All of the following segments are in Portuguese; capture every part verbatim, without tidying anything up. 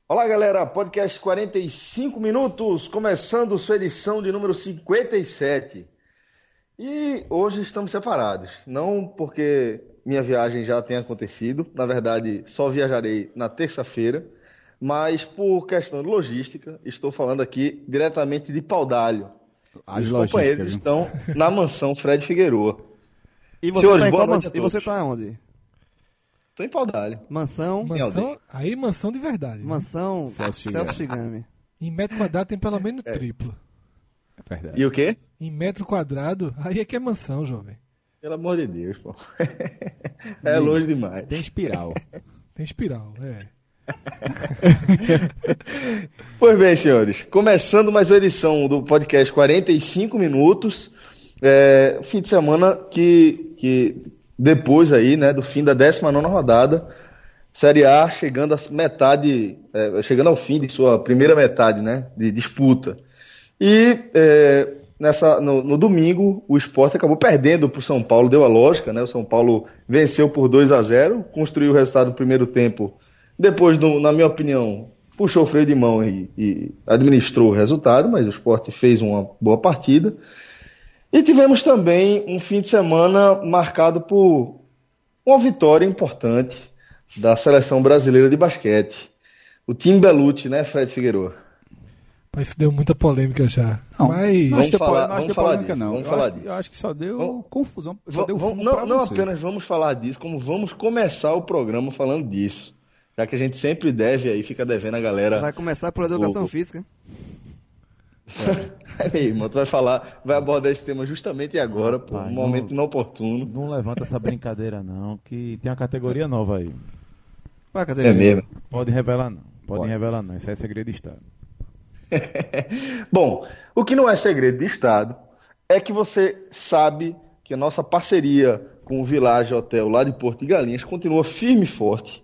Olá, galera, podcast quarenta e cinco minutos, começando sua edição de número cinquenta e sete. E hoje estamos separados, não porque minha viagem já tenha acontecido, na verdade só viajarei na terça-feira, mas por questão de logística, estou falando aqui diretamente de Paudalho. As Os companheiros estão na mansão Fred Figueroa. E você Senhores, tá em boa qual noite mansão? a E você todos. tá onde? Estou em Paudalho. Mansão, Mansão, aí mansão de verdade. né? mansão Celso Celso Figami. Figami. Em metro quadrado tem pelo menos triplo. É verdade. E o quê? Em metro quadrado, aí é que é mansão, jovem. Pelo amor de Deus, pô. É longe demais. Tem espiral. Tem espiral, é. Pois bem, senhores, começando mais uma edição do podcast quarenta e cinco minutos, é, fim de semana que, que depois aí, né, do fim da décima nona rodada, Série A chegando à metade, é, chegando ao fim de sua primeira metade, né, de disputa. E é, nessa, no, no domingo o Sport acabou perdendo para o São Paulo, deu a lógica, né, o São Paulo venceu por dois a zero, construiu o resultado no primeiro tempo, depois, do, na minha opinião, puxou o freio de mão e, e administrou o resultado, mas o Sport fez uma boa partida. E tivemos também um fim de semana marcado por uma vitória importante da seleção brasileira de basquete. O time Belucci, né, Fred Figueiredo? Mas isso deu muita polêmica já. Não, Mas não acho que é falar- pole- não acho vamos que é falar polêmica, disso, não. vamos Eu falar acho, disso. eu acho que só deu Vamos- confusão. Só deu Vamos- fumo não pra não você. apenas vamos falar disso, como vamos começar o programa falando disso. Já que a gente sempre deve aí, fica devendo a galera. Vai começar por educação O- física. Aí, irmão, tu vai falar, vai abordar esse tema justamente agora, pô, Rapaz, um momento não- inoportuno. Não levanta essa brincadeira não, que tem uma categoria nova aí. Vai, cadê É mesmo. Pode revelar não, pode, Pode. revelar não, isso é segredo de Estado. Bom, o que não é segredo de Estado é que você sabe que a nossa parceria com o Village Hotel lá de Porto de Galinhas continua firme e forte.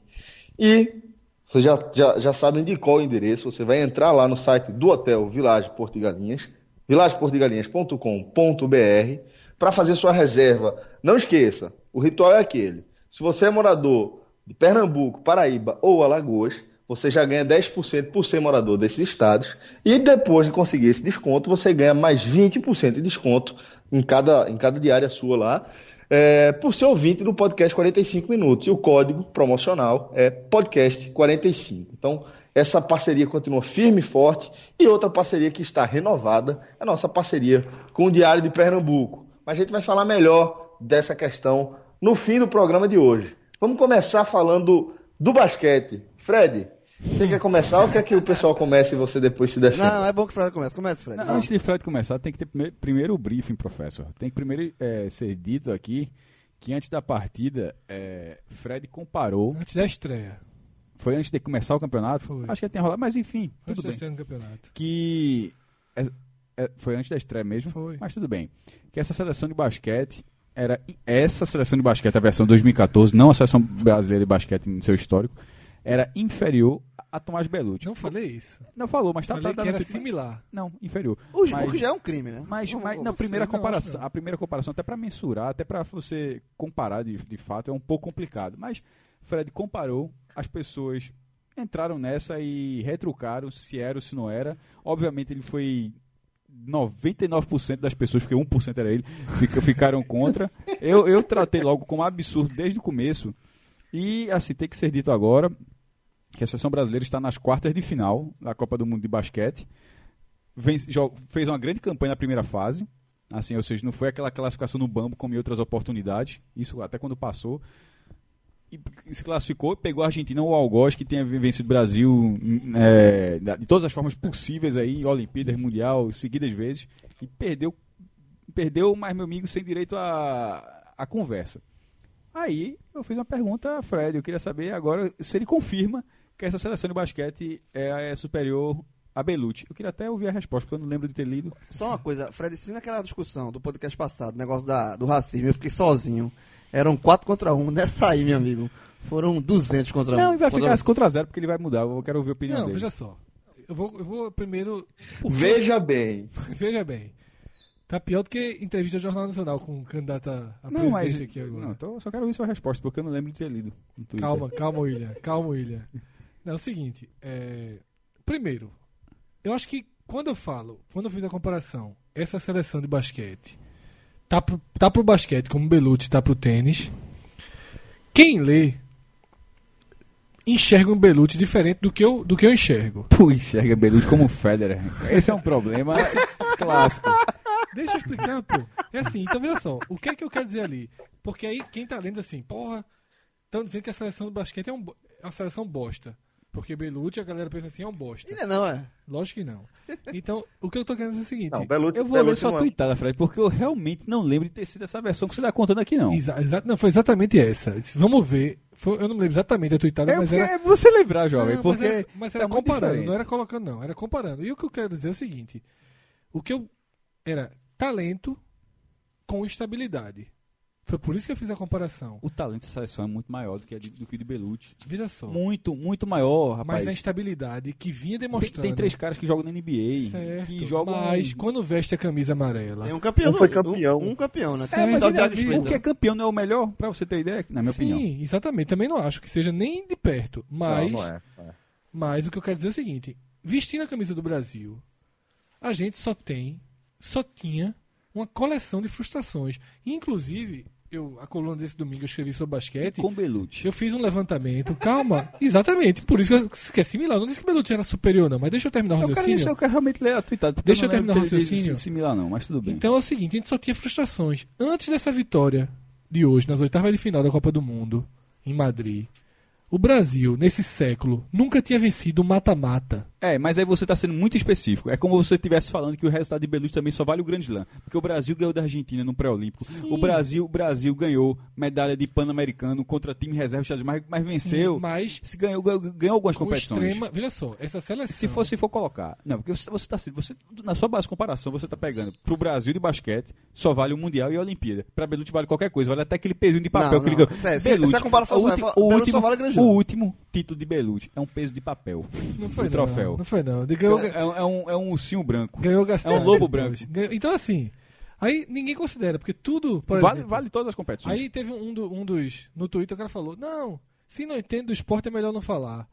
E vocês já, já, já sabem de qual endereço. Você vai entrar lá no site do Hotel Village Porto de Galinhas, village porto de galinhas ponto com ponto b r, para fazer sua reserva. Não esqueça, o ritual é aquele. Se você é morador de Pernambuco, Paraíba ou Alagoas, você já ganha dez por cento por ser morador desses estados. E depois de conseguir esse desconto, você ganha mais vinte por cento de desconto em cada, em cada diária sua lá, é, por ser ouvinte do podcast quarenta e cinco minutos. E o código promocional é podcast quarenta e cinco. Então, essa parceria continua firme e forte. E outra parceria que está renovada é a nossa parceria com o Diário de Pernambuco. Mas a gente vai falar melhor dessa questão no fim do programa de hoje. Vamos começar falando do basquete. Fred, você quer começar ou quer que o pessoal comece e você depois se defenda? Não, é bom que o Fred comece. Comece, Fred. Não, antes de Fred começar, tem que ter primeiro, primeiro o briefing, professor. Tem que primeiro é, ser dito aqui que antes da partida, é, Fred comparou. antes da estreia. Foi antes de começar o campeonato? Foi. Acho que tem rolado, mas enfim, Antes tudo da bem. estreia no campeonato. Que é- é- foi antes da estreia mesmo, Foi. mas tudo bem. Que essa seleção de basquete era essa seleção de basquete, a versão dois mil e catorze, não a seleção brasileira de basquete no seu histórico, era inferior a Tomás Belucci. Não falei isso. Não falou, mas tá, Falei tá, tá que no era título. similar. Não, inferior. O, Mas- o que já é um crime, né? Mas, Vamos- mas vamos- na primeira não, acho comparação, não. a primeira comparação, até para mensurar, até para você comparar de, de fato, é um pouco complicado. Mas Fred comparou, as pessoas entraram nessa e retrucaram se era ou se não era. Obviamente ele foi noventa e nove por cento das pessoas, porque um por cento era ele, fica- ficaram contra. Eu, eu tratei logo como absurdo desde o começo. E assim, tem que ser dito agora que a seleção brasileira está nas quartas de final da Copa do Mundo de Basquete. Vence- jo- fez uma grande campanha na primeira fase, assim, ou seja, não foi aquela classificação no bambo como em outras oportunidades, isso até quando passou, e se classificou, pegou a Argentina, o algoz, que tinha vencido o Brasil é, de todas as formas possíveis aí, Olimpíadas, Mundial, seguidas vezes, e perdeu, perdeu, mas meu amigo, sem direito a, a conversa. Aí eu fiz uma pergunta a Fred, eu queria saber agora se ele confirma que essa seleção de basquete é, é superior a Belucci. Eu queria até ouvir a resposta, porque eu não lembro de ter lido. Só uma coisa, Fred, se naquela discussão do podcast passado, negócio da, do racismo, eu fiquei sozinho. Eram quatro contra um, nessa aí, meu amigo. Foram duzentos contra um. Não, ele vai Contra ficar contra zero, porque ele vai mudar. Eu quero ouvir a opinião Não, dele. veja só. Eu vou, eu vou primeiro... porque- Veja bem. Veja bem. Tá pior do que entrevista ao Jornal Nacional com um candidato a, a Não, presidente mas aqui agora. não, então eu só quero ouvir sua resposta, porque eu não lembro de ter lido. no Twitter. Calma, calma, William. Calma, William. Não, é o seguinte. É... Primeiro, eu acho que quando eu falo, quando eu fiz a comparação, essa seleção de basquete tá pro, tá pro basquete como o Belucci tá pro tênis. Quem lê enxerga um Belucci diferente do que eu, do que eu enxergo. Tu enxerga Belucci como Federer. Esse é um problema clássico. Deixa eu explicar, pô. É assim, então veja só, o que é que eu quero dizer ali? Porque aí quem tá lendo assim, porra, estão dizendo que a seleção do basquete é, um, é uma seleção bosta. Porque Belucci, a galera pensa assim, é um bosta. Ainda não, é? Lógico que não. Então, o que eu tô querendo dizer é o seguinte. Não, Belucci, Eu vou Belucci ler sua não é- tweetada, Fred, porque eu realmente não lembro de ter sido essa versão que você tá contando aqui, não. Exa exa não, foi exatamente essa. Vamos ver. Foi- eu não me lembro exatamente a tweetada, É mas porque era... é você lembrar, jovem, Não, porque mas era, mas era tá muito comparando, diferente. não era colocando, não. Era comparando. E o que eu quero dizer é o seguinte. O que eu... Era talento com estabilidade. Foi por isso que eu fiz a comparação. O talento dessa seleção é muito maior do que, a de, do que o de Belucci. Veja só. Muito, muito maior, rapaz. Mas a instabilidade que vinha Tem, demonstrando... tem três caras que jogam na N B A, Certo, que jogam... mas quando veste a camisa amarela... Tem um campeão. Um foi no- campeão. Um, um campeão, né? É, mas Então, ele- Thiago Splitter. o que é campeão não é o melhor, pra você ter ideia, na minha Sim, opinião. exatamente. Também não acho que seja nem de perto. Mas, Não, não é. não é. mas o que eu quero dizer é o seguinte. Vestindo a camisa do Brasil, a gente só tem, só tinha uma coleção de frustrações. Inclusive, eu, a coluna desse domingo eu escrevi sobre basquete. Com Belucci. Eu fiz um levantamento. Calma. Exatamente. Por isso que, eu, que é similar. Não disse que o Belucci era superior, não. Mas deixa eu terminar o Eu quero, raciocínio. isso, eu quero realmente ler a tweetada. porque Deixa eu não eu lembro terminar o de- de- de- raciocínio. Similar não, mas tudo bem. Então é o seguinte, a gente só tinha frustrações. Antes dessa vitória de hoje, nas oitavas de final da Copa do Mundo, em Madrid, o Brasil, nesse século, nunca tinha vencido um mata-mata. É, mas aí você está sendo muito específico. É como se você estivesse falando que o resultado de Belucci também só vale o Grande Slam. Porque o Brasil ganhou da Argentina no pré-olímpico. O Brasil, o Brasil ganhou medalha de pan-americano contra time reserva dos Estados Unidos, mas, mas venceu. Mas Se ganhou, ganhou, ganhou algumas com competições. extrema... Veja só, essa seleção... Se for, se for colocar. Não, porque você, você tá você na sua base de comparação, você está pegando pro Brasil de basquete, só vale o Mundial e a Olimpíada. Pra Belucci vale qualquer coisa, vale até aquele pezinho de papel Não, que ele não. ganhou. Se- se- Belucci, se a comparação o for- último, for- o Belucci último, só vale Grande o Slam. último título de Belucci é um peso de papel. Não foi o troféu. Não, não foi não. De- Ganhou, É, um- é um, é um ursinho branco. ganhou Gastão é um lobo depois. branco. Ganhou- Então assim, aí ninguém considera, porque tudo, por Vale, exemplo... vale todas as competições. Aí teve um, do- um dos... No Twitter o cara falou, não, se não entende do esporte é melhor não falar.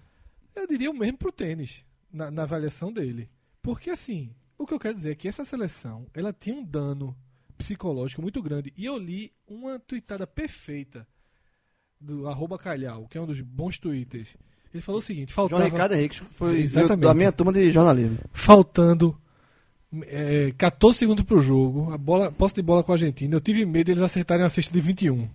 Eu diria o mesmo pro tênis, na, na avaliação dele. Porque assim, o que eu quero dizer é que essa seleção, ela tinha um dano psicológico muito grande. E eu li uma tweetada perfeita do arroba Calhau, que é um dos bons twitters. Ele falou o seguinte, João faltava... Ricardo Henrique foi Exatamente. da minha turma de jornalismo. faltando é, catorze segundos pro jogo, a bola, posse de bola com a Argentina, eu tive medo deles acertarem uma cesta de vinte e um.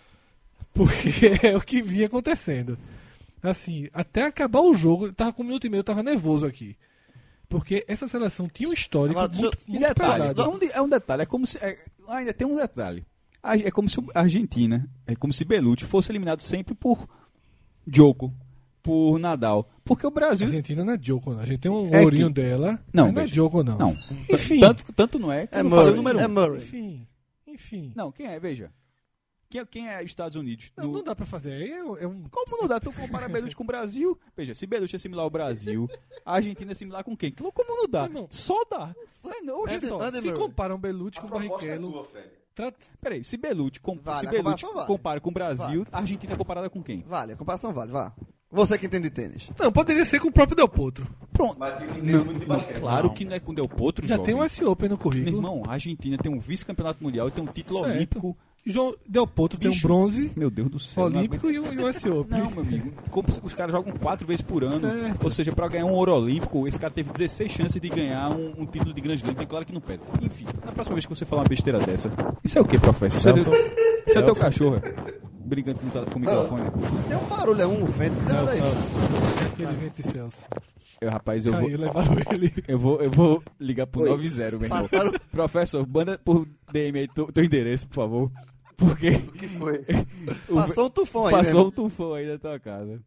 Porque é o que vinha acontecendo. Assim, até acabar o jogo, eu tava com um minuto e meio, eu tava nervoso aqui. Porque essa seleção tinha um histórico Agora, muito, E muito detalhe, pesado. é um, de- é um detalhe, é como se. é- ainda tem um detalhe. A- É como se a Argentina, é como se Belucci fosse eliminado sempre por Djoko, por Nadal. Porque o A Brasil. Argentina não é Djoko, não. A gente tem um É ourinho que- dela, Não, mas não é veja. Djoko, não. Não. Enfim. Tanto, tanto não é que É eu não falei Murray. o número É um. Murray. Enfim, enfim. Não, quem é? Veja. Quem, é- quem é Estados Unidos? Não, No- não dá pra fazer. Aí é, é um... Como não dá? Tu compara Belucci com o Brasil. Veja, se Belucci é similar ao Brasil, a Argentina é similar com quem? Como não dá? Meu irmão. Só dá. É, não, Olha oxe, só, Andy se Murray. comparam Belucci com Barrichello... Trata... Peraí, se Belucci, com, Vale, se a Belucci comparação vale. compara com o Brasil, Vale. a Argentina é comparada com quem? Vale, a comparação vale, vá. Você que entende de tênis. Não, poderia ser com o próprio Del Potro. Pronto. Mas tem Não, muito de não, basquete. claro Não. que não é com Del Potro, Já jovem. tem um S Open no Meu currículo. irmão, a Argentina tem um vice-campeonato mundial e tem um título Certo. olímpico. João Del Potro tem um Bicho, bronze Meu Deus do céu. não olímpico e um, e um S Open. Não, meu amigo, como se- os caras jogam quatro vezes por ano. Certo. Ou seja, pra ganhar um ouro olímpico, esse cara teve dezesseis chances de ganhar um, um título de grande slam. Tem claro que não pede. Enfim, na próxima vez que você falar uma besteira dessa. Isso é o que, professor? Isso é, Celso. isso é teu Celso. cachorro, é? Brigando com, o tele- com o microfone. Tem um barulho, é um vento. Que nada é isso? Aquele vento de Celso. Eu, rapaz, eu vou, Caiu, levaram ele. eu vou, eu vou ligar pro Oi. nove zero, meu irmão. Passaram- Professor, manda por D M aí teu, teu endereço, por favor. Porque O que foi? o- Passou um tufão aí. passou mesmo. um tufão aí na tua casa.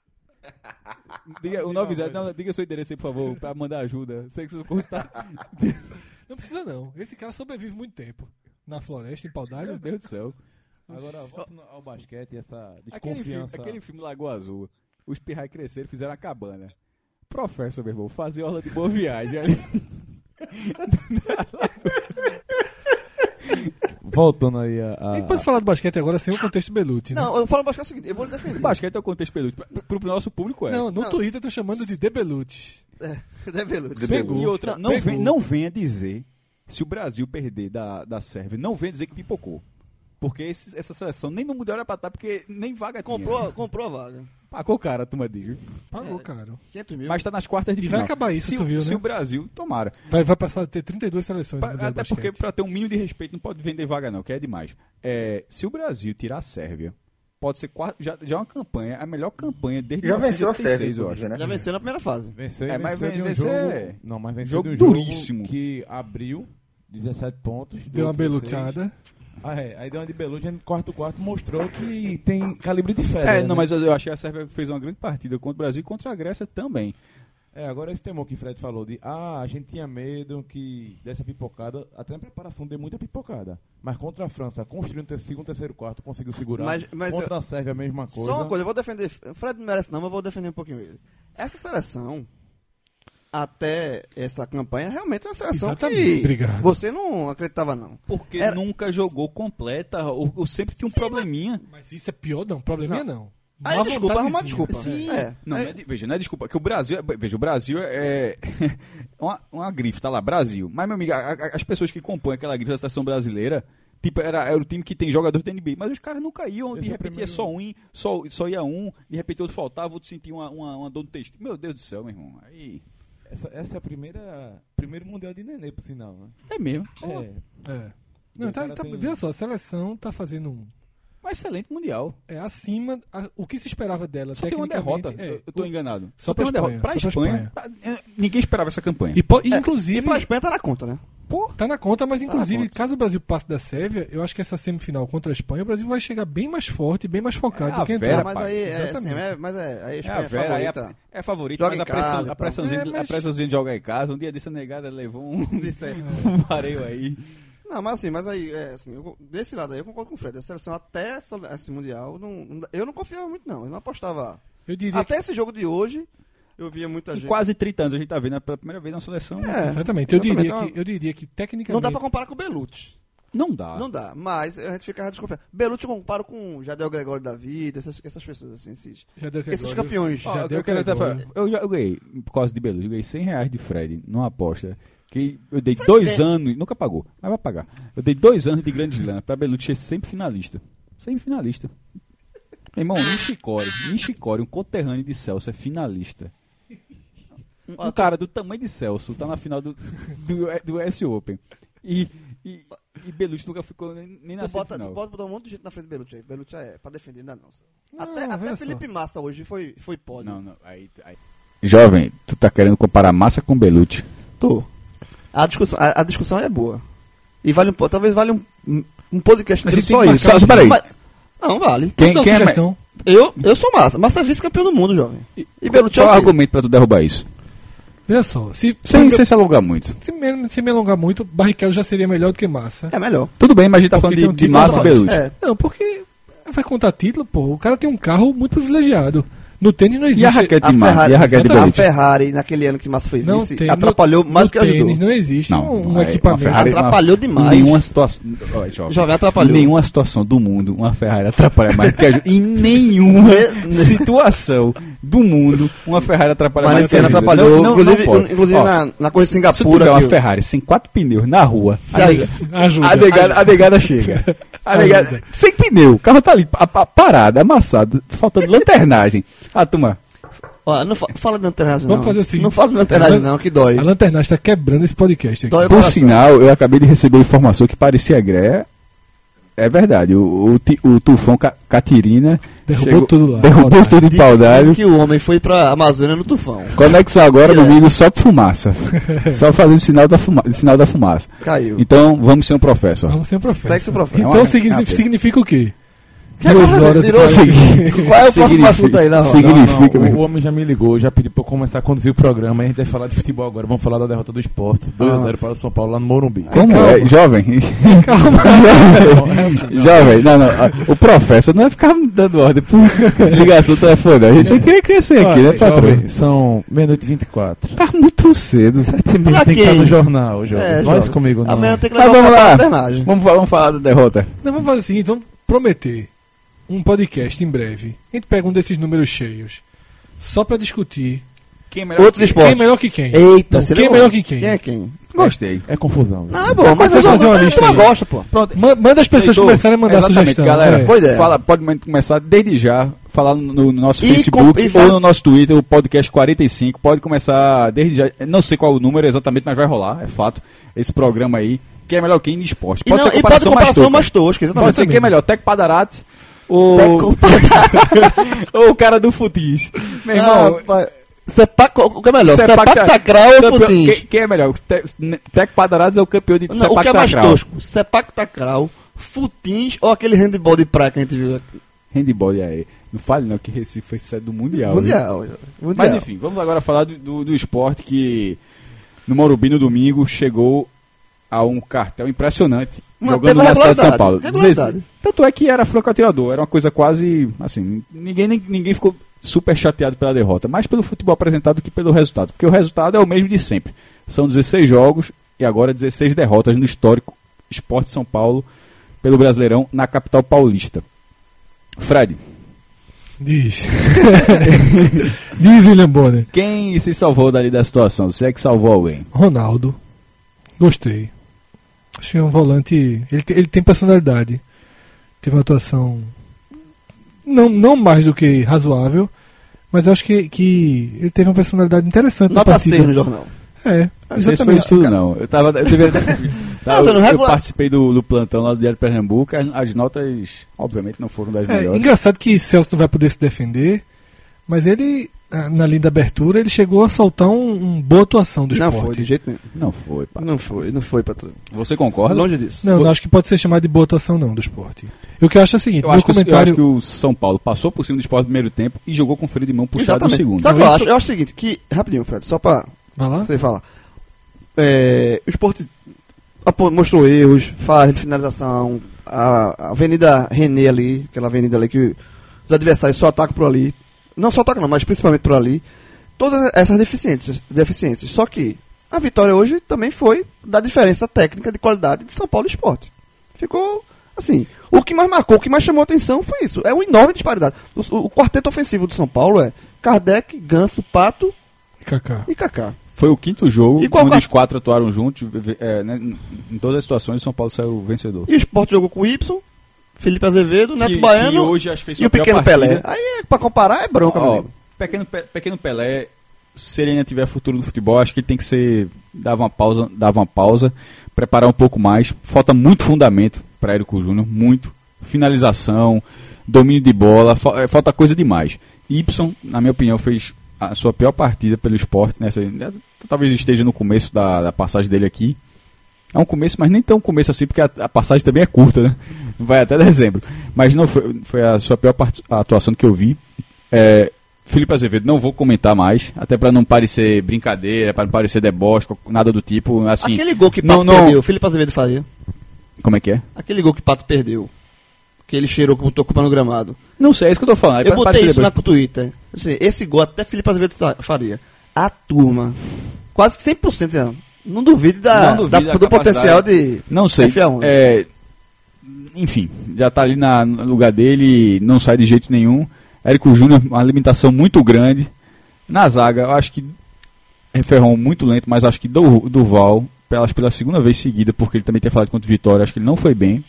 Diga, o nove zero, não, diga seu endereço aí, por favor, pra mandar ajuda. Sei que você está. Não precisa não. Esse cara sobrevive muito tempo. Na floresta, em Paudalho. Meu Deus do céu. Agora, voltando ao basquete e essa Aquele filme, desconfiança. aquele filme Lagoa Azul, os pirrai cresceram e fizeram a cabana. Professor, meu irmão, fazia aula de boa viagem ali. voltando aí a... A a- gente pode falar do basquete agora sem o contexto Belucci, né? Não, eu falo basquete é o seguinte, eu vou lhe defender. O basquete é o contexto peludo. Pro, pro nosso público é. Não, no Não. Twitter estão chamando de De Belucci. É, de Belucci. Pegou. E outra, Não, não, pegou. vem, não venha dizer, se o Brasil perder da, da Sérvia, não venha dizer que pipocou. Porque esse- essa seleção nem no Mundial era pra estar, porque nem vaga tinha. Comprou, comprou a vaga. Pagou cara, a turma diz. Pagou, É. caro. quinhentos mil. Mas tá nas quartas de E final. vai acabar isso, se, tu o- viu, se né? o Brasil, tomara. Vai, vai passar a ter trinta e duas seleções. Pa- no Mundial até de porque, basquete. pra ter um mínimo de respeito, não pode vender vaga não, que é demais. É, se o Brasil tirar a Sérvia, pode ser quatro, já, já é uma campanha, a melhor campanha desde Já venceu a mil novecentos e oitenta e seis, Sérvia, eu acho. inclusive, Já né? venceu na primeira fase. Venceu, É, mas venceu de um vencer jogo... é Não, mas venceu jogo de um jogo duríssimo. que abriu dezessete pontos. Deu uma deu dezesseis. beluteada. Ah, é. Aí deu uma de Belucci, no quarto quarto mostrou que tem calibre de fé. É, né? não, mas eu, eu achei que a Sérvia fez uma grande partida contra o Brasil e contra a Grécia também. É, agora esse temor que o Fred falou de ah, a gente tinha medo que dessa pipocada, até na preparação deu muita pipocada. Mas contra a França, construindo o segundo, terceiro, quarto, conseguiu segurar. Mas- mas contra a Sérvia a mesma coisa. Só uma coisa, eu vou defender. O Fred não merece não, mas eu vou defender um pouquinho ele. Essa seleção, até essa campanha, realmente é uma seleção Exatamente, que obrigado. você não acreditava não. Porque Era- nunca jogou completa, ou, ou sempre tinha um probleminha. Mas isso é pior, não. Probleminha não. Aí Má desculpa, arruma vontadezinha. desculpa. Sim. É. Não, É. não é de- veja, não é desculpa, que o Brasil, é- veja, o Brasil é uma, uma grife, tá lá, Brasil. Mas, meu amigo, a- a- as pessoas que compõem aquela grife da seleção brasileira, tipo, era, era o time que tem jogador da N B A, mas os caras não caíam, Esse de é o repente primeiro- ia só um, só, só ia um, de repente outro faltava, outro sentia uma, uma, uma dor no texto. Meu Deus do céu, meu irmão, aí... Essa, essa é a primeira primeiro mundial de Nenê, por sinal. Né? É mesmo. É. É. Não, O tá, cara tá, tem- veja só, a seleção tá fazendo um. Um excelente mundial. É acima. a- o que se esperava dela? Só tem uma tecnicamente, derrota, é, eu, eu tô o- enganado. Só tem pra uma derrota. Pra Espanha, só Espanha, pra eh, ninguém esperava essa campanha. E, po- e, É, inclusive. E pra Espanha tá na conta, né? Pô, Tá na conta, mas na inclusive, conta. caso o Brasil passe da Sérvia, eu acho que essa semifinal contra a Espanha, o Brasil vai chegar bem mais forte, bem mais focado É do que a entrou. Vera, mas pai, aí é, assim, exatamente. é, mas é, aí a é a Espanha é, Vera, é, favorita. a, é favorita, Joga mas a em casa pressão, e a tal. pressãozinha, É, mas- a pressãozinha de jogar em casa. Um dia dessa negada levou um, um vareio aí. Não, mas assim, mas aí, é, assim, eu- desse lado aí eu concordo com o Fred. A seleção até essa, esse Mundial, não, não- eu não confiava muito não, eu não apostava. Eu diria Até esse jogo de hoje, eu via muita Em gente... quase trinta anos a gente tá vendo pela primeira vez na seleção. É, que. Exatamente. Eu exatamente, diria, então, que, eu diria que tecnicamente. Não dá pra comparar com o Belucci. Não dá. Não dá, mas a gente ficava desconfiado. Belucci eu comparo com Jadel Gregório da vida, essas, essas pessoas assim, esses, Já deu esses Gregório. campeões. Ó, Já eu, deu quero até Gregório. falar, eu, já- eu ganhei, por causa de Belucci, eu ganhei cem reais de Fred numa aposta. Que eu dei dois é. anos, nunca pagou, mas vai pagar. Eu dei dois anos de grande slam pra Belucci ser sempre finalista. Sempre finalista. Meu irmão, Nishikori, Nishikori, um conterrâneo de Celso, é finalista. Um, um cara do tamanho de Celso tá na final do, do, do U S Open. E, e, e Belucci nunca ficou nem, nem na Tu bota, semifinal. tu pode botar um monte de gente na frente do Belucci aí. Belucci é pra defender, ainda não. Não, até até veja Felipe Massa hoje foi, foi pódio. Não, não, aí, aí. Jovem, tu tá querendo comparar Massa com Belucci? Tô. A discussão, a, a discussão é boa. E vale um, po- talvez vale um, um podcast A inteiro gente só tem que isso. marcar Só, peraí. Mas- não, vale. Quem, Então, quem é me- sugestão. Eu, eu sou Massa. Massa é vice-campeão do mundo, jovem. E Belucci Qual é o é o quê? argumento pra tu derrubar isso? Veja só, se, Sem, se, sem se alongar muito. se, me, se me alongar muito, Barrichello já seria melhor do que Massa. É melhor. Tudo bem, mas a gente tá Porque falando de, tem um de título Massa e a mais. Belucci. É. Não, porque vai contar título, pô. O cara tem um carro muito privilegiado. No tênis não existe. E a raquete A de Massa? Ferrari, E a raquete de a Belucci? Ferrari, naquele ano que Massa foi Não vice, tem. atrapalhou no, mais no do que ajudou. tênis não existe Não, um, um não é- equipamento. uma Ferrari- Atrapalhou demais. Nenhuma situação. Ó, jovem, Jovem atrapalhou. Nenhuma situação do mundo, uma Ferrari atrapalha mais do que a Ju- Em nenhuma situação do mundo, uma Ferrari atrapalha Mas mais nesse do que a ano Ju. atrapalhou, Não- não- inclusive, não pode. inclusive Ó, na, na coisa de Se tu Singapura. tiver uma que- Ferrari sem quatro pneus na rua, a, Aí- nega- Ajuda. a, negada, a negada chega. A negada, Ajuda. sem pneu, o carro tá ali, pa- pa- parado, amassado, faltando lanternagem. Ah, turma, Ó, não fa- fala de lanternagem, não. Vamos fazer o seguinte. Não fala de lanternagem, não, que dói. A lanternagem está quebrando esse podcast aqui. Dói o por coração. sinal, eu acabei de receber informação que parecia greia. É verdade, o, o, ti- o tufão Ca- Catirina Derrubou chegou- tudo lá. derrubou Maldade. tudo em Diz, pau diz d'água. que o homem foi pra Amazônia no tufão. Conexão agora, meu É. amigo, só com fumaça. Só fazendo sinal da, fuma sinal da fumaça. Caiu. Então, vamos ser um professor. Vamos ser um profeta. Segue o profeta. Então É uma- significa, é uma- significa o quê? Duas horas e Virou- quarenta. Qual é o próximo assunto aí, não? Significa, Não, não, meu. o homem já me ligou, já pediu pra eu começar a conduzir o programa. E a gente vai falar de futebol agora. Vamos falar da derrota do Sport. dois a zero para o São Paulo lá no Morumbi. Como é? Jovem. Calma. Não, é assim, não. Jovem, não, não. O professor não vai ficar dando ordem por ligação telefone. A gente tem que crescer aqui, né, Olha, patrão? jovem, são meia-noite e vinte e quatro. Tá muito cedo. Sete e meia Pra tem que estar quem? no jornal, jovem. É, Nós jovem. comigo não. Amanhã tem que Mas levar vamos o lá. paternagem. Vamos, fa- vamos falar da derrota. Não, vamos fazer o seguinte, vamos prometer um podcast em breve. A gente pega um desses números cheios só pra discutir Quem é Outros quem esportes. é melhor que quem. Eita, Não, seria quem é bom. melhor que quem. Quem é quem? Gostei. É confusão. Não, é bom, mas Vamos fazer uma a lista turma aí. gosta, pô. Pronto. Ma- Manda as pessoas Heitor, começarem a mandar exatamente, sugestão. galera. É. Boa ideia. Fala, pode começar desde já, falar no, no nosso E Facebook com- e ou fala- no nosso Twitter, o podcast quarenta e cinco. Pode começar desde já. Não sei qual o número exatamente, mas vai rolar, é fato. Esse programa aí, quem é melhor quem de esporte. E, Pode não, ser e pode comparação mais comparação tosca. mais tosca, exatamente. Pode ser quem é melhor, Tec Padarates ou, Teco- ou o cara do Futis. Meu irmão, Ah, pai. Sepac- o que é melhor? Sepac- Sepac Takraw ou campeão- Futins? quem, quem é melhor? Te- Tec Padarates é o campeão de Não, Sepac o que é mais Takraw. tosco? Sepac Takraw, Futins ou aquele handball de praia que a gente viu aqui? Handball, e aí. Não fale não, que Recife foi sede do Mundial. né? Mundial. Mundial. Mas enfim, vamos agora falar do, do, do esporte que no Morumbi no domingo chegou a um cartel impressionante Manteve jogando a na cidade de São regularidade, Paulo. regularidade. Dezesseis- Tanto é que era franco atirador, era uma coisa quase assim, ninguém, nem- ninguém ficou super chateado pela derrota, mais pelo futebol apresentado do que pelo resultado, porque o resultado é o mesmo de sempre. São dezesseis jogos e agora dezesseis derrotas no histórico Sport São Paulo pelo Brasileirão na capital paulista. Fred, Diz. Diz, William Bonner. quem se salvou dali da situação? Você é que salvou alguém? Ronaldo. Gostei. Achei um volante. Ele, te- ele tem personalidade. Teve uma atuação. Não, não mais do que razoável. Mas eu acho que, que ele teve uma personalidade interessante na Nota partida. seis no jornal. É, Não sei se foi exatamente. isso tudo, não. Eu, tava, eu, deveria até- Tá, Não, você eu, não eu regula- participei do, do plantão lá do Diário de Pernambuco. As, as notas, obviamente, não foram das É, melhores. engraçado que Celso não vai poder se defender. Mas ele, ah, na linha da abertura, ele chegou a soltar um, um boa atuação do Não esporte. foi, de jeito nenhum. Não foi, pá. Não foi, não foi, patrão. Você concorda? Longe disso. Não, não acho que pode ser chamado de boa atuação não, do esporte. E o que eu acho é o seguinte, Eu meu acho, que, o- eu comentário... acho que o São Paulo passou por cima do esporte no primeiro tempo e jogou com freio de mão puxado no segundo. Sabe o que Não, eu isso- acho? Eu acho o seguinte, que, rapidinho, Fred, só pra Vai lá? você falar. É, o esporte apo- mostrou erros, falha de finalização, a, a Avenida René ali, aquela avenida ali que os adversários só atacam por ali. Não só atacam não, mas principalmente por ali. Todas essas deficiências, deficiências. Só que a vitória hoje também foi da diferença técnica de qualidade de São Paulo e Sport. Ficou assim. O que mais marcou, o que mais chamou atenção foi isso. É uma enorme disparidade. O, o- o quarteto ofensivo do São Paulo é Kardec, Ganso, Pato Kaká. e Kaká. Foi o quinto jogo E qual onde vai- os quatro atuaram juntos. é, né, em todas as situações, o São Paulo saiu vencedor. E o Sport jogou com o Y, Felipe Azevedo, Neto Que- Baiano que hoje acho que fez e sua o Pequeno pior Pelé. partida. Aí, pra comparar, é bronca, meu Ó, amigo. pequeno, Pe- pequeno Pelé, se ele ainda tiver futuro no futebol, acho que ele tem que ser. Dava uma pausa, dava uma pausa, preparar um pouco mais. Falta muito fundamento para Érico Júnior, muito. Finalização, domínio de bola, fa- é, falta coisa demais. Y, na minha opinião, fez a sua pior partida pelo esporte. Nessa, talvez esteja no começo da, da passagem dele aqui. É um começo, mas nem tão começo assim, porque a, a passagem também é curta, né? Vai até dezembro. Mas não foi, foi a sua pior part- a atuação que eu vi. É, Felipe Azevedo, não vou comentar mais, até para não parecer brincadeira, para não parecer deboche, nada do tipo. Assim, Aquele gol que não- Pato não- perdeu, o Felipe Azevedo fazia. Como é que é? Aquele gol que Pato perdeu. Que ele cheirou que botou culpa no gramado. Não sei, é isso que eu tô falando. É Eu pra botei parecer isso deboche. na Twitter. Assim, esse gol até Felipe Azevedo sa- faria. A turma, quase que cem por cento, não, não duvide da, Não duvide da- da do capacidade. potencial de Não sei. F A onze. É, enfim, já tá ali na, no lugar dele, não sai de jeito nenhum. Érico Júnior, uma limitação muito grande. Na zaga, eu acho que é Ferrão muito lento, mas acho que Du- Duval, pela, pela segunda vez seguida, porque ele também tem falado contra o Vitória, acho que ele não foi bem.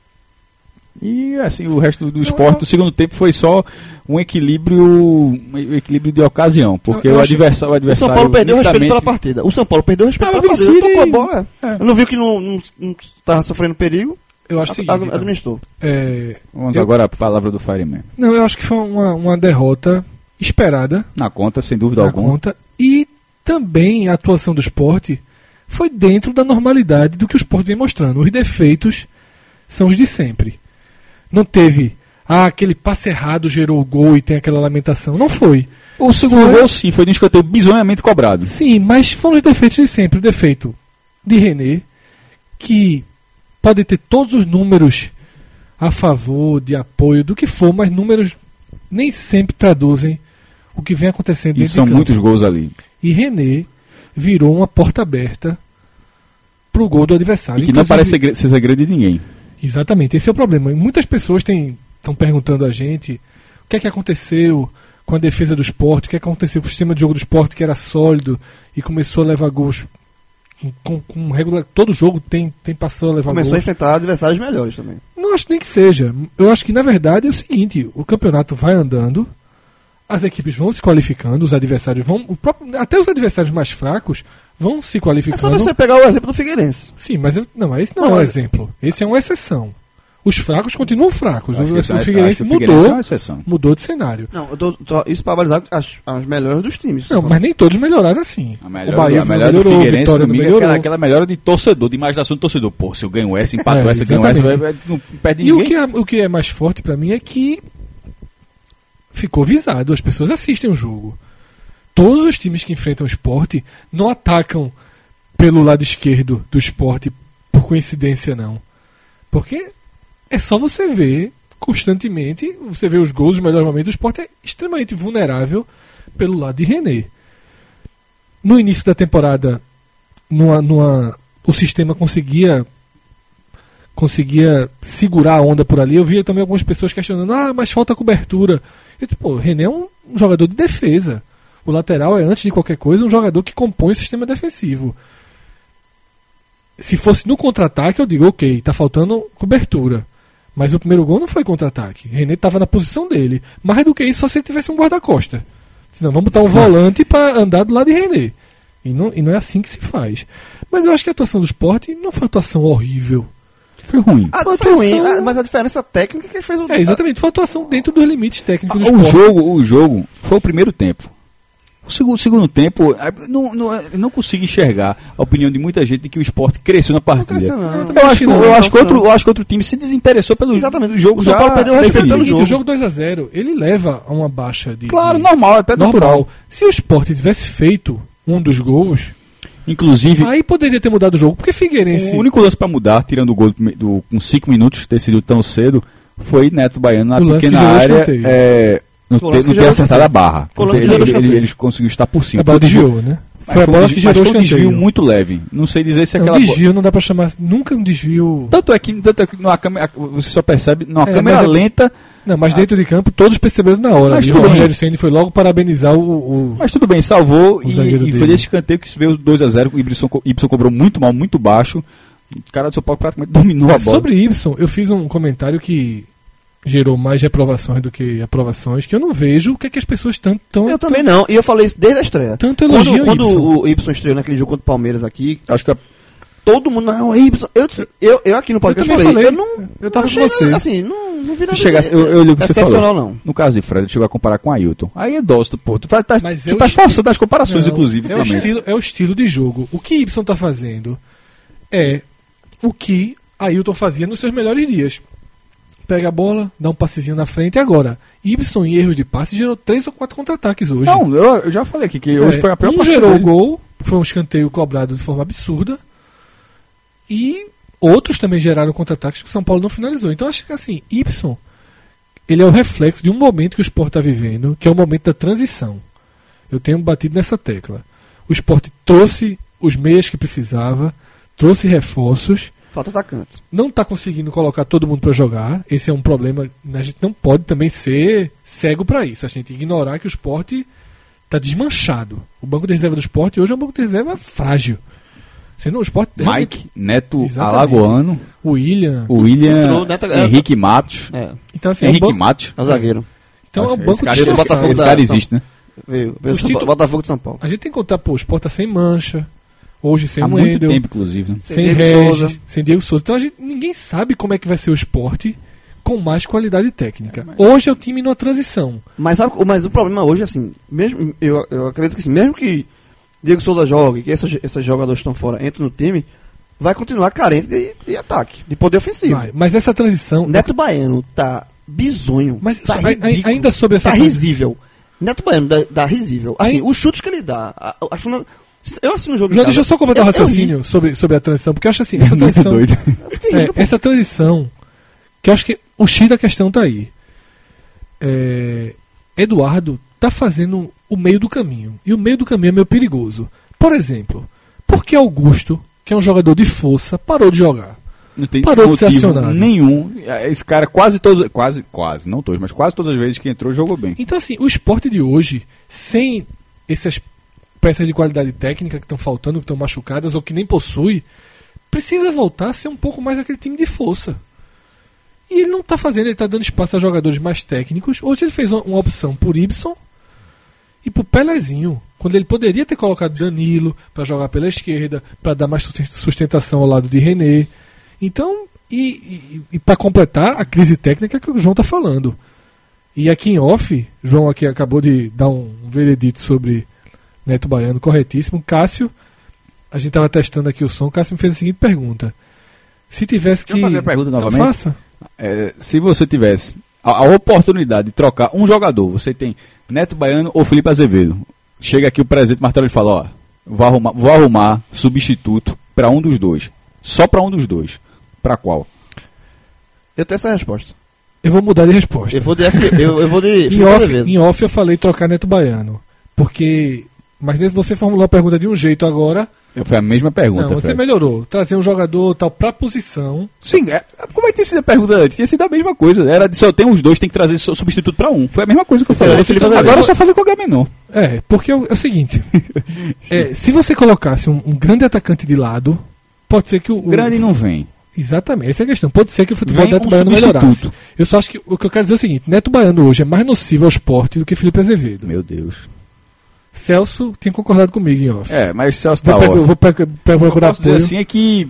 E assim, o resto do, do esporte, no segundo tempo, foi só um equilíbrio, um equilíbrio de ocasião, porque Eu- eu o acho- adversário, o O adversário São Paulo perdeu o respeito pela nitidamente- partida. O São Paulo perdeu o respeito Tava pela partida. Ele vencido tocou a e- bola. É. Não viu que não, não, não tava sofrendo perigo. Eu acho o ad- seguinte, então, administrou. é, Vamos Eu- agora à palavra do Fireman. não, eu acho que foi uma, uma derrota esperada Na conta, sem dúvida na alguma. conta e também a atuação do esporte foi dentro da normalidade do que o esporte vem mostrando. Os defeitos são os de sempre. Não teve ah, aquele passe errado gerou o gol e tem aquela lamentação. Não foi. O segundo Foi. gol, sim, foi de um escanteio bizonhamente cobrado. Sim, mas foram os defeitos de sempre. O defeito de René, que pode ter todos os números a favor, de apoio, do que for, mas números nem sempre traduzem o que vem acontecendo E dentro são de campo. muitos gols ali. E René virou uma porta aberta pro gol do adversário. E que não Inclusive- parece segre- ser segredo de ninguém. Exatamente, esse é o problema. E muitas pessoas estão perguntando a gente o que é que aconteceu com a defesa do Sport, o que é que aconteceu com o sistema de jogo do Sport, que era sólido e começou a levar gols com, com regular. Todo jogo tem, tem passou a levar Começou a gols. enfrentar adversários melhores também. Não acho nem que seja. Eu acho que na verdade é o seguinte: o campeonato vai andando, as equipes vão se qualificando, os adversários vão. O próprio, até os adversários mais fracos vão se É qualificando. só você pegar o exemplo do Figueirense. Sim, mas eu- não, esse não, Não, é um mas- exemplo. Esse é uma exceção. Os fracos continuam fracos. O, Acho que esse- o acho Figueirense que o Figueirense é mudou, uma exceção. mudou de cenário. Não, eu tô, tô- isso para avalizar as, as melhores dos times. Não, mas nem todos melhoraram assim. A melhor, o Bahia a não melhor do melhorou, o Figueirense Vitória não comigo é melhorou. aquela, aquela melhora de torcedor, de imaginação do torcedor. Pô, se eu ganho essa, empato É, essa, ganho essa, exatamente. vai- vai- não perde E o ninguém. que, é, o que é mais forte pra mim é que ficou visado, as pessoas assistem o jogo. Todos os times que enfrentam o Sport não atacam pelo lado esquerdo do Sport por coincidência, não. Porque é só você ver constantemente, você vê os gols, os melhores momentos, o Sport é extremamente vulnerável pelo lado de René. No início da temporada, numa, numa, o sistema conseguia conseguia segurar a onda por ali. Eu via também algumas pessoas questionando, ah, mas falta cobertura. Eu disse, pô, o René é um, um jogador de defesa. O lateral é, antes de qualquer coisa, um jogador que compõe o sistema defensivo. Se fosse no contra-ataque, eu digo, ok, tá faltando cobertura. Mas o primeiro gol não foi contra-ataque. René estava na posição dele. Mais do que isso, só se ele tivesse um guarda-costa. Senão, vamos botar um volante para andar do lado de René. E não, e não é assim que se faz. Mas eu acho que a atuação do Sport não foi uma atuação horrível. Foi ruim. Ah, Uma foi ruim, atuação- ah, mas a diferença técnica que ele fez o. É, exatamente. Foi uma atuação dentro dos limites técnicos do O Sport. jogo, o jogo foi o primeiro tempo. O segundo, segundo tempo, eh, não, não, eu não consigo enxergar a opinião de muita gente de que o Sport cresceu na partida. cresceu, não. Eu Eu, também acho que, não, eu, acho que não. outro, eu acho que outro time se desinteressou pelo Exatamente. o jogo. O São já Paulo perdeu o respeito definido. pelo Seguinte, jogo. o jogo dois a zero, ele leva a uma baixa de... Claro, de- normal, até natural. normal. Se o Sport tivesse feito um dos gols, Inclusive, aí poderia ter mudado o jogo. Porque Figueirense... o único lance para mudar, tirando o gol do, do, com cinco minutos, decidiu tão cedo, foi Neto Baiano na O lance pequena que gerou área. escanteio. É, não Foi o ter, lance que não ter gerou acertado escanteio. a barra. Foi o Quer lance dizer, que gerou ele, ele, escanteio. ele conseguiu estar por cima. A bola Foi um desvio- desviou, né? mas Foi a um bola desvio- que gerou mas o foi um desvio escanteio. muito leve. Não sei dizer se Não, aquela bola- desvio não dá pra chamar... Nunca um desvio... Tanto é que, tanto é que numa câmera, você só percebe numa É, câmera mas é- lenta. Não, mas dentro de campo todos perceberam na hora. Mas E o tudo bem. Rogério Ceni foi logo parabenizar o... o- Mas tudo bem, salvou O e, zagueiro e dele. foi desse escanteio que se veio dois a zero. O Ibson, co- Ibson cobrou muito mal, muito baixo. O cara do São Paulo praticamente dominou a bola. Sobre Ibson, eu fiz um comentário que gerou mais reprovações do que aprovações, que eu não vejo o que, é que as pessoas tanto tão, Eu também não, e eu falei isso desde a estreia. tanto elogiam Quando, quando Ibson. o Ibson estreou naquele jogo contra o Palmeiras aqui, Acho que a- todo mundo, não, é Ibson. Eu, disse- eu, eu aqui no podcast também falei, falei. eu não. Eu tava não com achei, você. Assim, não, não vi nada se chegasse, de- eu, eu li o que você excepcional, falou. não. No caso de Fred, ele chegou a comparar com Ailton. Aí é dócil, pô. Tu, faz, tá, Mas tu é o tá estilo- forçando as comparações, Não, inclusive. é o, ultimamente. estilo, é o estilo de jogo. O que Ibson tá fazendo é o que Ailton fazia nos seus melhores dias. Pega a bola, dá um passezinho na frente e agora. Ibson em erros de passe gerou três ou quatro contra-ataques hoje. Não, eu, eu já falei aqui que hoje É, foi a pior um partida gerou o dele. gol, foi um escanteio cobrado de forma absurda. E outros também geraram contra-ataques que o São Paulo não finalizou. Então acho que assim, Ibson, ele é o reflexo de um momento que o Sport está vivendo, que é o momento da transição. Eu tenho batido nessa tecla. O Sport trouxe os meias que precisava, trouxe reforços, Falta atacante. não está conseguindo colocar todo mundo para jogar. Esse é um problema. A gente não pode também ser cego para isso. A gente ignorar que o Sport está desmanchado. O banco de reserva do Sport hoje é um banco de reserva frágil. Sendo o Sport Mike, Neto Exatamente. Alagoano, o William. o William, Entrou, Neto- Henrique Matos. É, Então assim, é um Henrique banco, Matos. é o zagueiro. então é um Esse banco cara, de do Botafogo esse da- cara existe, né? Veio, veio Os São Paulo- títulos- Botafogo de São Paulo. A gente tem que contar, pô, o Sport tá sem Mancha, hoje sem Há muito Wendel, tempo, inclusive. Né? sem Sem Diego Regis, Souza. sem Diego Souza. Então a gente, ninguém sabe como é que vai ser o Sport com mais qualidade técnica. Hoje é o time numa transição. Mas, sabe, mas o problema hoje, assim, mesmo, eu, eu acredito que assim, mesmo que Diego Souza jogue, que esses, esses jogadores que estão fora entrem no time, vai continuar carente de, de ataque, de poder ofensivo. Vai, mas essa transição Neto Baiano tá bizonho. Mas tá a- a- ridículo. ainda sobre essa Tá coisa- risível. Neto Baiano dá, dá risível. Assim, Aí- os chutes que ele dá. A, a, a, final- eu assino o jogo João, em deixa eu casa, só completar o eu- eu raciocínio sobre, sobre a transição, porque eu acho assim, essa Muito transição. doido. ri, eu fiquei É, rindo, pô. essa transição, que eu acho que o X da questão tá aí. É, Eduardo tá fazendo o meio do caminho. E o meio do caminho é meio perigoso. Por exemplo, por que Augusto, que é um jogador de força, parou de jogar? Não tem Parou de ser motivo acionado. nenhum. Esse cara quase todos, quase, quase, não todos, mas quase todas as vezes que entrou jogou bem. Então, assim, o esporte de hoje, sem essas peças de qualidade técnica que estão faltando, que estão machucadas ou que nem possui, precisa voltar a ser um pouco mais aquele time de força. E ele não está fazendo, ele está dando espaço a jogadores mais técnicos. Hoje ele fez uma, uma opção por Ibson e por Pelezinho, quando ele poderia ter colocado Danilo para jogar pela esquerda, para dar mais sustentação ao lado de René. Então, e, e, e para completar a crise técnica que o João está falando. E aqui em off, João aqui acabou de dar um veredito sobre Neto Baiano, corretíssimo. Cássio, a gente estava testando aqui o som, Cássio me fez a seguinte pergunta. Se tivesse que... Deixa eu fazer a pergunta Então novamente. faça. É, se você tivesse a, a oportunidade de trocar um jogador, você tem Neto Baiano ou Felipe Azevedo. Chega aqui o presidente Martelo e fala, ó, vou arrumar, vou arrumar substituto para um dos dois. Só para um dos dois. Para qual? Eu tenho essa resposta. Eu vou mudar de resposta. Eu vou de F, eu, eu vou de Em Felipe off, Azevedo. em off eu falei trocar Neto Baiano. Porque... Mas você formulou a pergunta de um jeito agora. Foi a mesma pergunta. Não, você Fred. melhorou. Trazer um jogador tal pra posição. Sim, é, como é que tinha sido a pergunta antes? Tinha sido a mesma coisa. Era de só tem os dois, tem que trazer só substituto para um. Foi a mesma coisa que eu Então, falei. eu Felipe Azevedo. Agora eu só falei com o Agamenon. É, porque é o, é o seguinte. É, se você colocasse um, um grande atacante de lado, pode ser que o. o- Grande não vem. Exatamente, essa é a questão. Pode ser que o futebol Vem do Neto um Baiano substituto. melhorasse. Eu só acho que o que eu quero dizer é o seguinte: Neto Baiano hoje é mais nocivo ao esporte do que Felipe Azevedo. Meu Deus. Celso tinha concordado comigo em off. É, mas Celso tá vou, pegar, off. vou pegar, pegar, O que eu procurar posso dizer apoio. assim é que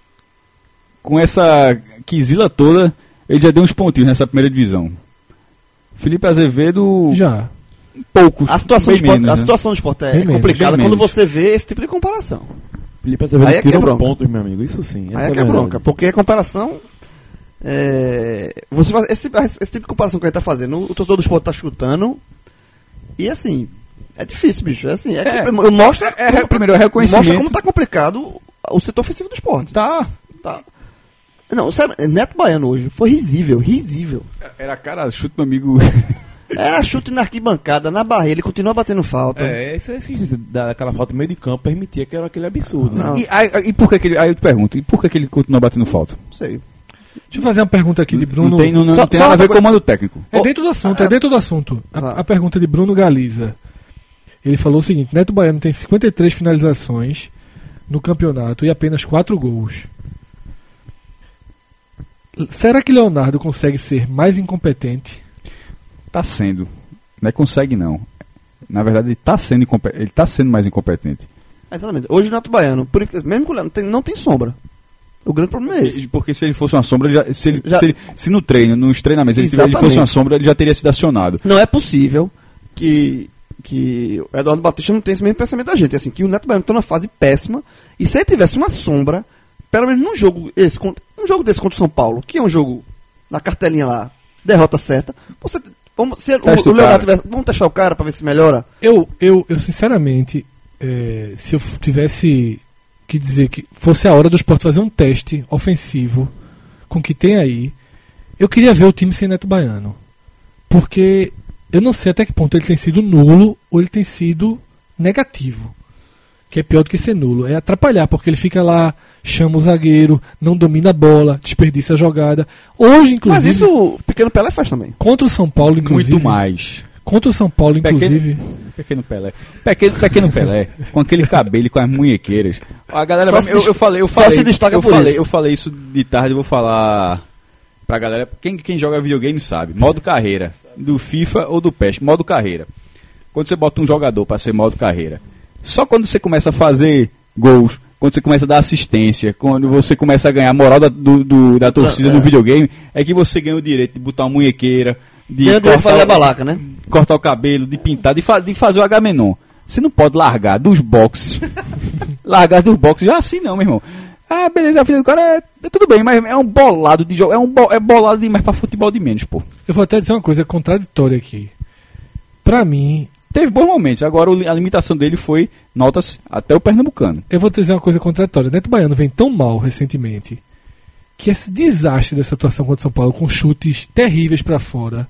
com essa quizila toda, ele já deu uns pontinhos nessa primeira divisão. Felipe Azevedo, Já. poucos. A situação, do bem esporte, menos, a né? situação do esporte é Bem menos, complicada bem quando menos. você vê esse tipo de comparação. Felipe Azevedo Aí é que é tirou bronca. pontos, meu amigo. Isso sim. essa Aí é a que é verdade. bronca, porque a comparação. É, você faz, esse, esse tipo de comparação que a gente tá fazendo, o torcedor do esporte tá chutando. E assim, é difícil, bicho. É assim, é, É, que- mostra, é, é, primeiro, é reconhecimento. mostra como tá complicado o setor ofensivo do esporte. Tá. Tá. Não, sabe, Neto Baiano hoje foi risível, risível. Era cara, chute meu amigo. Era chute na arquibancada, na barreira, ele continua batendo falta. É, essa exigência daquela falta no meio de campo permitia que era aquele absurdo. Não. E, aí, e por que, que ele. Aí eu te pergunto, e por que, que ele continua batendo falta? Não sei. Deixa eu fazer uma pergunta aqui de Bruno. Não tem, não, não Só- tem só nada a ver outra com o coisa- comando técnico. É dentro do assunto, é dentro do assunto. A, Ah. a pergunta de Bruno Galiza. Ele falou o seguinte: Neto Baiano tem cinquenta e três finalizações no campeonato e apenas quatro gols. Será que Leonardo consegue ser mais incompetente? Tá sendo. Não é consegue, não. Na verdade, ele tá sendo, incompe- ele tá sendo mais incompetente. Exatamente. Hoje o Neto Baiano, por, inc- mesmo com o Leandro, não tem, não tem sombra. O grande problema é esse. Porque se ele fosse uma sombra, ele já- se, ele, Já- se, ele- se no treino, nos treinamentos, ele, tivesse- ele Exatamente. fosse uma sombra, ele já teria sido acionado. Não é possível que, que o Eduardo Batista não tenha esse mesmo pensamento da gente. Assim, que o Neto Baiano está numa fase péssima. E se ele tivesse uma sombra, pelo menos num jogo, esse, contra- um jogo desse contra o São Paulo, que é um jogo na cartelinha lá, derrota certa, você. Vamos, se o, Testa o o Leonardo cara. tivesse. Vamos testar o cara para ver se melhora. Eu, eu, eu sinceramente, eh, se eu f- tivesse que dizer que fosse a hora do Sport fazer um teste ofensivo com o que tem aí, eu queria ver o time sem Neto Baiano. Porque eu não sei até que ponto ele tem sido nulo ou ele tem sido negativo. Que é pior do que ser nulo. É atrapalhar, porque ele fica lá, chama o zagueiro, não domina a bola, desperdiça a jogada. Hoje, inclusive, Mas isso o Pequeno Pelé faz também. contra o São Paulo, inclusive. Muito mais. Contra o São Paulo, Pequeno- inclusive. Pequeno Pelé. Pequeno, pequeno Pelé, com aquele cabelo e com as munhequeiras. A galera Só vai, se eu, des- eu falei, eu só falei, se destaca eu por falei, isso. eu falei isso de tarde, eu vou falar pra galera. Quem, quem joga videogame sabe. Modo carreira, do FIFA ou do P E S, modo carreira. Quando você bota um jogador pra ser modo carreira, só quando você começa a fazer gols, quando você começa a dar assistência, quando você começa a ganhar a moral da, do, do- da torcida É. no videogame, é que você ganha o direito de botar uma munhequeira, de Ganha o direito de fazer cortar a o- balaca, né? cortar o cabelo, de pintar, de, fa de fazer o Agamenon. Você não pode largar dos boxes. largar dos boxes já assim não, meu irmão. Ah, beleza, a filha do cara é, é tudo bem, mas é um bolado de jogo, é um bo, é bolado demais pra futebol de menos, pô. Eu vou até dizer uma coisa contraditória aqui. Pra mim, Teve bons momentos, agora a limitação dele foi notas até o pernambucano. eu vou te dizer uma coisa contraditória. Neto Baiano vem tão mal recentemente que esse desastre dessa atuação contra o São Paulo, com chutes terríveis pra fora,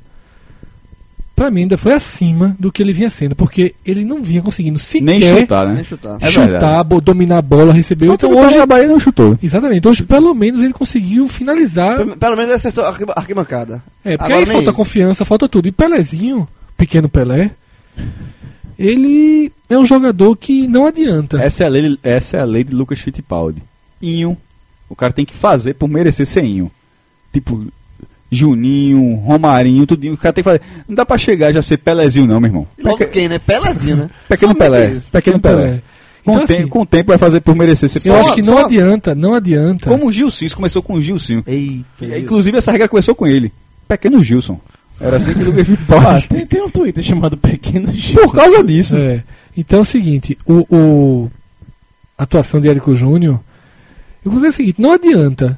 pra mim ainda foi acima do que ele vinha sendo, porque ele não vinha conseguindo sequer Nem chutar, né? Nem chutar. É chutar, verdade. bo- dominar a bola, receber. Então Então hoje, a Bahia não chutou. exatamente, hoje pelo menos ele conseguiu finalizar. Pelo, pelo menos ele acertou a arqui- arquibancada. É, porque Agora aí nem falta isso. confiança, falta tudo. E Pelézinho, pequeno Pelé, ele é um jogador que não adianta. Essa é a lei, essa é a lei de Lucas Fittipaldi. Inho, o cara tem que fazer por merecer ser Inho. Tipo, Juninho, Romarinho, tudinho. O cara tem que fazer. Não dá pra chegar e já ser Pelézinho, não, meu irmão. Logo Peque- quem, né? Pelézinho, né? Pequeno Somente Pelé. isso. Pequeno Pelé. Com, Então, o tempo, assim, com o tempo vai fazer por merecer ser eu Pelé. acho que não só- adianta, não adianta. Como o Gilson, isso começou com o Gilson. Eita. E, inclusive essa regra começou com ele. Pequeno Gilson. Era assim que o Lucas Fittipaldi. Ah, tem, tem um Twitter chamado Pequeno Gil. Por causa disso. É. Então é o seguinte, o, o- a atuação de Érico Júnior, eu vou dizer o seguinte, não adianta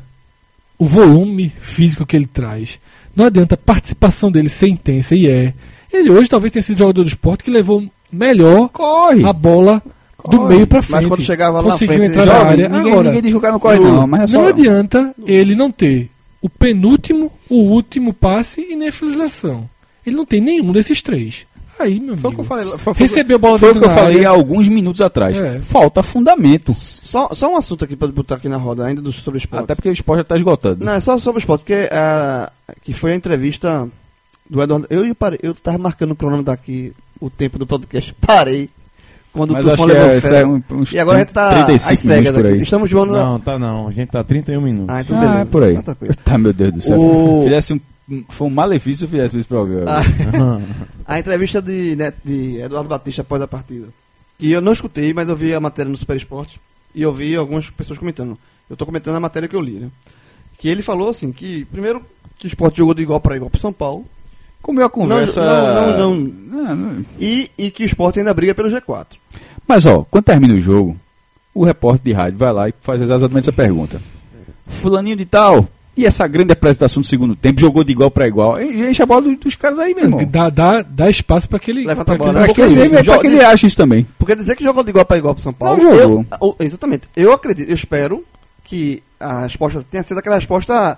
o volume físico que ele traz, não adianta a participação dele ser intensa, e é. Ele hoje talvez tenha sido o jogador do esporte que levou melhor Corre. a bola do Corre. meio pra frente. Mas quando chegava lá na conseguiu frente, entrar ele na joga. área. Ninguém, Agora, ninguém diz que o cara não corre, eu- não. Mas é só... não adianta ele não ter o penúltimo, o último passe e nem a finalização. Ele não tem nenhum desses três. Aí, meu Foi o amigo, que eu falei. Foi, foi, recebeu a bola foi o dentro que eu da falei área. há alguns minutos atrás. É. Falta fundamento. Só, só um assunto aqui pra botar aqui na roda, ainda do, sobre o esporte. Até porque o esporte já tá esgotando. Não, é só sobre o esporte, porque ah, que foi a entrevista do Eduardo. Eu, eu, parei, eu tava marcando o cronômetro aqui, o tempo do podcast, parei. Quando Mas o acho Tufão que levou é, fé. isso é um, uns E agora a gente tá trinta e às cinco cegas minutos por aqui. aí. Estamos voando na. Não, tá não. A gente tá trinta e um minutos. Ah, então Ah, beleza. é por aí. Tá tranquilo. Tá, meu Deus do céu. O- Se fizesse um, foi um malefício se eu fizesse esse programa. Ah, a entrevista de, né, de Eduardo Batista após a partida. Que eu não escutei, mas eu vi a matéria no Super Esporte. E eu vi algumas pessoas comentando. Eu tô comentando a matéria que eu li, né? Que ele falou assim, que primeiro que o esporte jogou de igual para igual pro São Paulo. Comeu a conversa. não, não, não. Não, não. E, e que o esporte ainda briga pelo G quatro. Mas ó, quando termina o jogo, o repórter de rádio vai lá e faz exatamente essa pergunta. Fulaninho de tal, e essa grande apresentação do segundo tempo, jogou de igual para igual. E enche a bola do- dos caras aí, meu irmão. Dá, dá, dá espaço pra que ele. Levanta a pra bola, que né? ele- Pra que ele, Porque é isso, pra que ele joga- acha isso também. Porque dizer que jogou de igual para igual pro São Paulo. Não jogou. eu- ou- exatamente. Eu acredito, eu espero que a resposta tenha sido aquela resposta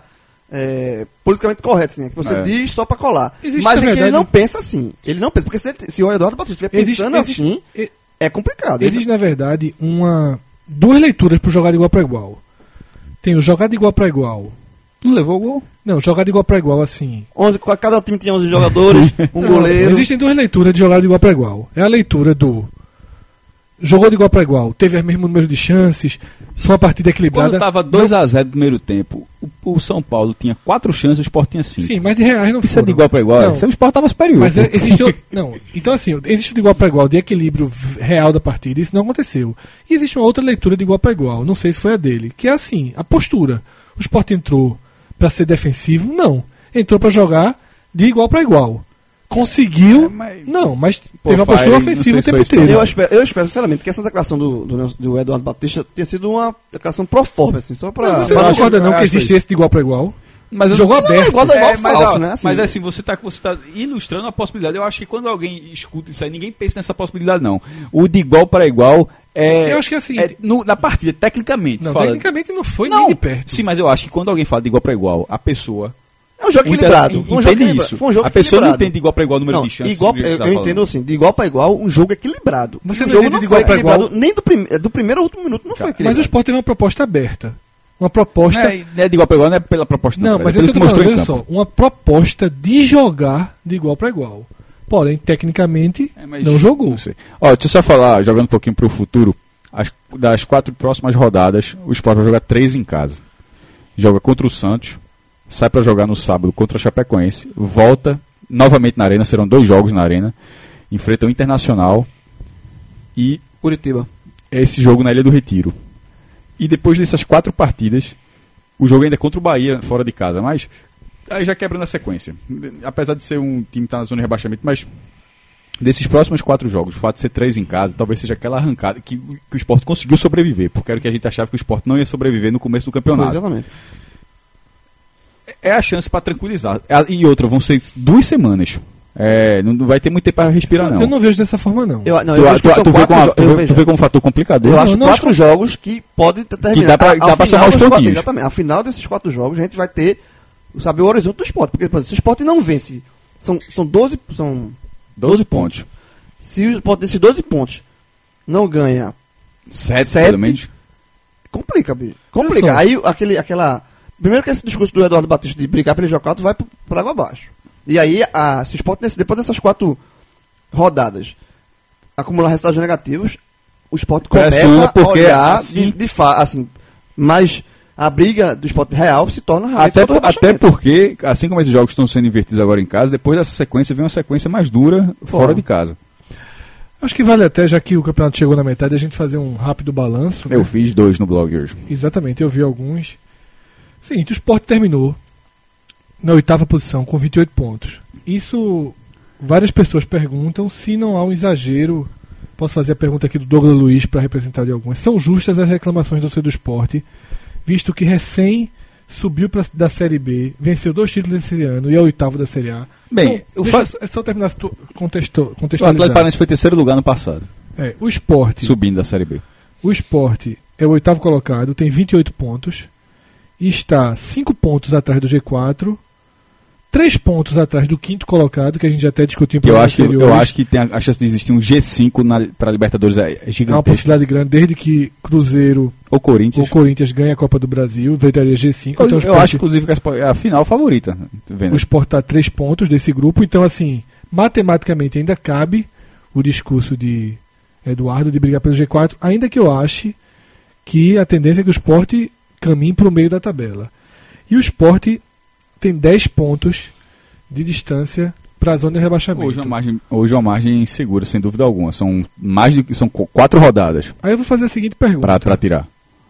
é, politicamente correta, assim, que você É. diz só pra colar. Existe, Mas na é que ele verdade- não pensa assim. Ele não pensa. Porque se, ele- se o Eduardo Batista estiver Existe, pensando existe, assim, e- é complicado. existe, na verdade, uma duas leituras pro jogar de igual pra igual. Tem o jogar de igual pra igual. Não levou o gol. Não, jogar de igual pra igual, assim. onze, cada time tinha onze jogadores, um Não, goleiro. Existem duas leituras de jogar de igual para igual. É a leitura do jogou de igual para igual, teve o mesmo número de chances, foi uma partida Quando equilibrada. tava dois a zero no primeiro tempo, o, o São Paulo tinha quatro chances, o Sport tinha cinco. Sim, mas de reais não Isso é foram. de igual para igual. Não. Isso é o Sport tava superior. Mas pô. é- existe o- não, então assim, existe o de igual para igual de equilíbrio v- real da partida, isso não aconteceu. E existe uma outra leitura de igual para igual, não sei se foi a dele, que é assim, a postura. O Sport entrou para ser defensivo? Não. Entrou para jogar de igual para igual. Conseguiu? É, mas- Não, mas Pô, teve uma postura Fire, não ofensiva sei o se tempo foi isso inteiro. Eu espero, eu espero, sinceramente, que essa declaração do, do, Nelson- do Eduardo Batista tenha sido uma declaração pro forma, assim, só pra. Mas você eu não acho- concorda não eu que acho existe isso. esse de igual para igual? Mas eu Jogou não- aberto. igual a igual É, mas, falso, ó, né? Assim. mas assim, você tá, você tá ilustrando a possibilidade. Eu acho que quando alguém escuta isso aí, ninguém pensa nessa possibilidade, não. O de igual para igual é. Eu acho que é assim. é no- na partida, tecnicamente. Não, falando. tecnicamente não foi Não, nem de perto. Sim, mas eu acho que quando alguém fala de igual para igual, a pessoa. É um jogo o equilibrado. inte- Foi um jogo entende equilibra- isso. Foi um jogo a pessoa não equilibrado. entende de igual para igual o número Não, de chances. igual, que você eu, tá eu falando. entendo assim, de igual para igual, um jogo equilibrado. Você o não jogo entende não de foi igual pra equilibrado igual? nem do, prim, do primeiro ao último minuto, não foi equilibrado. Mas o Sport teve uma proposta aberta. Uma proposta. Não é, não é de igual para igual, não é pela proposta. Não, Fred, mas é é isso pelo que eu tô mostrou falando, em olha campo. só. Uma proposta de jogar de igual para igual. Porém, tecnicamente, É, mas não jogou. não sei. Ó, deixa eu só falar, jogando um pouquinho pro futuro. As, das quatro próximas rodadas, o Sport vai jogar três em casa. Joga contra o Santos, sai para jogar no sábado contra a Chapecoense, volta novamente na Arena, serão dois jogos na Arena, enfrenta o Internacional e Curitiba. esse jogo na Ilha do Retiro. E depois dessas quatro partidas, o jogo ainda é contra o Bahia, fora de casa, mas aí já quebra na sequência. Apesar de ser um time que está na zona de rebaixamento, mas desses próximos quatro jogos, o fato de ser três em casa, talvez seja aquela arrancada que, que o Sport conseguiu sobreviver, porque era o que a gente achava que o Sport não ia sobreviver no começo do campeonato. Exatamente. É a chance para tranquilizar. E outra, vão ser duas semanas. É, não vai ter muito tempo para respirar, não. Eu não vejo dessa forma, não. Eu, não, tu, eu acho que tu, são tu, vê quatro como, jo- tu, eu vê, vejo- tu vê como um fator complicador? Eu Não, acho não, quatro acho- jogos que podem terminar. Que dá pra- A- ao dá pra final somar os dos quatro- pontinhos. Exatamente. Ao final desses quatro jogos, a gente vai ter, sabe, o horizonte do Sport. Porque, por exemplo, se o Sport não vence, são, são doze... São doze pontos. Se o Sport desses doze pontos não ganha, sete, Sete. pelo menos. complica, bicho. Olha Complica. só. Aí aquele, aquela... Primeiro que esse discurso do Eduardo Batista de brigar pelo G quatro vai por, por água abaixo. E aí, a, se o Sport, nesse- depois dessas quatro rodadas, acumular resultados negativos, o Sport Pressiona começa a porque, olhar assim- de, de fa, assim, mas a briga do Sport real se torna realmente Até, contra o por- até rebaixamento. porque, assim como esses jogos estão sendo invertidos agora em casa, depois dessa sequência vem uma sequência mais dura fora Fora. de casa. Acho que vale até, já que o campeonato chegou na metade, a gente fazer um rápido balanço. Eu né? fiz dois no blog hoje. Exatamente, eu vi alguns. Seguinte, o Sport terminou na oitava posição com vinte e oito pontos. Isso, várias pessoas perguntam se não há um exagero. Posso fazer a pergunta aqui do Douglas Luiz para representar de algumas. São justas as reclamações do torcedor do Sport, visto que recém subiu pra, da Série B, venceu dois títulos esse ano e é o oitavo da Série A. Bem, Então, o, deixa fa- eu- é só terminar se tu- contexto, o contextualizar. Atlético Paranaense foi terceiro lugar no passado, É, o Sport, subindo da Série B. o Sport é o oitavo colocado, tem vinte e oito pontos e está cinco pontos atrás do G quatro, três pontos atrás do quinto colocado, que a gente já até discutiu em Que eu programas acho que, eu anteriores. acho que tem a, a chance de existir um G cinco para Libertadores é, é É uma gigantesca. possibilidade grande, desde que Cruzeiro Ou Corinthians. ou Corinthians ganhe a Copa do Brasil, viraria G cinco. Eu, então o eu Sport- acho, inclusive, que a Sport- é a final favorita. Tá vendo? O Sport está a três pontos desse grupo, então assim, matematicamente ainda cabe o discurso de Eduardo de brigar pelo G quatro, ainda que eu ache que a tendência é que o Sport caminhe para o meio da tabela. E o Sport tem dez pontos de distância para a zona de rebaixamento. Hoje é uma margem, hoje é uma margem segura, sem dúvida alguma. São mais de são qu- quatro rodadas Aí eu vou fazer a seguinte pergunta: para tirar.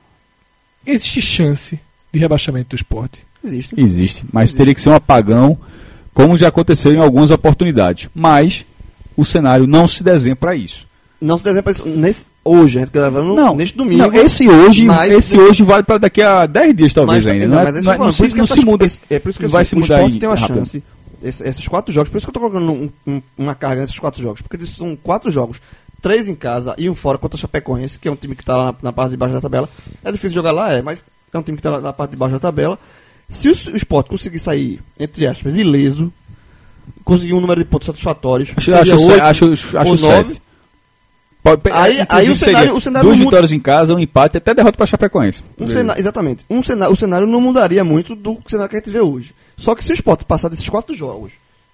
existe chance de rebaixamento do Sport? Existe. Existe, mas teria que ser um apagão, como já aconteceu em algumas oportunidades. Mas o cenário não se desenha para isso. Não se desenha pra isso nesse, hoje, a gente tá gravando Não, neste domingo. não, esse hoje, mas- esse hoje vale para daqui a dez dias talvez Mas, ainda. não, Não, é- mas é isso não, é- que eu tô não falando, se, por isso que não se essas- muda. esse- É por isso que não assim, vai se o mudar Sport aí tem uma rápido. chance. Esse- esses quatro jogos, por isso que eu tô colocando um- um- uma carga nesses quatro jogos, porque esses são quatro jogos, três em casa e um fora contra o Chapecoense, que é um time que tá lá na, na parte de baixo da tabela. É difícil jogar lá, é, mas é um time que tá lá na parte de baixo da tabela. Se o, o Sport conseguir sair, entre aspas, ileso, conseguir um número de pontos satisfatórios, Acho, seria acho, oito acho, acho, acho ou nove. sete. Pode, Aí- inclusive, aí o seria cenário- o cenário duas não mu- vitórias em casa, um empate, até derrota para Chapecoense. Um cenário, exatamente. Um cenário, o cenário não mudaria muito do cenário que a gente vê hoje. Só que se o Sport passar desses quatro jogos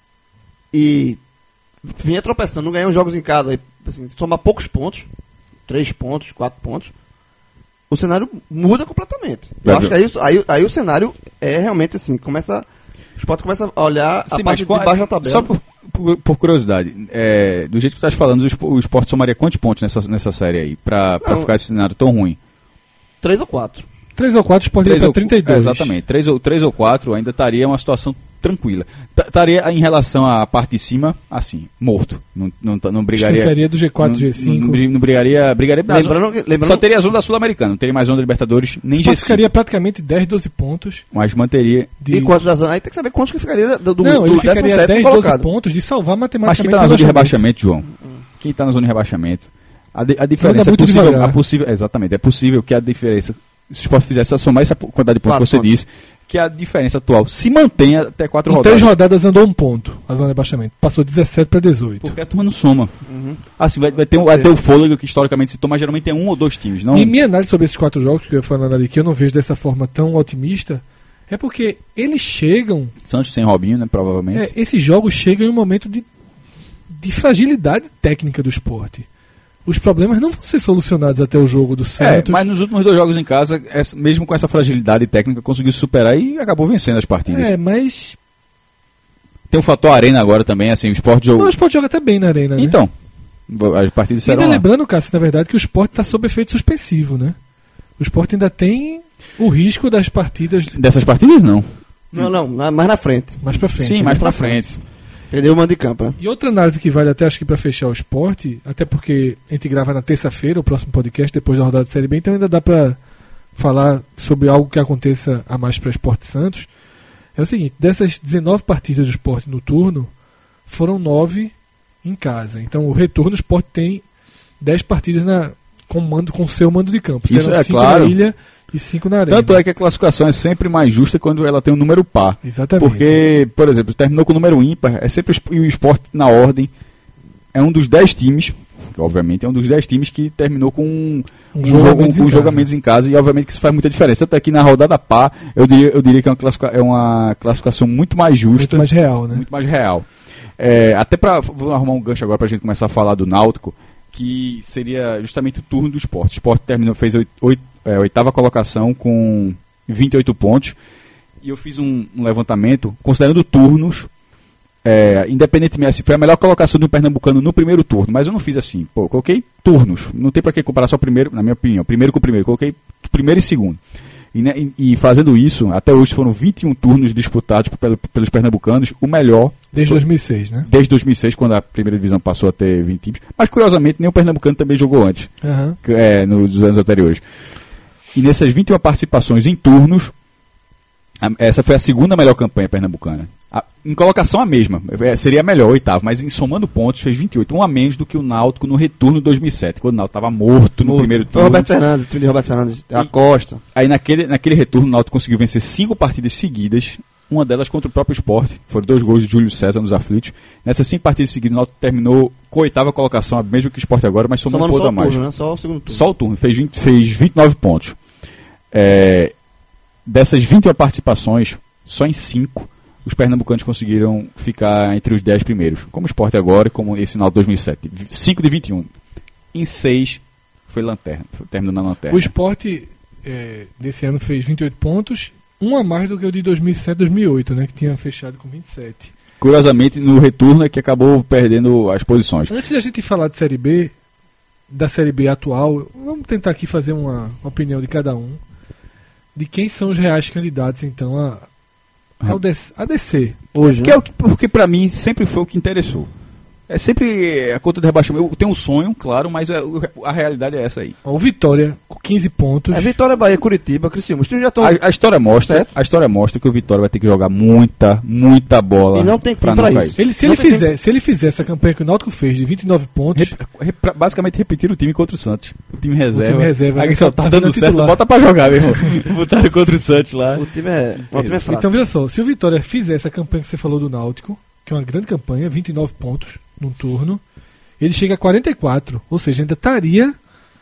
e vinha tropeçando, não ganhar uns jogos em casa, e assim, somar poucos pontos, três pontos, quatro pontos, o cenário muda completamente. Eu Vai acho que ver. aí, o- aí, aí o cenário é realmente assim, começa. O Sport começa a olhar a Sim, parte de qual- baixo da tabela. Só por, por- por curiosidade, é, do jeito que tu estás falando, o Sp- o Sport somaria quantos pontos nessa, nessa série aí? Pra, pra Não. ficar esse cenário tão ruim? Três ou quatro. três ou quatro, o Sport Três iria ou- para trinta e dois. é, exatamente. Três ou, três ou quatro ainda estaria uma situação tranquila. T- Estaria em relação à parte de cima, assim, morto. Não, não, tá- não brigaria. Distanciaria do G quatro, não, G cinco. Não, bri- não brigaria. brigaria na Lembrando zona- que- lembrando- Só teria a zona da Sul-Americana, não teria mais zona da Libertadores, nem O G Sport cinco. ficaria praticamente dez, doze pontos. Mas manteria. De... E quantos da zona? Aí tem que saber quantos que ficaria do, do, Não, do ele décimo ficaria sétimo dez, doze colocado. pontos de salvar Mas quem matematicamente está na zona de o rebaixamento, João? Quem está na zona de rebaixamento? A, di- a diferença Anda é muito possível, devagar. a possível. Exatamente, é possível que a diferença. Se o Sport fizesse a somar essa quantidade de pontos Quatro que você pontos. disse, que a diferença atual se mantenha até quatro Em rodadas. três rodadas andou um ponto a zona de rebaixamento. Passou dezessete para dezoito. Porque a turma não soma. Uhum. Assim, vai, vai, ter, um- vai ter o fôlego que historicamente se toma, geralmente é um ou dois times. Não... E minha análise sobre esses quatro jogos, que eu ia falando ali, que eu não vejo dessa forma tão otimista, é porque eles chegam, Santos sem Robinho, né? Provavelmente. é, esses jogos chegam em um momento de, de fragilidade técnica do esporte. Os problemas não vão ser solucionados até o jogo do É, Santos. mas nos últimos dois jogos em casa, essa- mesmo com essa fragilidade técnica, conseguiu superar e acabou vencendo as partidas. É, mas Tem o fator arena agora também, assim, o Sport jogou. não, o esporte joga até bem na arena, né? Então, as partidas E serão ainda lá. lembrando, Cássio, na verdade, que o esporte está sob efeito suspensivo, né? O esporte ainda tem o risco das partidas Dessas partidas, não. Não, não, na- mais na frente. mais pra frente. Sim, né? mais pra frente. Perdeu o mando de campo, né? E outra análise que vale até, acho que para fechar o esporte, até porque a gente grava na terça-feira, o próximo podcast, depois da rodada de Série B, então ainda dá para falar sobre algo que aconteça a mais para o Sport Santos. É o seguinte, dessas dezenove partidas do Sport no turno, foram nove em casa. Então o retorno do Sport tem dez partidas na, com mando, com seu mando de campo. Isso Serão é cinco claro. na ilha e cinco na arena. Tanto é que a classificação é sempre mais justa quando ela tem um número par. Exatamente. Porque, por exemplo, terminou com o número ímpar, é sempre o Sport na ordem. É um dos dez times, que obviamente é um dos dez times que terminou com um, Um um jogo jogo, a menos com em casa. jogamentos em casa, e obviamente que isso faz muita diferença. Tanto é que na rodada par, eu diria, eu diria que é uma, classifica, é uma classificação muito mais justa, muito mais real, né? muito mais real. É, até para vou arrumar um gancho agora para a gente começar a falar do Náutico, que seria justamente o turno do Sport. O Sport terminou, fez oito, oito, é, oitava colocação com vinte e oito pontos, e eu fiz um, um levantamento considerando turnos. É, independentemente, assim, foi a melhor colocação do Pernambucano no primeiro turno, mas eu não fiz assim, pô, coloquei turnos, não tem pra que comparar só o primeiro, na minha opinião, primeiro com o primeiro, coloquei primeiro e segundo, e, né, e, e fazendo isso, até hoje foram vinte e um turnos disputados pelo, pelos pernambucanos, o melhor Desde dois mil e seis, né? desde dois mil e seis, quando a primeira divisão passou a ter vinte times, mas curiosamente nem o Pernambucano também jogou antes, Uhum. que, é, nos anos anteriores, e nessas vinte e uma participações em turnos, a, essa foi a segunda melhor campanha pernambucana. A, em colocação a mesma, é, seria a melhor, oitavo, mas em somando pontos fez vinte e oito, um a menos do que o Náutico no retorno de dois mil e sete, quando o Náutico estava morto no Morto. primeiro Foi o turno. Roberto Fernandes, o time de Roberto Fernandes, a E- Costa. Aí naquele, naquele retorno o Náutico conseguiu vencer cinco partidas seguidas, uma delas contra o próprio Sport, foram dois gols de Júlio César nos aflitos. Nessas cinco partidas seguidas o Náutico terminou com a oitava colocação, a mesma que o Sport agora, mas somou um Somando ponto só a o mais. turno, né? Só o segundo turno. Só o turno, fez, vinte, fez vinte e nove pontos. É, dessas vinte e uma participações, só em cinco os pernambucanos conseguiram ficar entre os dez primeiros, como o Sport agora e como esse Náutico dois mil e sete. cinco de vinte e um. Em seis foi lanterna, foi, terminou na lanterna. O Sport é, desse ano fez vinte e oito pontos, um a mais do que o de dois mil e sete, dois mil e oito, né? Que tinha fechado com vinte e sete. Curiosamente, no retorno é que acabou perdendo as posições. Antes da gente falar de Série B, da Série B atual, vamos tentar aqui fazer uma, uma opinião de cada um de quem são os reais candidatos, então, a, ao des- a descer. Hoje, Que né? é o que, porque pra mim sempre foi o que interessou. É sempre a conta de rebaixamento. Eu tenho um sonho, claro, mas a, a realidade é essa aí. Ó, o Vitória, com quinze pontos. É Vitória, Bahia, Curitiba, Criciúma. Os times já estão... A, a história mostra, Certo. a história mostra que o Vitória vai ter que jogar muita, muita bola. E não tem time não pra cair. isso. Ele, se, Não ele tem fizer, se ele fizer essa campanha que o Náutico fez de vinte e nove pontos, Rep- rep- basicamente repetir o time contra o Santos. O time reserva. O time reserva, Aí né? só tá Tá dando dando certo, titular. bota pra jogar, meu irmão. Botaram contra o Santos lá. O time é, o time é fraco. então veja só, se o Vitória fizer essa campanha que você falou do Náutico, que é uma grande campanha, vinte e nove pontos num turno, ele chega a quarenta e quatro, ou seja, ainda estaria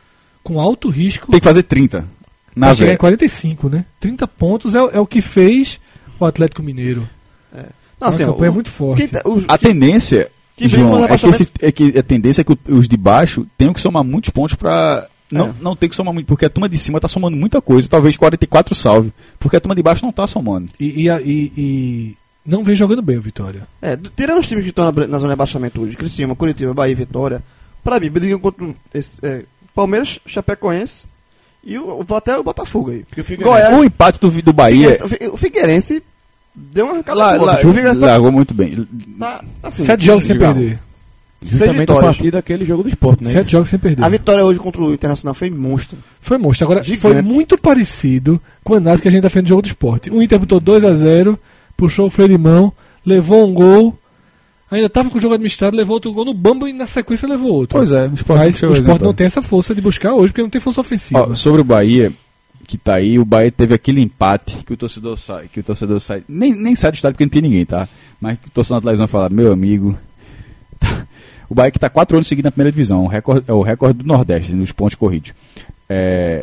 com alto risco Tem que fazer trinta. Na para chegar em véia. quarenta e cinco, né? trinta pontos é, o- é o que fez o Atlético Mineiro. Não, uma assim, campanha o- muito forte. quem tá- os- A tendência, que briga João, no é que, rebaixamento- esse, é que a tendência é que o- os de baixo tenham que somar muitos pontos pra não, É. não ter que somar muito, porque a turma de cima tá somando muita coisa, talvez quarenta e quatro salve, porque a turma de baixo não tá somando. E, e, a- e- e não vem jogando bem o Vitória. É, do- tirando os times que estão na, bre- na zona de abaixamento hoje, Criciúma, Curitiba, Bahia e Vitória, pra mim, brigam contra esse, é, Palmeiras, Chapecoense e o, o- até o Botafogo aí. E o Figueirense? Goiás, O empate do, do Bahia Figueirense- o Figueirense deu uma arrancada lá, boa, lá, bicho. O Figueirense tá, largou muito bem. tá assim, Sete jogos sem legal. perder. seis Justamente a vitórias. partir daquele jogo do esporte, né? Sete jogos sem perder. A vitória hoje contra o Internacional foi monstro. Foi monstro. Agora, Gigante. foi muito parecido com a análise que a gente tá fazendo do jogo do esporte. O Inter botou dois a zero, puxou o freio de mão, levou um gol, ainda tava com o jogo administrado, levou outro gol no bambo e na sequência levou outro. Pois é, o Sport Mas puxou o o esporte exemplo. não tem essa força de buscar hoje, porque não tem força ofensiva. Ó, sobre o Bahia, que tá aí, o Bahia teve aquele empate que o torcedor sai, que o torcedor sai, nem, nem sai do estádio porque não tem ninguém, tá? Mas que o torcedor na televisão fala, meu amigo, tá- o Bahia que tá quatro anos seguindo na primeira divisão, o recorde, é o recorde do Nordeste nos pontos corridos. É,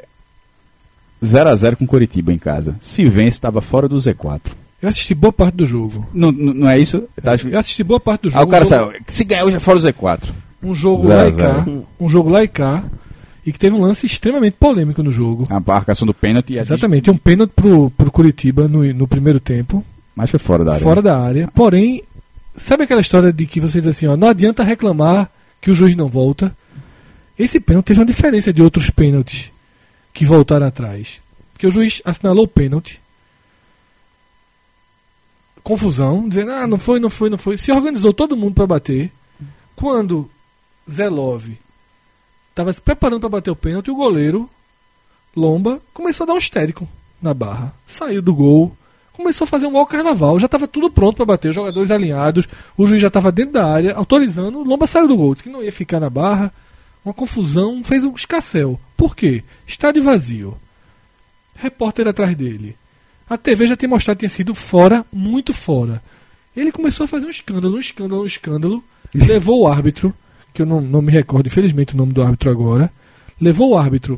zero a zero com o Coritiba em casa. Se vence, estava fora do Z quatro. Eu assisti boa parte do jogo. Não, não, não é isso? Tá, Eu assisti boa parte do jogo. ah, o cara um jogo, saiu, se ganhar hoje é fora do Z quatro. um jogo Zero a lá e cá, zero. um jogo lá e cá, e que teve um lance extremamente polêmico no jogo. A marcação do pênalti e a Exatamente, um pênalti pro, pro Curitiba no, no primeiro tempo, mas foi fora da área. fora da área. Porém, sabe aquela história de que você diz assim, ó, não adianta reclamar que o juiz não volta? Esse pênalti teve uma diferença de outros pênaltis que voltaram atrás. Porque o juiz assinalou o pênalti. confusão, dizendo, ah, não foi, não foi, não foi. Se organizou todo mundo para bater. Quando Zé Love estava se preparando para bater o pênalti, o goleiro, Lomba, começou a dar um histérico na barra. Saiu do gol, começou a fazer um mau carnaval. Já estava tudo pronto para bater, os jogadores alinhados, o juiz já estava dentro da área, autorizando. O Lomba saiu do gol, disse que não ia ficar na barra. Uma confusão, fez um escassel. Por quê? Estádio vazio. Repórter atrás dele. A T V já tinha mostrado que tinha sido fora, muito fora. Ele começou a fazer um escândalo, um escândalo, um escândalo. Levou o árbitro, que eu não, não me recordo, infelizmente, o nome do árbitro agora. Levou o árbitro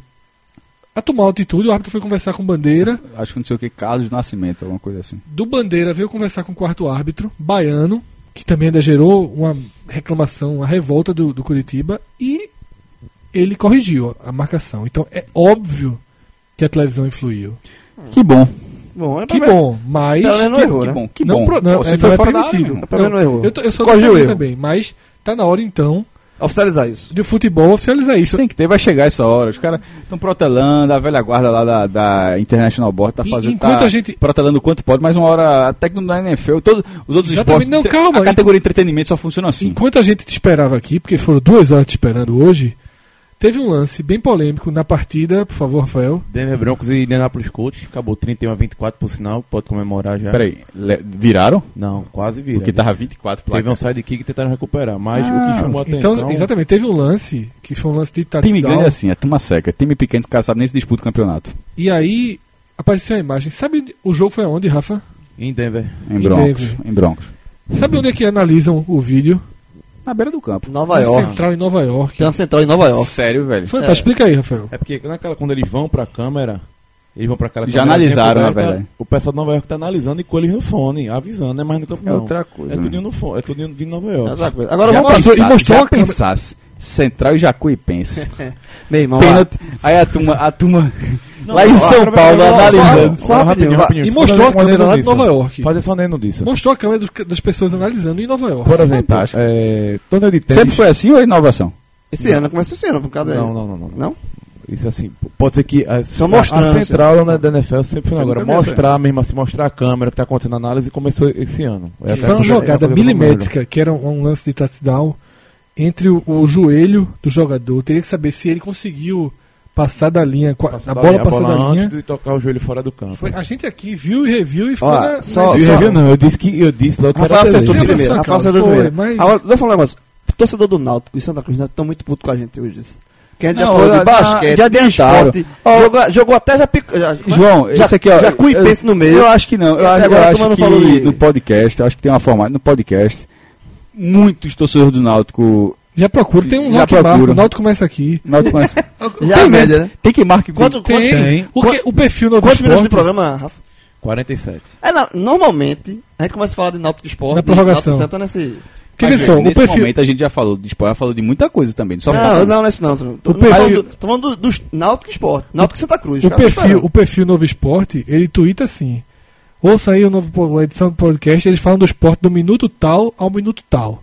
a tomar altitude. O árbitro foi conversar com o Bandeira. Acho que não sei o que, Carlos Nascimento, alguma coisa assim. Do Bandeira veio conversar com o quarto árbitro, Baiano, que também ainda gerou uma reclamação, uma revolta do, do Curitiba. E ele corrigiu a marcação. Então é óbvio que a televisão influiu. Que bom. Bom, é Que pra- bom, mas... Pelo menos não que, errou, que né? bom, que não, bom. pro- não, Você é, foi não é fora da área, permitido. meu irmão. Pelo menos não errou. Eu, tô- eu sou Corrigiu do o erro. também, mas tá na hora então Oficializar isso. de futebol oficializar isso. Tem que ter, vai chegar essa hora. Os caras estão protelando, a velha guarda lá da, da International Board tá E- fazendo. enquanto tá a gente- protelando o quanto pode, mas uma hora até que não dá N F L, todo, os outros Exatamente, esportes. não, tre- calma, a categoria entretenimento só funciona assim. Enquanto a gente te esperava aqui, porque foram duas horas te esperando hoje, teve um lance bem polêmico na partida, por favor, Rafael. Denver Broncos e Indianapolis Colts. Acabou trinta e um a vinte e quatro por sinal. Pode comemorar já. Peraí, le- viraram? Não, quase vira. Porque tava vinte e quatro Teve placa. um sidekick e tentaram recuperar. Mas Ah, o que chamou a atenção... Então, exatamente, teve um lance que foi um lance de touchdown. Time grande é assim, é turma seca. Time pequeno que o cara sabe nem se disputa o campeonato. E aí apareceu a imagem. Sabe onde- o jogo foi aonde, Rafa? Em Denver. Em Em Broncos. Denver. Em Broncos. Sabe onde é que analisam o vídeo? Na beira do campo. Nova Na York. Central em Nova York. Tem uma central em Nova York. Sério, velho. Fantástico, explica aí, Rafael. É porque naquela, quando eles vão pra câmera... Eles vão pra aquela Já câmera, analisaram, tem a na câmera, verdade. tá- O pessoal de Nova York tá analisando e com eles no fone, avisando, não é mais no campo É não. outra coisa. É né? tudinho no fone, é tudinho de Nova É York. outra coisa. Agora Já vamos pra... mostrou- e pensasse, mostrou já a câmera- pensasse. Central e Jacuipense. Meu irmão, Pênalti. Aí a turma, a turma Não, lá em não, São agora Paulo vai- analisando. só rapidinho, vai- E mostrou a câmera lá de Nova York. Fazer só dentro disso. Mostrou a câmera dos- das pessoas analisando em Nova York. Por exemplo, Fantástico. é, torneio de tênis... Sempre foi assim ou é inovação? esse ano, começou esse ano, por causa Não, daí. não, não, não. Não? Isso assim, pode ser que a, Só a- mostrando, a central né, da N F L sempre foi Você agora. nunca viu isso Mostrar mesmo assim, mostrar a câmera que está acontecendo a análise começou esse ano. Essa Foi é uma a- jogada essa é a coisa milimétrica, que era um, um lance de touchdown entre o, o joelho do jogador. Teria que saber se ele conseguiu passar da linha, com a- Passar a da bola linha, passar da antes linha. de tocar o joelho fora do campo. Foi- a gente aqui viu e reviu e ficou Ó, na, só- na- Eu só- review, não, eu disse que eu disse logo que era Rafael T V. acertou Sim, primeiro. mas Rafael foi, acertou primeiro. mas- Agora, deixa eu falar um negócio. Torcedor do Náutico e Santa Cruz estão muito puto com a gente hoje. Que a gente já Não, falou já- de basquete, já de adiantaram. esporte, Ó, jogou, jogou até já, pico, já João, já, esse aqui, ó. já Cuipense no meio. Eu acho que não. Eu, E acho- agora eu a acho turma não que falou de- no podcast, eu acho que tem uma forma. No podcast, muitos torcedores do Náutico. Já procura, tem um Já Náutico Marco, procura. o Náutico começa aqui. Náutico mas, Já a média, né? tem que marcar. Quanto, quanto, Tem, tem. porque o perfil Novo quantos minutos de Esporte, programa, Rafa? quarenta e sete. É, não, normalmente, a gente começa a falar de Náutico Esporte. Na de prorrogação. Náutico Santa nesse... que Mas, vê só, o nesse perfil, momento a gente já falou de esporte, já falou de muita coisa também. Só Não, não, nesse não. Tô, tô, perfil- falando, do, tô falando do, dos Náutico Esporte. Náutico Santa Cruz. o cara, perfil, esperando. o perfil Novo Esporte, ele tuita assim. Ouça aí o novo po- a edição do podcast, eles falam do esporte do minuto tal ao minuto tal.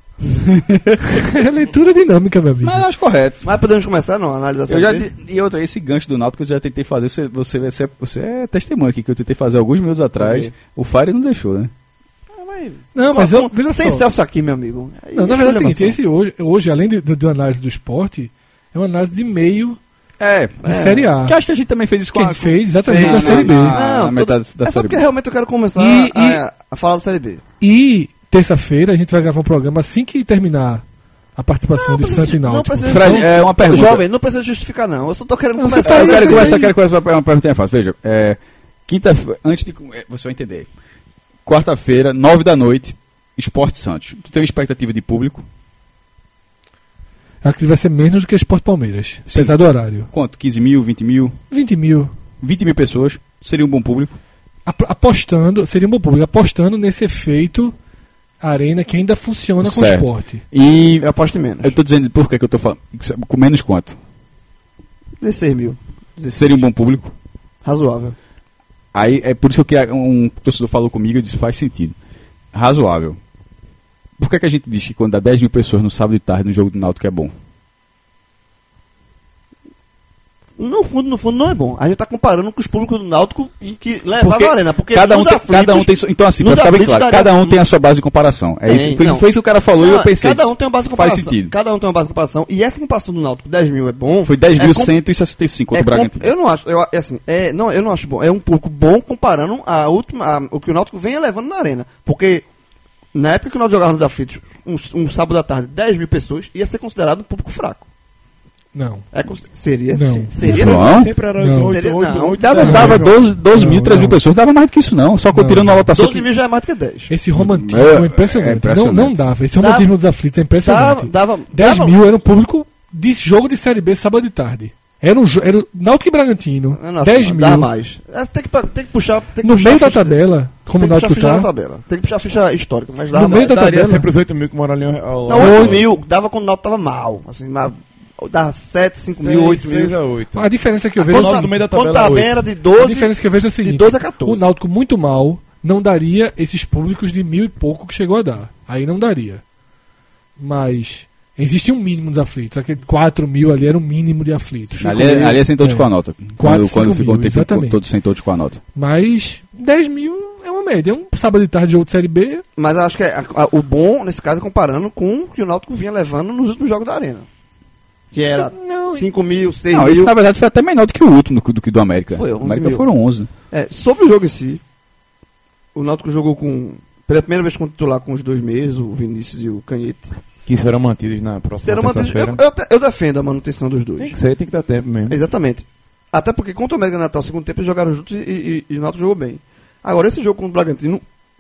É leitura dinâmica, meu amigo. Mas eu acho correto. Mas podemos começar, não? A analisação Eu já dele? di- e outra, esse gancho do Náutico eu já tentei fazer. Você, você, vai ser- você é testemunha aqui que eu tentei fazer alguns minutos atrás. Ok. O Fire não deixou, né? Não, mas eu, veja Sem só. Celso aqui, meu amigo. Aí Não, na verdade é o seguinte, esculhambação. esse hoje, hoje além de, de, de uma análise do esporte, é uma análise de meio É. de Série A. Que eu acho que a gente também fez isso Que com a gente fez exatamente fez na na- Série B. na- Não, na metade tudo- da é só Série porque B. realmente eu quero começar E- a, e- a falar da Série B. E terça-feira a gente vai gravar um programa assim que terminar a participação de Santo e não Náutico. precisa- Fred, é uma pergunta. Jovem, não precisa justificar, não. Eu só tô querendo Não, você começar. tá eu aí, quero essa começar, aí. quero começar uma pergunta fácil. Veja, é, quinta, antes de. é, Você vai entender. Quarta-feira, nove da noite, Esporte Santos. Tu tem uma expectativa de público? Acho que vai ser menos do que o Sport Palmeiras, Sim. apesar do horário. Quanto? quinze mil, vinte mil? vinte mil. vinte mil pessoas. Seria um bom público? Ap- Apostando, seria um bom público, apostando nesse efeito arena que ainda funciona com o Certo. esporte. E Eu aposto em menos. eu tô dizendo por que, que eu tô falando. Com menos quanto? dezesseis mil. Seria um bom público? Razoável. Aí é por isso que um torcedor falou comigo e disse faz sentido. Razoável. Por que, que a gente diz que quando dá dez mil pessoas no sábado de tarde no jogo do Náutico é bom? no fundo, no fundo, não é bom. A gente tá comparando com os públicos do Náutico que levavam a arena. Porque cada um, nos tem, aflitos, cada um tem su- Então, assim, pra nos ficar bem aflitos claro, daria- cada um tem a sua base de comparação. É Tem, isso. Foi, não. foi isso que o cara falou e Não, eu pensei. cada um tem uma base de comparação. Faz sentido. Cada um tem uma base de comparação. E essa comparação do Náutico, dez mil é bom. Foi dez mil é com- cento e sessenta e cinco é contra o com- Bragantino. Eu não acho, eu, é assim, é, não, eu não acho bom. É um público bom comparando a última, a- o que o Náutico vem levando na arena. Porque na época que o Náutico jogava nos aflitos, um, um sábado à tarde, dez mil pessoas, ia ser considerado um público fraco. Não. É, cons- seria, Não. sim, seria. Não. Sempre era Não. oito, Seria- oito, não. oito, Dava, dez, dava João. doze, doze mil, Não, treze mil não. pessoas, dava mais do que isso não. Só que eu Não. tirando a lotação. doze que- mil já é mais do que dez. Esse romantismo É, é impressionante. é impressionante. Não, não dava. Esse Dava- romantismo dos aflitos é impressionante. Dava, dava, dez dava- mil era um público de jogo de Série B sábado de tarde. Era um jo- era o Náutico e Bragantino. Eu não acho dez que mil. Dá mais. É, tem, que, pa- tem que puxar. Tem que No puxar meio a da ficha- tabela, como tem o que puxar a Náutico ficha da tá. tabela. Tem que puxar a ficha histórica. Mas dá No meio mais. da Daria tabela. sempre os oito mil que o Moralinho... ao- Não, ao- oito mil. Dava quando o Náutico tava mal. Assim, mas dava sete, cinco mil, seis, oito seis mil. a oito. A diferença que eu Ah, vejo é o quando, Náutico seguinte, no meio da quando tabela, tá bem oito. era de a doze, diferença que eu vejo é o seguinte: de doze a catorze. o Náutico muito mal não daria esses públicos de mil e pouco que chegou a dar. Aí não daria. Mas existe um mínimo dos aflitos. Aquele quatro mil ali era um mínimo de aflitos. Ali, ali é sem todos É. com a nota. Quatro, Quando, cinco quando ficou mil, tempo, ficou exatamente. todos sem todos com a nota. Mas dez mil é uma média. É um sábado de tarde de jogo de Série B. Mas eu acho que é- a- a- o bom, nesse caso, é comparando com o que o Náutico vinha levando nos últimos jogos da Arena. Que era Não, cinco mil, seis Não, mil. esse na verdade foi até menor do que o último, do, que- do que do América. Foi, o onze América mil. foram onze. É, sobre o jogo em si, o Náutico jogou com. Pela primeira vez com o titular com os dois meses, o Vinícius e o Canhete. Que serão mantidos na próxima Será uma eu, terça-feira. eu, eu defendo a manutenção dos dois. Tem que ser, tem que dar tempo mesmo. Exatamente. Até porque contra o América Natal, segundo tempo, eles jogaram juntos e, e, e o Náutico jogou bem. Agora, esse jogo contra o Bragantino,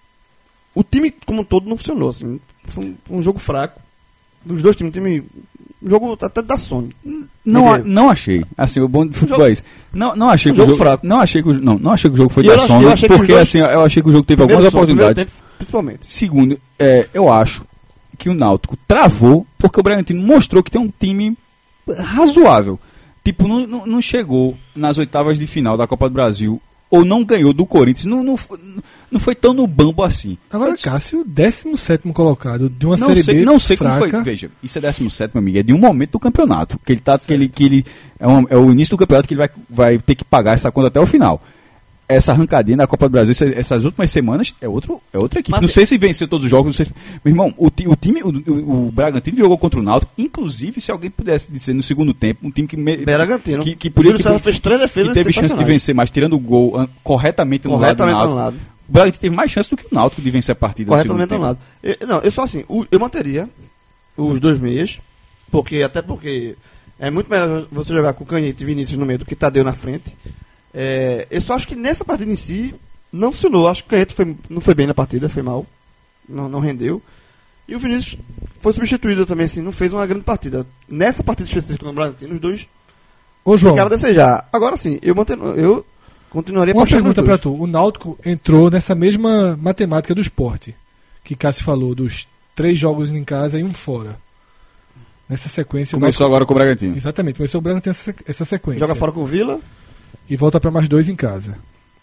o time como um todo não funcionou. Assim, foi um, um jogo fraco. Dos dois times, um time. Um jogo até da Sony. Não, a- Entendeu? não achei. Assim, o bom de futebol é isso. Não, não achei Um que o jogo jogo fraco. Não achei que o, não, não achei que o jogo foi E eu da ach- sombra, eu achei que os porque dois- assim, eu achei que o jogo teve Primeiro algumas som, primeiro oportunidades. tempo, principalmente. Segundo, é, eu acho que o Náutico travou porque o Bragantino mostrou que tem um time razoável. Tipo, não, não, não chegou nas oitavas de final da Copa do Brasil ou não ganhou do Corinthians. Não, não, foi- não foi tão no bambo assim. Agora, Cássio, décimo sétimo colocado de uma Não Série sei, B não sei como fraca. foi. Veja, isso é décimo sétimo, amigo. É de um momento do campeonato. Que ele tá, que ele, que ele, é, um- é o início do campeonato que ele vai, vai ter que pagar essa conta até o final. Essa arrancadinha da Copa do Brasil, essa- essas últimas semanas, é, outro, é outra equipe. Mas não se- sei se venceu todos os jogos. Não sei se, meu irmão, o, ti- o time, o, o, o Bragantino jogou contra o Náutico. Inclusive, se alguém pudesse dizer no segundo tempo, um time que. Me, Bragantino. que, que podia Júlio César fez três defesas que teve chance de sensacionais. vencer, mas tirando o gol an- corretamente no lado do Corretamente Náutico. anulado. O Bragantino teve mais chance do que o Náutico de vencer a partida. no segundo Corretamente tempo. anulado. Eu- Não, eu só assim, o- eu manteria os dois meias, porque até porque é muito melhor você jogar com o Canhete e Vinícius no meio do que Tadeu na frente. É, eu só acho que nessa partida em si não funcionou. Acho que o Canhete foi, não foi bem na partida, foi mal. Não, não rendeu. E o Vinícius foi substituído também, assim, não fez uma grande partida. Nessa partida específica no Bragantino, os dois Ô, João, ficaram a desejar. Agora sim, eu, mantenu, eu continuaria uma apostando nos pergunta pra dois. tu. O Náutico entrou nessa mesma matemática do esporte que Cássio falou, dos três jogos em casa e um fora. Nessa sequência. o Começou agora com o Bragantino. Náutico- Exatamente, começou o Bragantino essa, essa sequência. Joga fora com o Vila. E volta para mais dois em casa.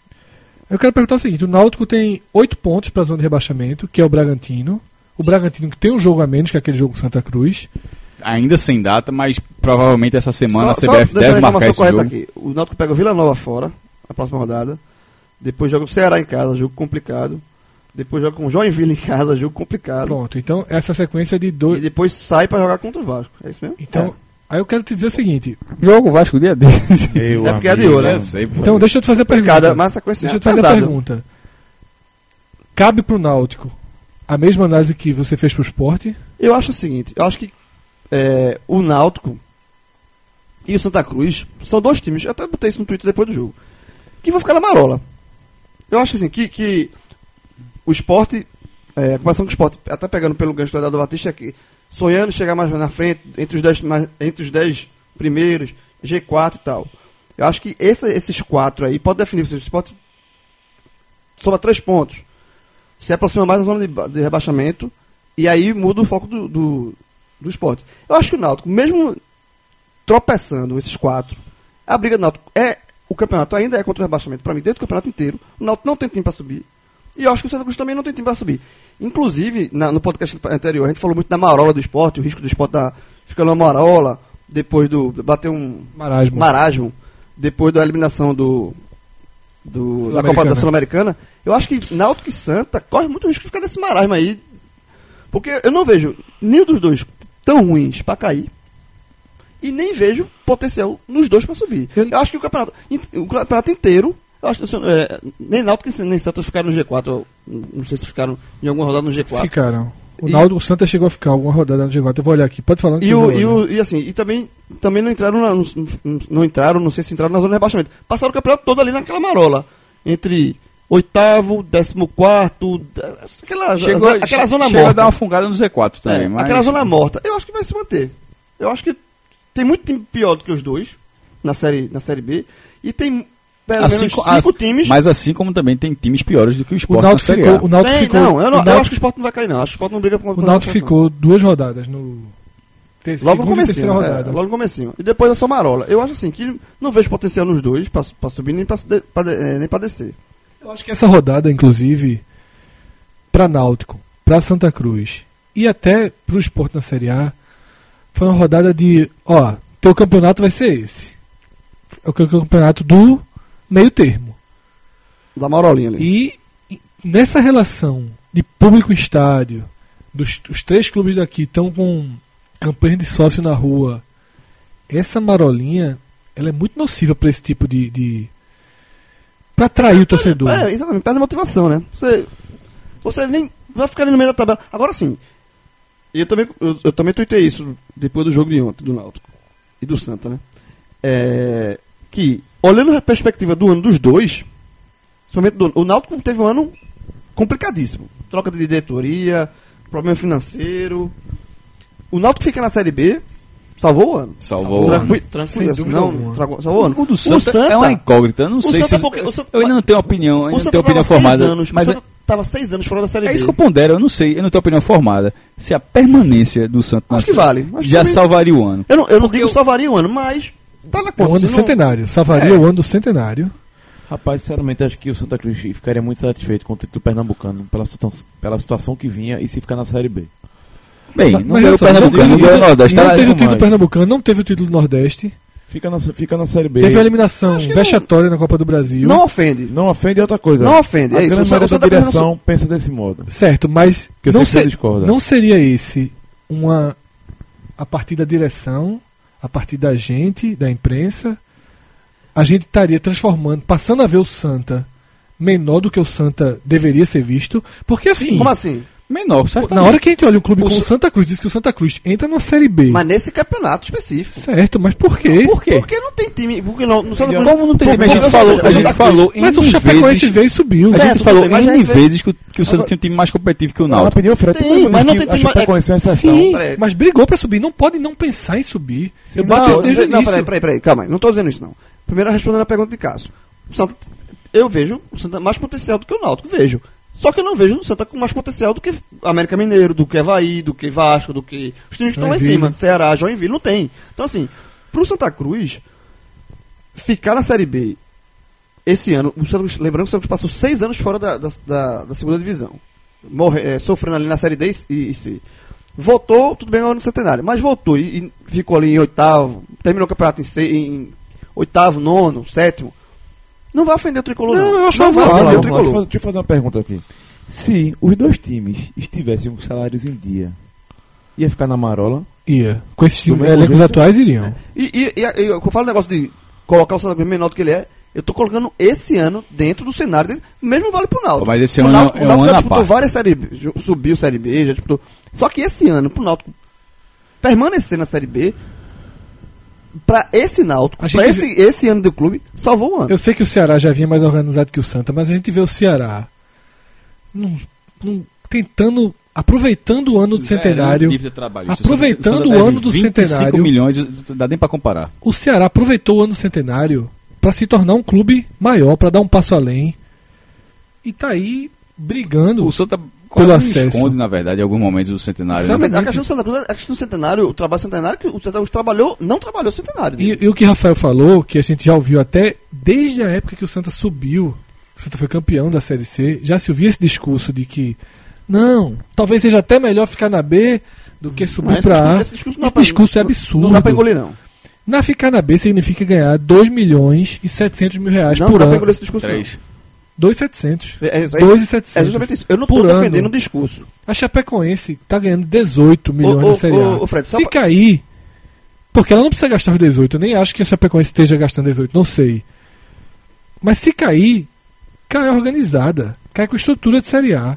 Eu quero perguntar o seguinte: o Náutico tem oito pontos para a zona de rebaixamento, que é o Bragantino. O Bragantino que tem um jogo a menos que aquele jogo com Santa Cruz. Ainda sem data, mas provavelmente essa semana Só- a C B F só deve deixando a marcar informação esse correta jogo. aqui. O Náutico pega o Vila Nova fora, na próxima rodada. Depois joga o Ceará em casa, jogo complicado. Depois joga com o Joinville em casa, jogo complicado. Pronto, então essa sequência de E dois. depois sai pra jogar contra o Vasco. É isso mesmo? Então, aí eu quero te dizer o seguinte: Jogo Vasco dia desse. Meu É porque é de amigo, ouro, né? Eu sei, pô. então deixa eu te fazer a pergunta. Cada, mas a sequência Deixa é eu te fazer a pesada. pergunta. Cabe pro Náutico a mesma análise que você fez pro Sport? Eu acho o seguinte, eu acho que é, o Náutico e o Santa Cruz são dois times, eu até botei isso no Twitter depois do jogo, que vão ficar na marola. Eu acho assim, que, que o Sport, é, a comparação com o Sport, até pegando pelo gancho do Eduardo Batista, é que sonhando em chegar mais na frente, entre os dez, mais, entre os dez primeiros, G quatro e tal. Eu acho que esse- esses quatro aí pode definir se o Sport soma três pontos, se aproxima mais da zona de, ba- de rebaixamento, e aí muda o foco do, do, do esporte. Eu acho que o Náutico, mesmo tropeçando esses quatro, a briga do Náutico é. O campeonato ainda é contra o rebaixamento. Para mim, dentro do campeonato inteiro, o Náutico não tem time para subir. E eu acho que o Santa Cruz também não tem time para subir. Inclusive, na- no podcast anterior, a gente falou muito da marola do esporte, o risco do esporte da, ficar numa marola, depois do bater um Marasmo. marasmo. depois da eliminação do, do da Copa Sul-Americana. da Sul-Americana, eu acho que Náutico e Santa corre muito risco de ficar nesse marasmo aí. Porque eu não vejo nenhum dos dois tão ruins pra cair. E nem vejo potencial nos dois pra subir. Eu- Eu acho que o campeonato, o campeonato inteiro, eu acho que é, nem Náutico nem Santa ficaram no G quatro. Eu não sei se ficaram em alguma rodada no G quatro. Ficaram. O E- Náutico, o Santa chegou a ficar alguma rodada no G quatro. Eu vou olhar aqui. Pode falar. que E, eu o, vou e, olhar. o, e assim, e também, também não entraram na, não, não entraram, não sei se entraram na zona de rebaixamento. Passaram o campeonato todo ali naquela marola. Entre oitavo, décimo quarto, aquela, Chegou, aquela zona chegou a morta. dar uma fungada no Z quatro também. É, mas... Aquela zona morta. Eu acho que vai se manter. Eu acho que tem muito time pior do que os dois na série, na série B. E tem pelo Assim menos co- cinco assim- times. Mas assim como também tem times piores do que o O Sport na Náutico Série ficou. A. O Náutico Tem, ficou. não, eu, não o eu Náutico- acho que o Sport não vai cair, não. Acho que o Sport não briga com O Náutico ficou duas rodadas no. ter- Logo no segunda e terceira comecinho, é, rodada. logo no comecinho. E depois a Somarola. Eu acho assim que não vejo potencial nos dois pra, pra subir nem pra, de- pra de- eh, nem pra descer. Eu acho que essa rodada, inclusive, para Náutico, para Santa Cruz e até para o Sport na Série A, foi uma rodada de, ó, teu campeonato vai ser esse. É o campeonato do meio termo. Da Marolinha ali. E, e nessa relação de público em estádio, dos os três clubes daqui estão com campanha de sócio na rua, essa marolinha, ela é muito nociva para esse tipo de... de para atrair o torcedor. É, exatamente, perde a motivação, né? Você, você nem vai ficar ali no meio da tabela. Agora sim, eu também, eu, eu também tuitei isso depois do jogo de ontem, do Náutico e do Santa, né? É, que, olhando a perspectiva do ano dos dois, principalmente do, o Náutico teve um ano complicadíssimo. Troca de diretoria, problema financeiro. O Náutico fica na Série B, salvou o ano. Salvou o Tranqui- ano. Tranquilo, Sem assim, dúvida não, alguma. tra- salvou o ano. O do Santa, é uma incógnita. Eu não o sei Santa se. porque- o Santa- eu ainda não tenho opinião, o ainda não Santa tenho opinião tava seis formada. anos, Mas o Santa tava seis anos fora da Série é B. isso que eu pondero, eu não sei, eu não tenho opinião formada. Se a permanência do Santa na Acho que Série- vale. Acho que já também- salvaria o ano. Eu não, eu não Porque digo eu- salvaria o ano, mas tá na É conta. o ano do se não- centenário. Salvaria É. o ano do centenário. Rapaz, sinceramente, acho que o Santa Cruz ficaria muito satisfeito com o título pernambucano pela situação, pela situação que vinha e se ficar na Série B. Bem, Mas- não mas ganhou o olha só, Pernambucano, não teve- ganhou o Nordeste. Não tá? teve o título mais. pernambucano, não teve o título do Nordeste. Fica na, fica na Série B. Teve a eliminação Acho que vexatória na Copa do Brasil. Não ofende. Não ofende é outra coisa. Não ofende, A é isso. grande O maioria Santa da Cruz não- direção pensa desse modo. Certo, mas Que eu não, sei que você se- discorda. não seria esse uma a partir da direção, a partir da gente, da imprensa, a gente estaria transformando, passando a ver o Santa menor do que o Santa deveria ser visto, porque assim, Como assim? Menor, certamente. na hora que a gente olha o clube O como o Sa- Santa Cruz, diz que o Santa Cruz entra na Série B. Mas nesse campeonato específico. Certo, mas por quê? Por quê? Porque não tem time. Porque não, no Santa Cruz- Como não tem Porque time? A gente eu- falou, eu- a eu- gente eu- falou Mas o N Chapecoense vezes. veio e subiu. A Certo, gente falou tudo bem, mas N a gente vê- vezes que, o- que o Santa Agora- tinha um time mais competitivo que o Ela Náutico. pediu, Fred, Tem, todo mundo mas não que tem a time- Chapecoense é uma exceção. Sim, Peraí. mas brigou pra subir. Não pode não pensar em subir. Eu Não, bato isso não, desde o não, início. peraí, peraí, peraí, calma aí, não tô dizendo isso não. Primeiro respondendo a pergunta de Cássio. O Santa, eu vejo o Santa mais potencial do que o Náutico, vejo. Só que eu não vejo o Santa com mais potencial do que América Mineiro, do que Avaí, do que Vasco, do que os times que estão lá em Joinville. cima, Ceará, Joinville, não tem. Então assim, pro Santa Cruz ficar na Série B esse ano, o Santa Cruz, lembrando que o Santa Cruz passou seis anos fora da, da, da- da segunda divisão, Morre, é, sofrendo ali na Série D e, e C. Voltou, tudo bem, no centenário, mas voltou e, e ficou ali em oitavo, terminou o campeonato em, se, em oitavo, nono, sétimo. Não vai ofender o tricolor, não. Não, eu acho não vai razoável. ofender o Vamos lá, deixa, eu tricolor. fazer, deixa eu fazer uma pergunta aqui. Se os dois times estivessem com salários em dia, ia ficar na marola? Ia. Com esses Do times, mesmo elencos jeito? atuais iriam. E, e, e, e eu falo o negócio de colocar o Santa Cruz menor do que ele é, eu tô colocando esse ano dentro do cenário dele, mesmo vale pro Náutico. Mas esse o ano Náutico, é o um Náutico ano já à disputou parte. várias série B, já subiu Série B, já disputou. Só que esse ano, pro Náutico permanecer na Série B, pra esse Náutico, A pra gente esse, esse ano do clube, salvou o ano. Eu sei que o Ceará já vinha mais organizado que o Santa, mas a gente vê o Ceará num- num- tentando, aproveitando o ano do centenário. Dívida trabalhista. Aproveitando Santa- Santa o deve ano do vinte e cinco centenário. milhões, dá nem pra comparar. O Ceará aproveitou o ano do centenário para se tornar um clube maior, para dar um passo além. E tá aí brigando. O Santa Pelo quase acesso. esconde, na verdade, em alguns momentos do centenário. né? Exatamente. A questão do Santa Cruz, a questão do centenário, o trabalho centenário, que o Santa Cruz trabalhou, não trabalhou o centenário. dele. E, e o que o Rafael falou, que a gente já ouviu até desde a época que o Santa subiu, o Santa foi campeão da Série C, já se ouvia esse discurso de que não, talvez seja até melhor ficar na B do que subir Mas esse para A. discurso- esse discurso não Esse dá pra- discurso é não- absurdo. Não dá pra engolir, não. Na ficar na B significa ganhar dois milhões e setecentos mil reais Não por tá ano. pegando esse discurso. Três. dois mil e setecentos. É, é, é, dois mil e setecentos. é justamente isso. Eu não por estou ano. defendendo o discurso. A Chapecoense tá ganhando dezoito milhões Ô, ô, na Série A. ô, ô, Fred, só Se pra- cair, porque ela não precisa gastar os dezoito, eu nem acho que a Chapecoense esteja gastando dezoito, não sei. Mas se cair, cai organizada, cai com estrutura de Série A.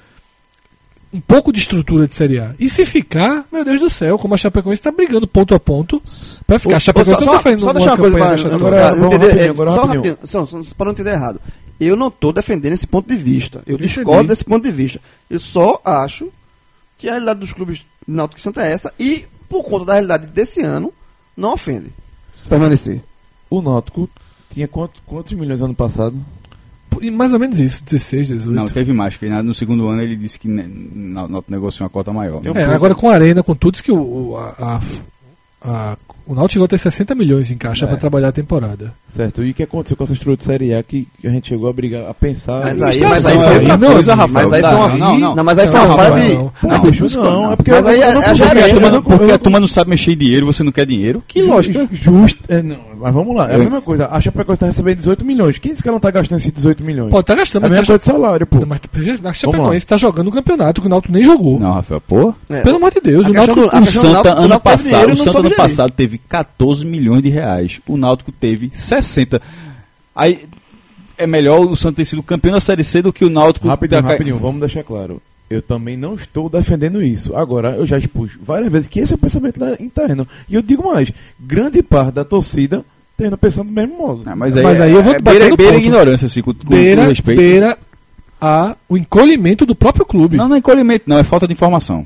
Um pouco de estrutura de Série A. E se ficar, meu Deus do céu, como a Chapecoense está brigando ponto a ponto pra ficar. Ô, A Chapecoense só, não tá só, fazendo só deixar uma coisa campanha pra, da agora, Chapecoense. Agora, vamos entender, rapidinho, é, agora só rapidinho. rapidinho, só, só, para não entender errado. Eu não estou defendendo esse ponto de vista. Eu Entendi. discordo desse ponto de vista. Eu só acho que a realidade dos clubes Náutico e Santa é essa e, por conta da realidade desse ano, não ofende. Se permanecer. O Náutico tinha quantos, quantos milhões ano passado? E mais ou menos isso, dezesseis, dezoito. Não, teve mais, porque na- no segundo ano ele disse que ne- na- na- negociou uma cota maior. Eu- É, agora com a Arena, com tudo, diz que o, o, a, a, a, o Náutico chegou a ter sessenta milhões em caixa É. para trabalhar a temporada. Certo. E o que aconteceu com essa estrutura de Série A que a gente chegou a brigar, a pensar... Mas e- aí, Não, mas aí não, foi é outra não, coisa, Rafael. Mas aí Tá, foi uma não, não. não, mas aí Não, foi uma Rafael, falha de. não. Não, bicho, não, é porque Mas eu- aí eu é- não é consigo- gerente, Porque, a turma, eu não- porque eu a não- turma não sabe mexer em dinheiro, você não quer dinheiro? Que lógica. Justo. É, não, mas vamos lá. É a Eu- mesma coisa. A Chapecoense está recebendo dezoito milhões. Quem disse que ela não está gastando esses dezoito milhões? Pode estar gastando, É a mas, mesma tá, coisa de salário, pô. mas a lá. Chapecoense está jogando o campeonato que o Náutico nem jogou. Não, Rafael, pô. É, Pelo amor de Deus, a o questão Náutico. do- a O questão do Santa, Náutico- o ano Náutico teve passado, dinheiro, o não Santa soube ano gerir. passado teve catorze milhões de reais. O Náutico teve sessenta. Aí é melhor o Santa ter sido campeão da Série C do que o Náutico Rapidinho, ter ca- rapidinho, vamos deixar claro. Eu também não estou defendendo isso. Agora, eu já expus várias vezes que esse é o pensamento da- interno. E eu digo mais, grande parte da torcida está indo pensando do mesmo modo. Ah, mas aí, Mas aí eu vou é, te bater beira, no beira a ponto. ignorância, assim, com, com, com beira, respeito. beira a, o encolhimento do próprio clube. Não, não é encolhimento, não, é falta de informação.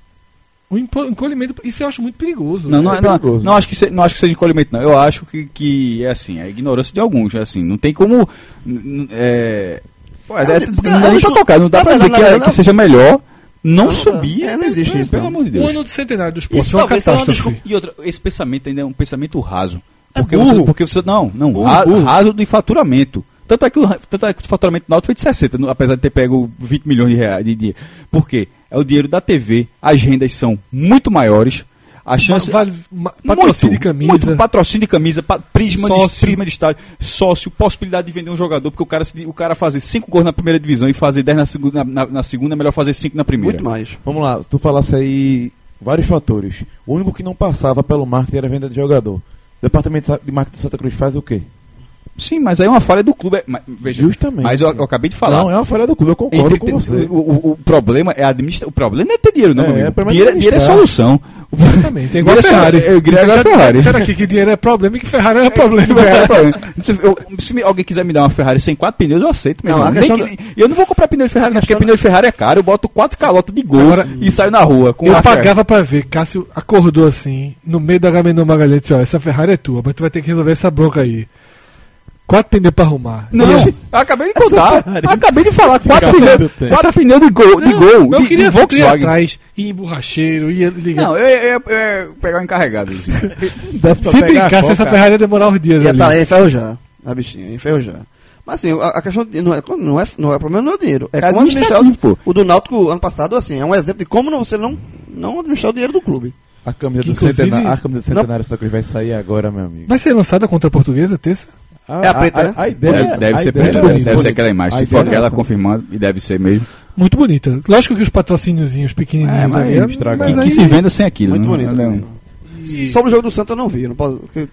O empo- encolhimento, isso eu acho muito perigoso. Não, não, é é- não, perigoso. não, acho que se- não acho que seja encolhimento, não. Eu acho que, que é assim, é a ignorância de alguns, é assim, não tem como. n- n- É, pô, é, É, é, porque- não dá nem é, pra tocar, não dá não, pra não, dizer não, que, é- não, que não. seja melhor não, Não, subir. é, não existe isso, Pelo não. amor de O Deus. ano do centenário do esporte Isso foi uma talvez seja uma catástrofe. E outra, esse pensamento ainda é um pensamento raso. É Porque, burro. você, porque você. Não, não, Burro, ra- burro. raso de faturamento. Tanto é, que o, tanto é que o faturamento do Náutico foi de sessenta, no- apesar de ter pego vinte milhões de reais de dinheiro. Por quê? É o dinheiro da T V, as rendas são muito maiores. A chance. Vale- ma- patrocínio de camisa. Muito patrocínio de camisa, pa- prisma, de, Sócio. prisma de estádio, sócio, possibilidade de vender um jogador, porque o cara, se- o cara fazer cinco gols na primeira divisão e fazer dez na segunda, na, na segunda é melhor fazer cinco na primeira. Muito mais. Vamos lá, tu falasse aí vários fatores. O único que não passava pelo marketing era a venda de jogador. O departamento de marketing de Santa Cruz faz o quê? Sim, mas aí é uma falha do clube. é- mas, veja, Justamente. Mas eu, eu acabei de falar. Não, é uma falha do clube, eu concordo Entre- com você. O, o- o problema é administrar. O problema não é ter dinheiro, não, É, meu amigo. é problema dinheiro, de dinheiro é administrar. solução. Exatamente. É igual a Dinheiro é Ferrari. só- eu queria agora Já- Ferrari. Disseram aqui que dinheiro é problema e que Ferrari é problema. É, é problema. Se, eu- se me- alguém quiser me dar uma Ferrari sem quatro pneus, eu aceito. Meu Não, irmão. a questão Nem que- Eu não vou comprar pneu de Ferrari, não, porque questão- pneu de Ferrari é caro. Eu boto quatro calotas de gol Agora- e saio na rua. Com Eu a Ferrari. pagava pra ver. Cássio acordou assim, no meio da Agamenon Magalhães, e disse: ó, essa Ferrari é tua, mas tu vai ter que resolver essa bronca aí. Quatro pneus pra arrumar. Não, E eu- eu acabei de contar. Ferrari Acabei de falar. Quatro Fica pneus, muito tempo. quatro pneus de gol. De Não, gol mas eu de, queria de ver ir Volkswagen. atrás, ir em borracheiro, ia ligar. Não, eu ia, eu ia- eu ia pegar um encarregado. Assim. Desse pra Se pegar a brincasse, essa Coca. Ferrari ia demorar uns dias Ia ali. estar lá em enferrujar. A bichinha, ia enferrujar. Mas assim, a, a questão de- não é, não é, não é problema não é o dinheiro. É, É como administrar administrativo, pô. o, o do Náutico ano passado, assim, é um exemplo de como não- você não, não administrar o dinheiro do clube. A camisa do Inclusive- centenário, a camisa do centenário Santa Cruz vai sair agora, meu amigo. Vai ser lançada contra a Portuguesa, terça? É a preta, né? A ideia, Deve, deve a ser ideia preta, é deve, essa. deve ser aquela imagem. A Se ideia for é aquela essa. confirmando, e deve ser mesmo. Muito bonita. Lógico que os patrocíniozinhos pequenininhos É, mas ali, estraga. mas Que aí- se venda sem aquilo. Muito né? bonito. Ela é um- também. E- Sobre o jogo do Santa eu não vi, eu não posso. Porque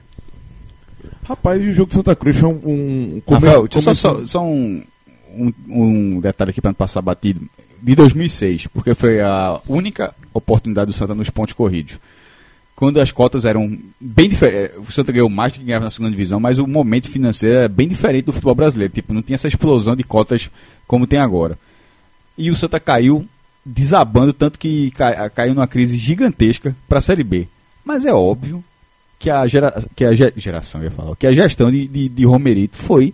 Rapaz, e o jogo de Santa Cruz foi um, um começo, Rafael, deixa eu só, começo- só, só um, um, um detalhe aqui para não passar batido. De dois mil e seis, porque foi a única oportunidade do Santa nos pontos corridos. Quando as cotas eram bem diferentes. O Santa ganhou mais do que ganhava na segunda divisão, mas o momento financeiro era bem diferente do futebol brasileiro. Tipo, não tinha essa explosão de cotas como tem agora. E o Santa caiu desabando, tanto que ca- caiu numa crise gigantesca para a Série B. Mas é óbvio que a, gera, que a ge- geração, eu ia falar, que a gestão de, de, de Romerito foi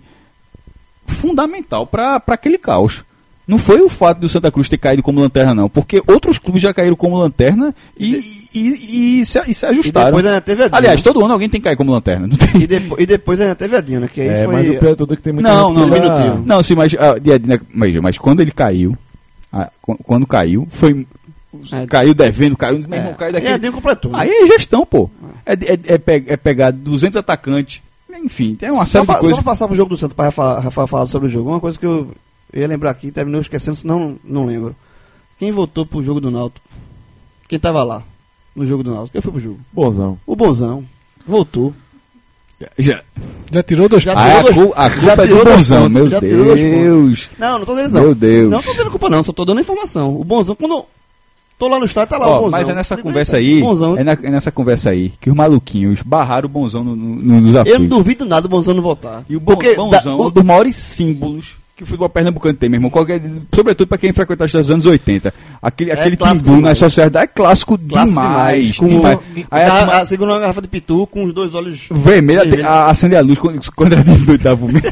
fundamental para aquele caos. Não foi o fato do Santa Cruz ter caído como lanterna, não. Porque outros clubes já caíram como lanterna e, e, e, e se, e se e ajustaram. depois ainda teve Edinho. Aliás, né? todo ano alguém tem que cair como lanterna. Não tem. e, depo, e depois ainda teve Edinho, né? Que aí É, foi. mas o pior de tudo é que tem muita Não, gente não, que não. já- Diminutivo. Não, sim, mas, ah, de- de- mas, mas quando ele caiu, ah, qu- quando caiu, foi. É. Caiu devendo, caiu. Meu irmão, É. caiu E daquele. Edinho completou. né? Aí é gestão, pô. é, é, é, pe- é pegar duzentos atacantes, enfim, tem uma Só série pra, de coisas. só pra passar pro jogo do Santos, pra Rafa, Rafa falar sobre o jogo, uma coisa que eu, eu ia lembrar aqui, terminou esquecendo, senão não lembro. Quem voltou pro jogo do Náutico? Quem tava lá no jogo do Náutico? Quem foi pro jogo? Bonzão. O Bonzão. Voltou. Já, Já tirou dois Já pontos. ah, a, dois- cu, a culpa já é do tirou dois Bonzão, pontos, meu já tirou dois Deus. Não, não tô dizendo não. Meu Deus. Não tô dando culpa não, só tô dando informação. O Bonzão, quando eu tô lá no estádio, tá lá Ó, o Bonzão. mas é nessa Digo, conversa "Eita, aí, Bonzão." é, na- é nessa conversa aí que os maluquinhos barraram o Bonzão no, no, no desafio. Eu não duvido nada do Bonzão não voltar. E o Bon- Porque Bonzão da- é um o- dos maiores símbolos que o futebol pernambucano tem, meu irmão. Qualquer, sobretudo pra quem frequentou os anos oitenta. Aquele, É aquele clássico timbu na demais. sociedade é clássico, Clássico demais. demais. Com demais. o- Aí a a, turma- a, segura uma garrafa de pitu com os dois olhos vermelho, até- vermelhos. a- acende a luz quando, quando era de oitavo mês.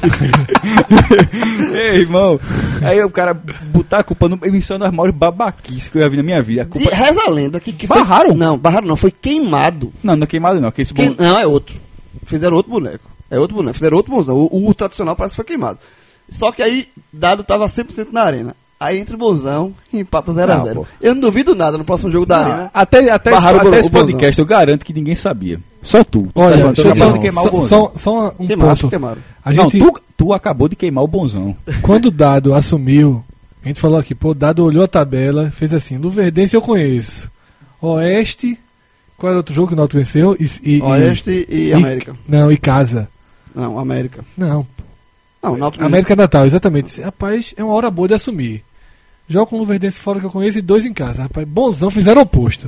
Ei, irmão. Aí o cara botar a culpa no. Isso é uma das maiores babaquices que eu já vi na minha vida. A culpa... De- reza a lenda que, que Barraram? Foi, não, barraram não, foi queimado. Não, não é queimado, não. Que esse Quem- bom... não, é outro. Fizeram outro boneco. É outro boneco. Fizeram outro bonzão. O, o tradicional parece que foi queimado. Só que aí, Dado tava cem por cento na arena. Aí entre o bonzão e empata zero a Não, zero. pô. Eu não duvido nada no próximo jogo da arena. Até, até, esse, Barraram o até Bo- esse o Bonzão. podcast eu garanto que ninguém sabia. Só tu. Tu Olha, tá deixa eu capaz falar, de queimar o só, Bonzão. só, só um Queimaram, acho que ponto. queimaram. A Não, gente, tu, tu acabou de queimar o Bonzão. quando o Dado assumiu, a gente falou aqui, pô, o Dado olhou a tabela, fez assim, Luverdense eu conheço. Oeste, qual era outro jogo que o Náutico venceu? E, e, e- Oeste e, e- América. Não, e Casa. Não, América. Não, Não, Náutico. América Natal, exatamente. Rapaz, é uma hora boa de assumir. Jogo com o Luverdense fora que eu conheço e dois em casa. Rapaz, bonzão, fizeram o oposto.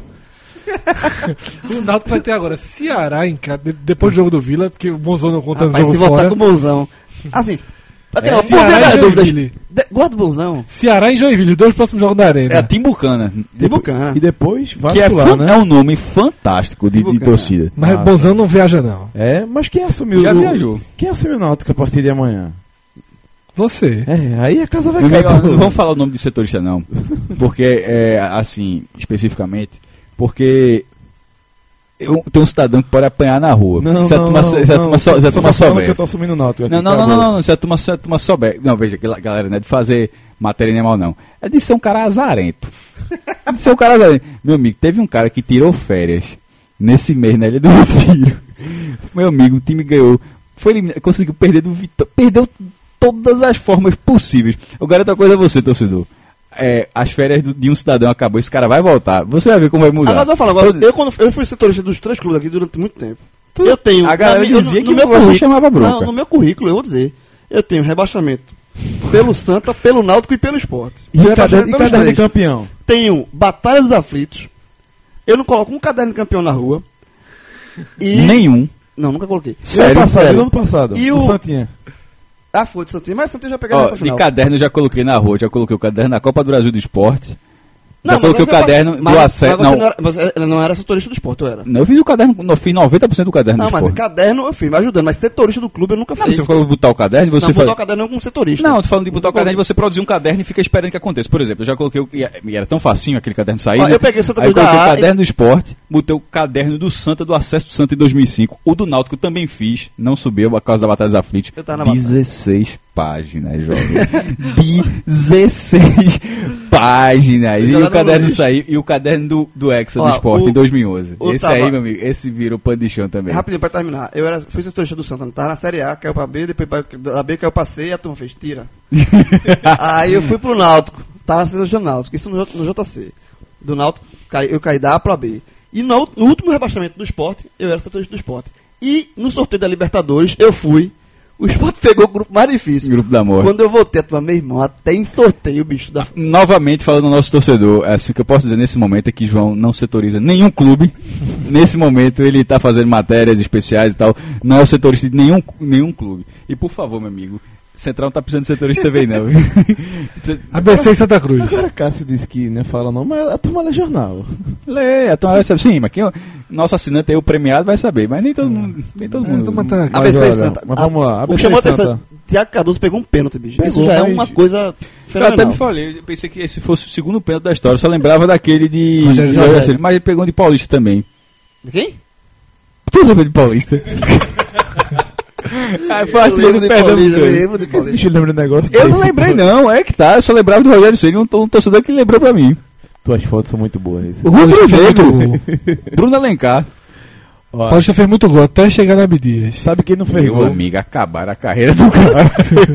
O Náutico vai ter agora Ceará em casa, de- depois do jogo do Vila, porque o bonzão não conta Rapaz, no se jogo voltar fora. com o bonzão. Assim, até, É, ó, por Ceará ver e das dúvidas. Joinville. de- Guarda o bonzão. Ceará e Joinville, os dois próximos jogos da Arena. É a Timbucana. De Bucana. E depois vai Que é, lá, fan- né? é um nome fantástico de, de Timbucana. torcida. Mas Ah, bonzão não viaja, não. É, mas quem assumiu Já o... viajou. Quem assumiu o Náutico a partir de amanhã? Você. É, aí a casa vai Não, cair. não, pro- não vamos falar o nome de setorista, não. Porque, é, assim, especificamente, porque eu tenho um cidadão que pode apanhar na rua. Não, se a não, turma, não, se a não, turma, só, se a só turma tô falando souber. que eu tô assumindo o Náutico aqui, Não, não, não, acabou. não, não, se a turma, se a turma souber. Não, veja, que galera, não é de fazer matéria nem mal, não. É de ser um cara azarento. É de ser um cara azarento. Meu amigo, teve um cara que tirou férias nesse mês na Ilha do Retiro. Meu amigo, o time ganhou. Foi eliminado, conseguiu perder do Vitória. Perdeu todas as formas possíveis. Eu garanto uma coisa a você, torcedor. É, as férias do- de um cidadão acabou, esse cara vai voltar. Você vai ver como vai mudar. Agora eu vou falar, agora, Todo- eu, quando, eu fui setorista dos três clubes aqui durante muito tempo. Tu- Eu tenho. a galera na minha- dizia no- que no meu você currículo- chamava bronca. Não, no meu currículo, eu vou dizer. Eu tenho rebaixamento pelo Santa, pelo Náutico e pelo Esporte. E Tenho caderno, e pelos caderno de três. campeão? Tenho Batalha dos Aflitos. Eu não coloco um caderno de campeão na rua. E. Nenhum. Não, nunca coloquei. Sério? ano passado, Sério. ano passado. E o o- Santinha. Ah, foi de Santinho, mas Santinho já peguei Ó, na reta de final. caderno eu já coloquei na rua, já coloquei o caderno na Copa do Brasil do Esporte. Já mas coloquei o você passa- caderno mas- do acesso. Mas você Não, não era, você não era setorista do esporte, eu era. não, eu fiz o caderno, eu fiz noventa por cento do caderno Não, do mas Esporte. caderno eu fui me ajudando, mas setorista do clube eu nunca Não, fiz. você falou botar o caderno e você não, faz... botar o caderno como setorista. Não, eu tô falando de botar o Nunca caderno e você produzir um caderno e fica esperando que aconteça. Por exemplo, eu já coloquei, o- e e era tão facinho aquele caderno sair. Ó, né? eu peguei o Santa Aí eu Cruz da coloquei o A, caderno do Esporte, botei o caderno do Santa, do acesso do Santa em dois mil e cinco. O do Náutico eu também fiz, não subiu por causa da Batalha dos Aflitos. Eu tava na batalha. dezesseis páginas, jovem. dezesseis páginas. Eu E tava o no caderno lixo. saiu, e o caderno do, do Hexa do Ó, Esporte o- em dois mil e onze. o Esse tava- aí, meu amigo, esse virou pano de chão também. Rapidinho, pra terminar. Eu era, fui setorista do Santa, tava na Série A, caiu pra B, depois pra, da B caiu pra C e a turma fez, tira. Aí eu fui pro Náutico, tava setorista do Náutico, isso no, J- no J C. Do Náutico, cai- eu caí da A pra B. E no, no último rebaixamento do esporte, eu era setorista do esporte. E no sorteio da Libertadores, eu fui. O esporte pegou o grupo mais difícil. Grupo da Morte. Quando eu voltei, a turma, meu irmão, até em sorteio, bicho. Da... Novamente falando ao nosso torcedor, assim, o que eu posso dizer nesse momento é que João não setoriza nenhum clube. Nesse momento ele está fazendo matérias especiais e tal. Não é o setorista de nenhum, nenhum clube. E por favor, meu amigo, Central não tá precisando de setorista também, não. A B C e Santa Cruz. Agora Cássio disse que não fala não, mas a turma lê jornal. Lê, a turma vai saber. Sim, mas quem, nosso assinante aí, o premiado, vai saber. Mas nem todo mundo. Nem todo É, mundo. a turma tá- A B C olha, e Santa. mas vamos lá, A O B que C chamou a e Santa. atenção, Thiago Cardoso pegou um pênalti, bicho. Isso Pegou, já é mas- uma coisa Eu até fenomenal. me falei, eu pensei que esse fosse o segundo pênalti da história. Eu só lembrava daquele de. Rogério de- Ceni. mas ele pegou um de Paulista também. De quem? Tu lembra de Paulista? Aí foi Eu artilheiro lembro do de Paulista, eu Pernambuco. lembro de Esse Paulista. bicho lembra um negócio Eu não desse, lembrei, pô. não, é que tá. Eu só lembrava do Rogério Ceni, um, um torcedor que lembrou pra mim. Tuas fotos são muito boas. Esse. O Rubro Paulista fez Negro, muito gol. Bruno Alencar. Ó, Paulista fez muito gol até chegar na Abdias. sabe quem não fez Meu gol? amigo, acabaram a carreira do cara.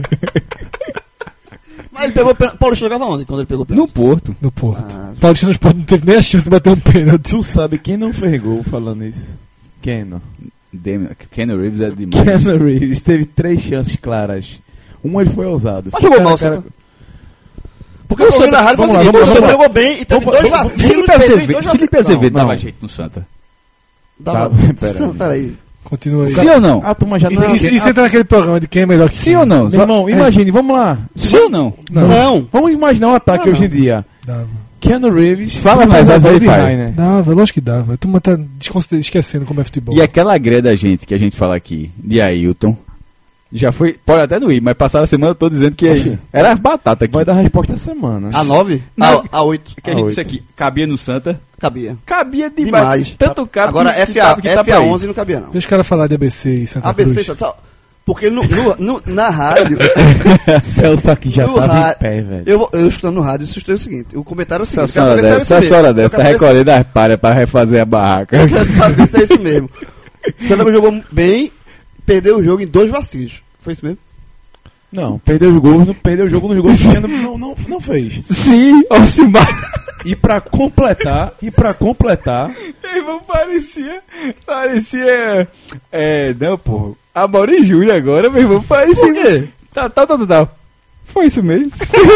Mas ele pegou o pênalti. Paulista jogava onde quando ele pegou o No pênalti? Porto. No Porto. Ah, Paulista no Sport não teve nem a chance de bater um pênalti. Tu sabe quem não fez gol falando isso? Keno. Demi- Keanu Reeves é demais. Keanu Reeves teve três chances claras. Uma ele foi ousado. Mas jogou mal, Cara, Santa. Porque eu Vamos ouvi lá, na rádio e vamos falei lá, o seguinte: vamos o lá, Santa vamos lá. jogou bem e teve Vamos- dois vamos- vacilos. Felipe perdeu em Azevedo, dois Felipe vacilos. Azevedo Não, dava não. jeito no Santa. Dava- Tá, pera aí. Peraí. Continua aí. Sim ou não? A turma já Isso, não. isso, isso entra naquele programa de quem é melhor que Sim ou não? Meu irmão, imagine, vamos lá. Sim ou não? Não. Não. Vamos imaginar um ataque Não, hoje não. em dia. Dava. Keanu Reeves. Fala Felipe mais, Azevedo aí e vai. Rainer. Dava, lógico que dava. A turma tá desconsider- esquecendo como é futebol. E aquela greve da gente que a gente fala aqui, de Ailton, já foi, pode até não ir, mas passaram a semana toda dizendo que Oxi. era as batatas aqui. Vai dar a resposta essa semana. A nove? Não. A, a oito. Que a gente Ah, disse aqui, cabia no Santa, Cabia. cabia demais. Demais. Tanto cabo Agora que, que F A, tava- que tá F A pra ir. onze não cabia, não. Deixa os caras falar de A B C e Santa A B C, Cruz. só, porque no, no- no- na rádio, Celso aqui já No tava ra- em pé, velho. eu, vou- eu escutando no rádio, assustei o seguinte: o comentário é o Se a seguinte, quero senhora saber se é dessa, se a isso senhora mesmo. dessa, Eu tá quero saber se- recolhendo as palhas pra refazer a barraca. Eu quero saber se é isso mesmo. O Santa jogou bem, perdeu o jogo em dois vacilos. Foi isso mesmo? Não, perdeu os gols, não perdeu o jogo nos gols que o Keanu não, não, não fez. Sim, Alcimar. E pra completar, e pra completar, Meu irmão, parecia, parecia, é, não, pô, a Mauri Júlia agora, meu irmão, parecia... Por quê? Tá, tá, tá, tá, tá. Foi isso mesmo.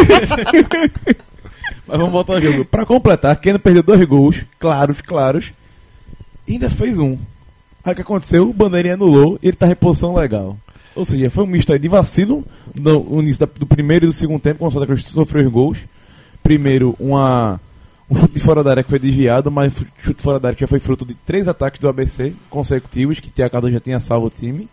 mas vamos voltar ao jogo. Pra completar, Keanu perdeu dois gols, claros, claros, e ainda fez um. Aí o que aconteceu? O bandeirinha anulou e ele tá em reposição legal. Ou seja, foi um misto aí de vacilo no, no início da- do primeiro e do segundo tempo, quando o Santa Cruz sofreu os gols. Primeiro, uma, um chute de fora da área que foi desviado, mas o chute de fora da área que já foi fruto de três ataques do A B C consecutivos, que Tia Cardoso já tinha salvo o time.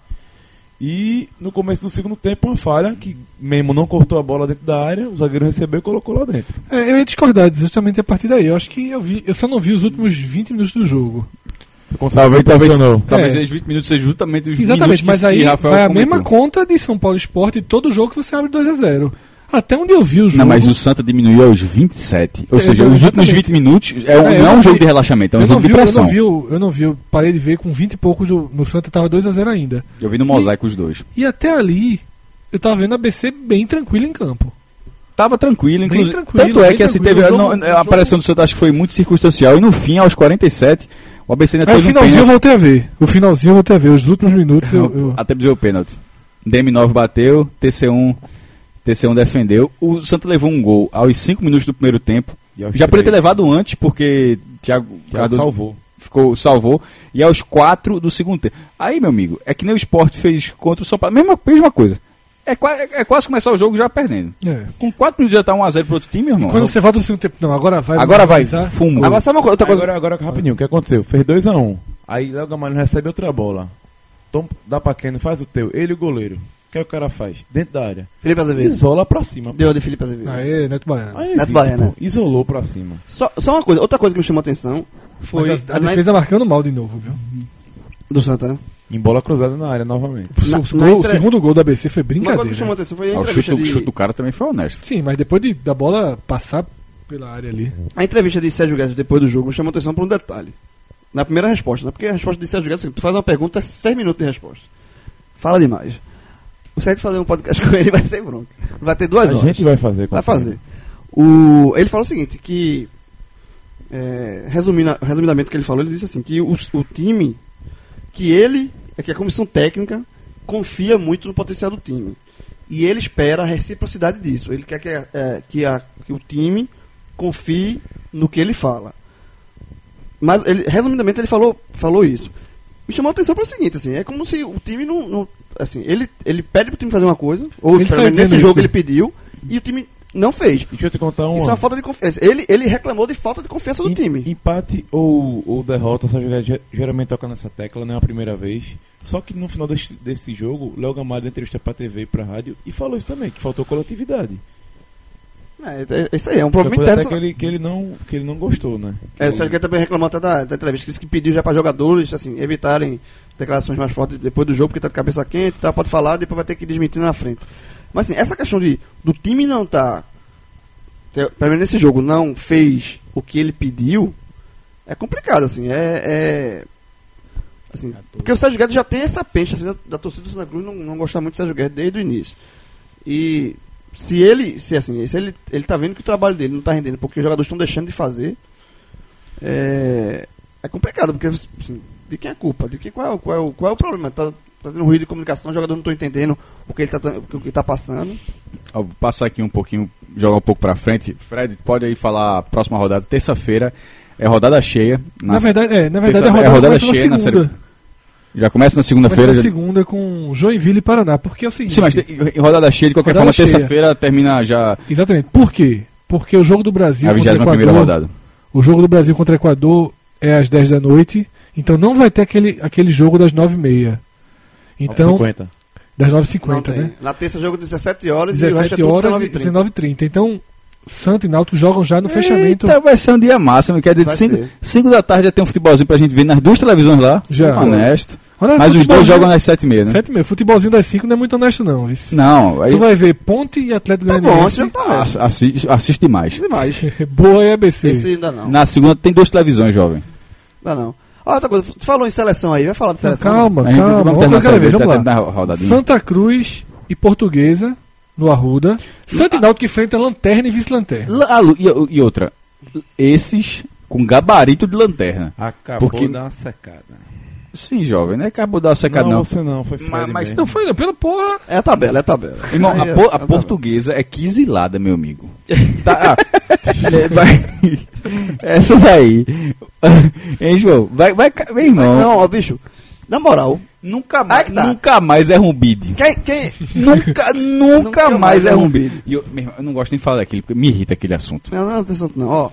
E no começo do segundo tempo, uma falha que Memo não cortou a bola dentro da área, o zagueiro recebeu e colocou lá dentro. É, eu ia discordar justamente a partir daí. Eu acho que eu vi, eu só não vi os últimos vinte minutos do jogo. Talvez, talvez, Impressionou. talvez É. os vinte minutos sejam justamente os Exatamente, minutos mas que aí Rafael vai a comentou. mesma conta de São Paulo Sport e todo jogo que você abre dois a zero. Até onde eu vi o jogo. Não, mas o Santa diminuiu aos vinte e sete. Ou É, seja, não, os últimos exatamente. vinte minutos é um- É, eu não é um não jogo vi- de relaxamento, é um eu, não jogo vi, de eu pressão. não vi, o- eu não vi, eu parei de ver com vinte e poucos, do- no Santa tava dois a zero ainda. Eu vi no mosaico os dois. E até ali, eu tava vendo a B C bem tranquilo em campo. Tava tranquilo, Bem inclusive. tranquilo, Tanto é bem que assim, tranquilo. teve, O jogo- não, o a jogo- aparição do Santa acho que foi muito circunstancial. E no fim, aos quarenta e sete, o A B C ainda Aí o fez um finalzinho eu pênalti. voltei a ver. O finalzinho eu voltei a ver. Os últimos minutos eu. eu... Até ver o pênalti. D M nove bateu, T C um, T C um defendeu. O Santa levou um gol aos cinco minutos do primeiro tempo. E aos Já poderia ter três, levado antes, porque Thiago Thiago Cardoso salvou. ficou, salvou. E aos quatro do segundo tempo. Aí, meu amigo, é que nem o Sport fez contra o São Paulo. Mesma, mesma coisa. É, qua- é, é quase começar o jogo já perdendo. É. Com quatro minutos já tá um a zero pro outro time, irmão. Quando você volta no segundo tempo, não, agora vai. Agora vai, finalizar. fumo. Agora sabe uma coisa, outra coisa. Agora, agora, rapidinho, o que aconteceu? Fez dois a um. Aí Léo Gamalho recebe outra bola. Tom, dá pra Keno, faz o teu. Ele e o goleiro. O que, é que o cara faz? Dentro da área. Felipe Azevedo. Isola pra cima. Deu de Felipe Azevedo. Aê, Neto Baiano. Aí, Neto assim, Baiano, tipo, isolou pra cima. Só, só uma coisa, outra coisa que me chamou a atenção foi Mas a, a na- defesa marcando mal de novo, viu? do Santa, né? Em bola cruzada na área novamente. O, Na- o na gol- entre- o segundo gol do A B C foi Uma coisa que me brincadeira. chamou a atenção foi a Ah, o entrevista, chute, o de, chute do cara também foi honesto. Sim, mas depois de, da bola passar pela área ali. a entrevista de Sérgio Guedes depois do jogo me chamou a atenção por um detalhe. Na primeira resposta, né? Porque a resposta de Sérgio Guedes é assim, tu faz uma pergunta, é seis minutos de resposta. Fala demais. O Sérgio fazer um podcast com ele vai ser bronca. Vai ter duas A horas. gente vai fazer. com Vai certeza. fazer. O, ele falou o seguinte, que é, resumindo, resumidamente o que ele falou, ele disse assim, que o, o time, que ele, é que a comissão técnica confia muito no potencial do time. E ele espera a reciprocidade disso. Ele quer que, é, que, a, que o time confie no que ele fala. Mas, ele, resumidamente, ele falou, falou isso. Me chamou a atenção para o seguinte, assim, é como se o time não... não assim, ele, ele pede pro time fazer uma coisa, ou Ele pelo saiu menos nesse dizendo jogo isso. ele pediu, e o time não fez. Deixa eu te contar um. Isso é uma falta de confiança. Ele, ele reclamou de falta de confiança do Em- time. Empate ou, ou derrota, só jogar ge- geralmente toca nessa tecla, não é a primeira vez. Só que no final desse, desse jogo, Léo Gamalho deu entrevista pra T V e pra rádio e falou isso também, que faltou coletividade. É, é, é isso aí, é um Foi problema coisa até interno. que ele, que ele não, que ele não gostou, né? Que É, o ele- Sérgio Guedes também reclamou até da, da entrevista, que disse que pediu já para jogadores assim, evitarem declarações mais fortes depois do jogo, porque tá de cabeça quente, tá, pode falar, depois vai ter que desmentir na frente. Mas assim, essa questão de do time não tá, pelo menos nesse jogo, não fez o que ele pediu, é complicado, assim, é... é Assim, porque o Sérgio Guedes já tem essa pencha assim, da, da torcida do Santa Cruz não, não gostar muito do Sérgio Guedes desde o início. E se ele, se assim, se ele, ele tá vendo que o trabalho dele não tá rendendo, porque os jogadores estão deixando de fazer, é, é complicado, porque assim, de quem é a culpa? De quem, qual, é, qual, é o, qual é o problema? Tá, tá tendo ruído de comunicação, o jogador não tá entendendo o que ele tá, o que tá passando. Ó, vou passar aqui um pouquinho, jogar um pouco pra frente. Fred, pode aí falar a próxima rodada, terça-feira. É rodada cheia. Na, na verdade, é, na verdade terça, a rodada, é rodada cheia cheia na, na segunda. série. Já começa na segunda-feira. Começa na já... segunda com Joinville e Paraná. Porque é o seguinte. Sim, mas em rodada cheia, de qualquer rodada forma, cheia. terça-feira termina já. Exatamente. Por quê? Porque o jogo do Brasil a contra o vigésima primeira Equador. rodada. O jogo do Brasil contra o Equador é às dez da noite. Então não vai ter aquele, aquele jogo das nove e meia. Então. cinquenta. Das nove e Não cinquenta, tem. né? Na terça jogo dezessete horas e o resto é dezessete tudo horas dezenove e e trinta. dezenove e trinta. Então, Santa e Náutico jogam já no fechamento. Eita, vai ser um dia massa, quer dizer, Vai cinco ser. da tarde já tem um futebolzinho pra gente ver nas duas televisões lá. Já. Sou honesto. Olha, Mas os dois futebolzinho- jogam às sete e meia, né? sete e meia. Futebolzinho das cinco não é muito honesto, não. Vice. Não, aí Tu vai ver Ponte e Atlético Tá bom, Goianiense. esse jogo tá honesto. ass- assiste, assiste demais. Demais. Boa e A B C. Esse ainda não. Na segunda tem duas televisões, jovem. Ainda não. Ó, outra coisa, tu falou em seleção aí, vai falar de Não, seleção. calma, A gente calma. vamos Vamos terminar cada essa vez, vez, vamos tá lá. terminando a rodadinha. Santa Cruz e Portuguesa no Arruda. Santa e Náutico que enfrenta lanterna e vice-lanterna. La- ah, Lu- e, e outra, esses com gabarito de lanterna. Acabou Porque- de dar uma secada. Sim, jovem, não é que acabou de dar uma secada, não, não. você não, foi Fred Mas- mas mesmo. Não foi, não, pela porra. É a tabela, é a tabela. Irmão, Aí a, é- po- é a tabela. portuguesa é quisilada, meu amigo. Tá, ah, é, vai, essa daí. Hein, João? Vai, vai, ca- meu irmão. Não, ó, bicho, na moral, Nunca Aí mais, que tá. nunca mais erra um bid. quem, quem, Nunca, nunca, Nunca mais mais erra erra um um bid. E eu, meu irmão, eu não gosto nem de falar daquilo, porque me irrita aquele assunto. não, não, não tem assunto não, ó.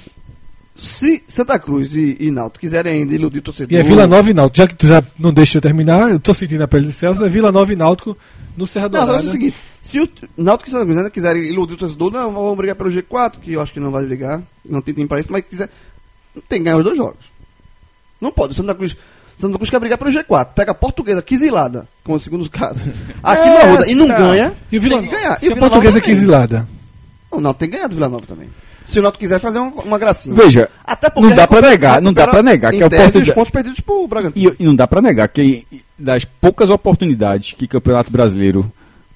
Se Santa Cruz e, e Náutico quiserem ainda iludir o torcedor... E é Vila Nova e Náutico. Já que tu já não deixa eu terminar, eu tô sentindo a pele de Celso, é Vila Nova e Náutico no Serra Não, só Dourada. é o seguinte, se o Náutico e Santa Cruz ainda quiserem iludir o torcedor, não, vamos brigar pelo G quatro, que eu acho que não vai brigar, não tem time pra isso, mas quiser, tem que ganhar os dois jogos. Não pode, o Santa Cruz... Santa Cruz quer brigar pelo G quatro, pega a Portuguesa, quisilada, como segundo caso, aqui É, no Arruda, e não cara. ganha, E o Vila tem que ganhar. Se E o a Vila portuguesa Nova também. quisilada. O Náutico tem que ganhar do Vila Nova também. Se o Náutico quiser fazer uma, uma gracinha. Veja, Até porque não dá pra recupera- negar, não dá recupera pra negar em que é a tese, oportunidade- os pontos perdidos pro Bragantino. E, e não dá pra negar que das poucas oportunidades que o Campeonato Brasileiro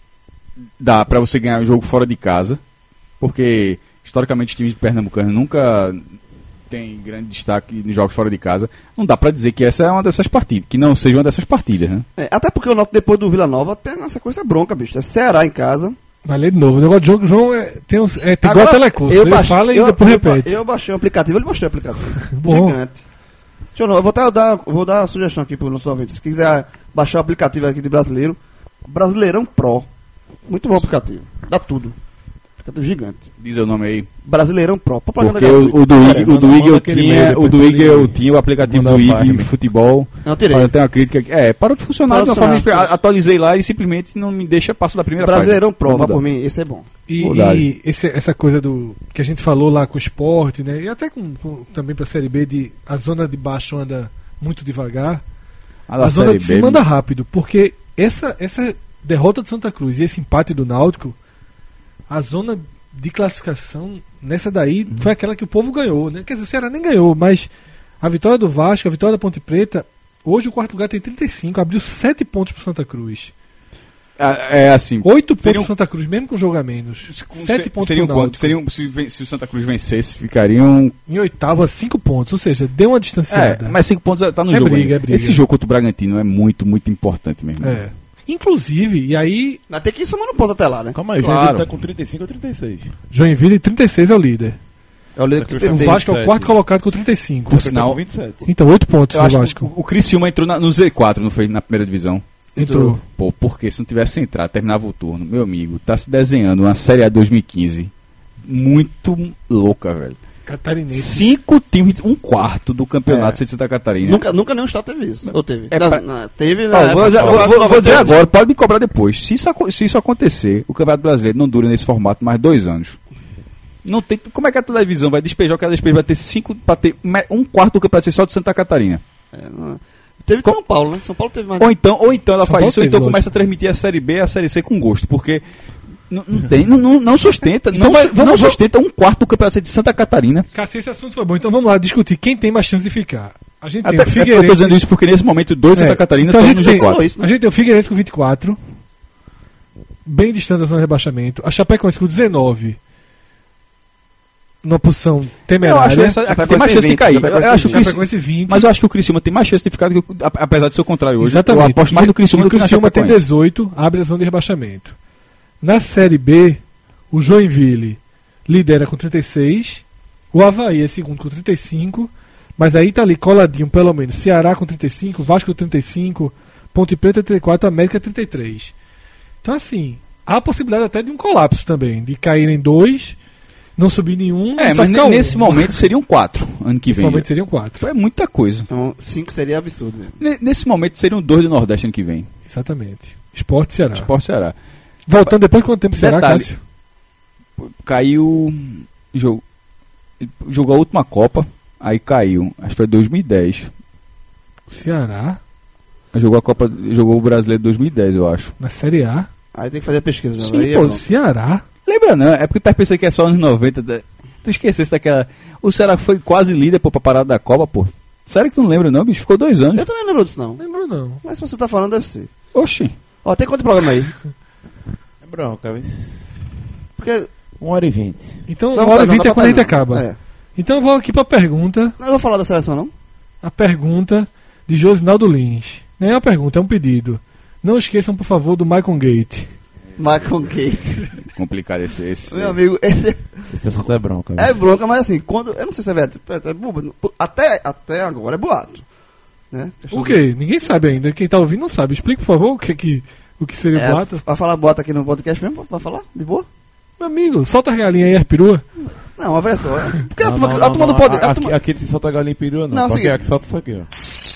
dá pra você ganhar um jogo fora de casa, porque historicamente os times de Pernambucano nunca tem grande destaque nos jogos fora de casa, não dá pra dizer que essa é uma dessas partidas, que não seja uma dessas partidas, né? É, até porque o Náutico depois do Vila Nova pega uma sequência bronca, bicho. É Ceará em casa. Vai ler de novo. O negócio de jogo, João, é, tem, uns, é, tem igual a Agora, telecurso. eu Ele baixei- fala e eu- depois eu, repete. Eu baixei o aplicativo, ele mostrou o aplicativo. Bom. Gigante. Deixa eu, não, eu vou, até dar, vou dar uma sugestão aqui para os nossos ouvintes. Se quiser baixar o aplicativo aqui de brasileiro, Brasileirão Pro. Muito bom o aplicativo. Dá tudo. Aplicativo gigante. Diz o nome aí. Brasileirão Pro. Propaganda Porque o, o do Ig, o do Manda Ig eu aquele e-mail tinha, depois o do pra Ig ele eu tinha o aplicativo mandar do o file. Ig Futebol. Não, tirei. Olha, eu tenho uma crítica aqui. É, parou de funcionar Parou de uma de forma funcionar. inesperada. Atualizei lá e simplesmente não me deixa passar da primeira Brasileirão página. Pro, vá Vou por mudar. mim, esse é bom. E, Verdade. e esse- essa coisa do que a gente falou lá com o esporte, né? E até com, com- também pra Série B, de a zona de baixo anda muito devagar. A da A zona Série de B, cima anda rápido, porque essa, essa derrota do Santa Cruz e esse empate do Náutico, a zona de classificação nessa daí Uhum. foi aquela que o povo ganhou, né? Quer dizer, o Ceará nem ganhou, mas a vitória do Vasco, a vitória da Ponte Preta, hoje o quarto lugar tem trinta e cinco, abriu sete pontos pro Santa Cruz. É, é assim. oito pontos Seria um- pro Santa Cruz, mesmo com jogo a menos. com- sete se- pontos seriam pro quanto? Náutico. Seriam, se, ven- se o Santa Cruz vencesse, ficariam. Em oitavo a cinco pontos, ou seja, deu uma distanciada. É, mas cinco pontos tá no É jogo. briga, ainda. é briga. Esse jogo contra o Bragantino é muito, muito importante mesmo. É. Inclusive, e aí, Vai ter que ir somando ponto até lá, né? Calma aí, o Claro. Joinville tá com trinta e cinco ou trinta e seis. Joinville trinta e seis é o líder. É o líder Santa que Cruz O Tem Vasco é o vinte e quarto sete. colocado com trinta e cinco. Por sinal- Tá com vinte e sete. Então, oito pontos Eu do acho Vasco. que o, o Criciúma entrou na- no Z quatro, não foi? Na primeira divisão. Entrou. Pô, porque se não tivesse entrado, terminava o turno, meu amigo, tá se desenhando uma Série A dois mil e quinze muito louca, velho. Catarinense. Cinco times, um quarto do campeonato É. de Santa Catarina. Nunca, nunca nenhum estado teve isso. Ou teve? É Na- pra- na- teve Ó, na vou, época já- do vou- Campeonato vou- vou dizer Nordeste. agora, pode me cobrar depois. Se isso, aco- se isso acontecer, o Campeonato Brasileiro não dura nesse formato mais dois anos. Não tem, como é que a televisão vai despejar o que ela despeja? Vai ter cinco, para ter me- um quarto do campeonato só de Santa Catarina. É, não- Teve de Co- São Paulo, né? São Paulo teve mais. Ou então, ou então ela São faz Paulo isso, ou teve, então lógico. começa a transmitir a Série B e a Série C com gosto, porque não, não tem, não, não, não sustenta, Então não, vai- su- vamos- não vamos- sustenta um quarto do campeonato de Santa Catarina. Cássio, esse assunto foi bom. Então vamos lá discutir quem tem mais chance de ficar. A gente Até, tem o é, eu tô Figueirense. dizendo isso porque nesse momento dois de É, Santa Catarina então a estão no gente, G tem, quatro. a gente tem o Figueirense com vinte e quatro, bem distante da zona de rebaixamento. A Chapecoense com dezenove, numa posição Eu temerária. acho que essa, Chapecoense tem mais tem chance de vinte, cair. Chapecoense Eu acho tem que o Criciúma- Chapecoense vinte. mas eu acho que o Criciúma tem mais chance de ficar do que, o- a- apesar de ser o contrário hoje. Exatamente. Eu aposto mais no Criciúma E do o que na Criciúma tem Chapecoense. dezoito, abre a zona de rebaixamento. Na Série B, o Joinville lidera com trinta e seis, o Avaí é segundo com trinta e cinco, mas aí tá ali coladinho, pelo menos, Ceará com trinta e cinco, Vasco com trinta e cinco, Ponte Preta trinta e quatro, América trinta e três. Então, assim, há a possibilidade até de um colapso também, de cair em dois, não subir nenhum, É, só mas ficar um. nesse momento seriam quatro ano que Nesse vem. momento seriam quatro. Então é muita coisa. Então, cinco seria absurdo mesmo. Ne- Nesse momento seriam dois do Nordeste ano que vem. Exatamente. Esporte e Ceará. Esporte Ceará. Voltando depois de quanto tempo será, Detalhe. Cássio? Caiu. Jogou, jogou a última Copa, aí caiu. Acho que foi dois mil e dez. Ceará, Jogou a Copa. Jogou o Brasileiro dois mil e dez, eu acho. na Série A. Aí tem que fazer a pesquisa mesmo. Sim, Aí é pô, bom. Ceará. Lembra não? É porque tu tá pensando que é só anos noventa. da- Tu esquecesse daquela. O Ceará foi quase líder pô, pra parada da Copa, pô. Sério que tu não lembra, não, bicho? Ficou dois anos. Eu também não lembro disso, não. Não lembro não. Mas se você tá falando, deve ser. Oxi. Ó, tem quanto programa aí? É bronca, viu? Porque. Uma hora e vinte. Então, Não, uma hora não, e vinte dá é pra quando a gente terminar. acaba. É. Então eu vou aqui pra pergunta. Não, eu vou falar da seleção, não? A pergunta de Josinaldo Lins. Nem é uma pergunta, é um pedido. Não esqueçam, por favor, do Michael Gate. Michael Gate. Complicado esse. esse Meu amigo, esse Esse assunto é bronca, viu? é bronca, mas assim, quando. Eu não sei se é verdade. É, é boba. Até, até agora é boato. Né? O quê? Ninguém sabe ainda. Quem tá ouvindo não sabe. Explica, por favor, o que, que, o que seria o É, boato. vai falar bota aqui no podcast mesmo? Vai falar? De boa? Meu amigo, solta as galinhas aí, as perua. Não, olha só. Porque a Não, turma, não, a não, turma não. do pod. A- a Aqui, turma- aqui não se solta galinha em perua, não. Não, Porque seguinte. aqui solta isso aqui, ó.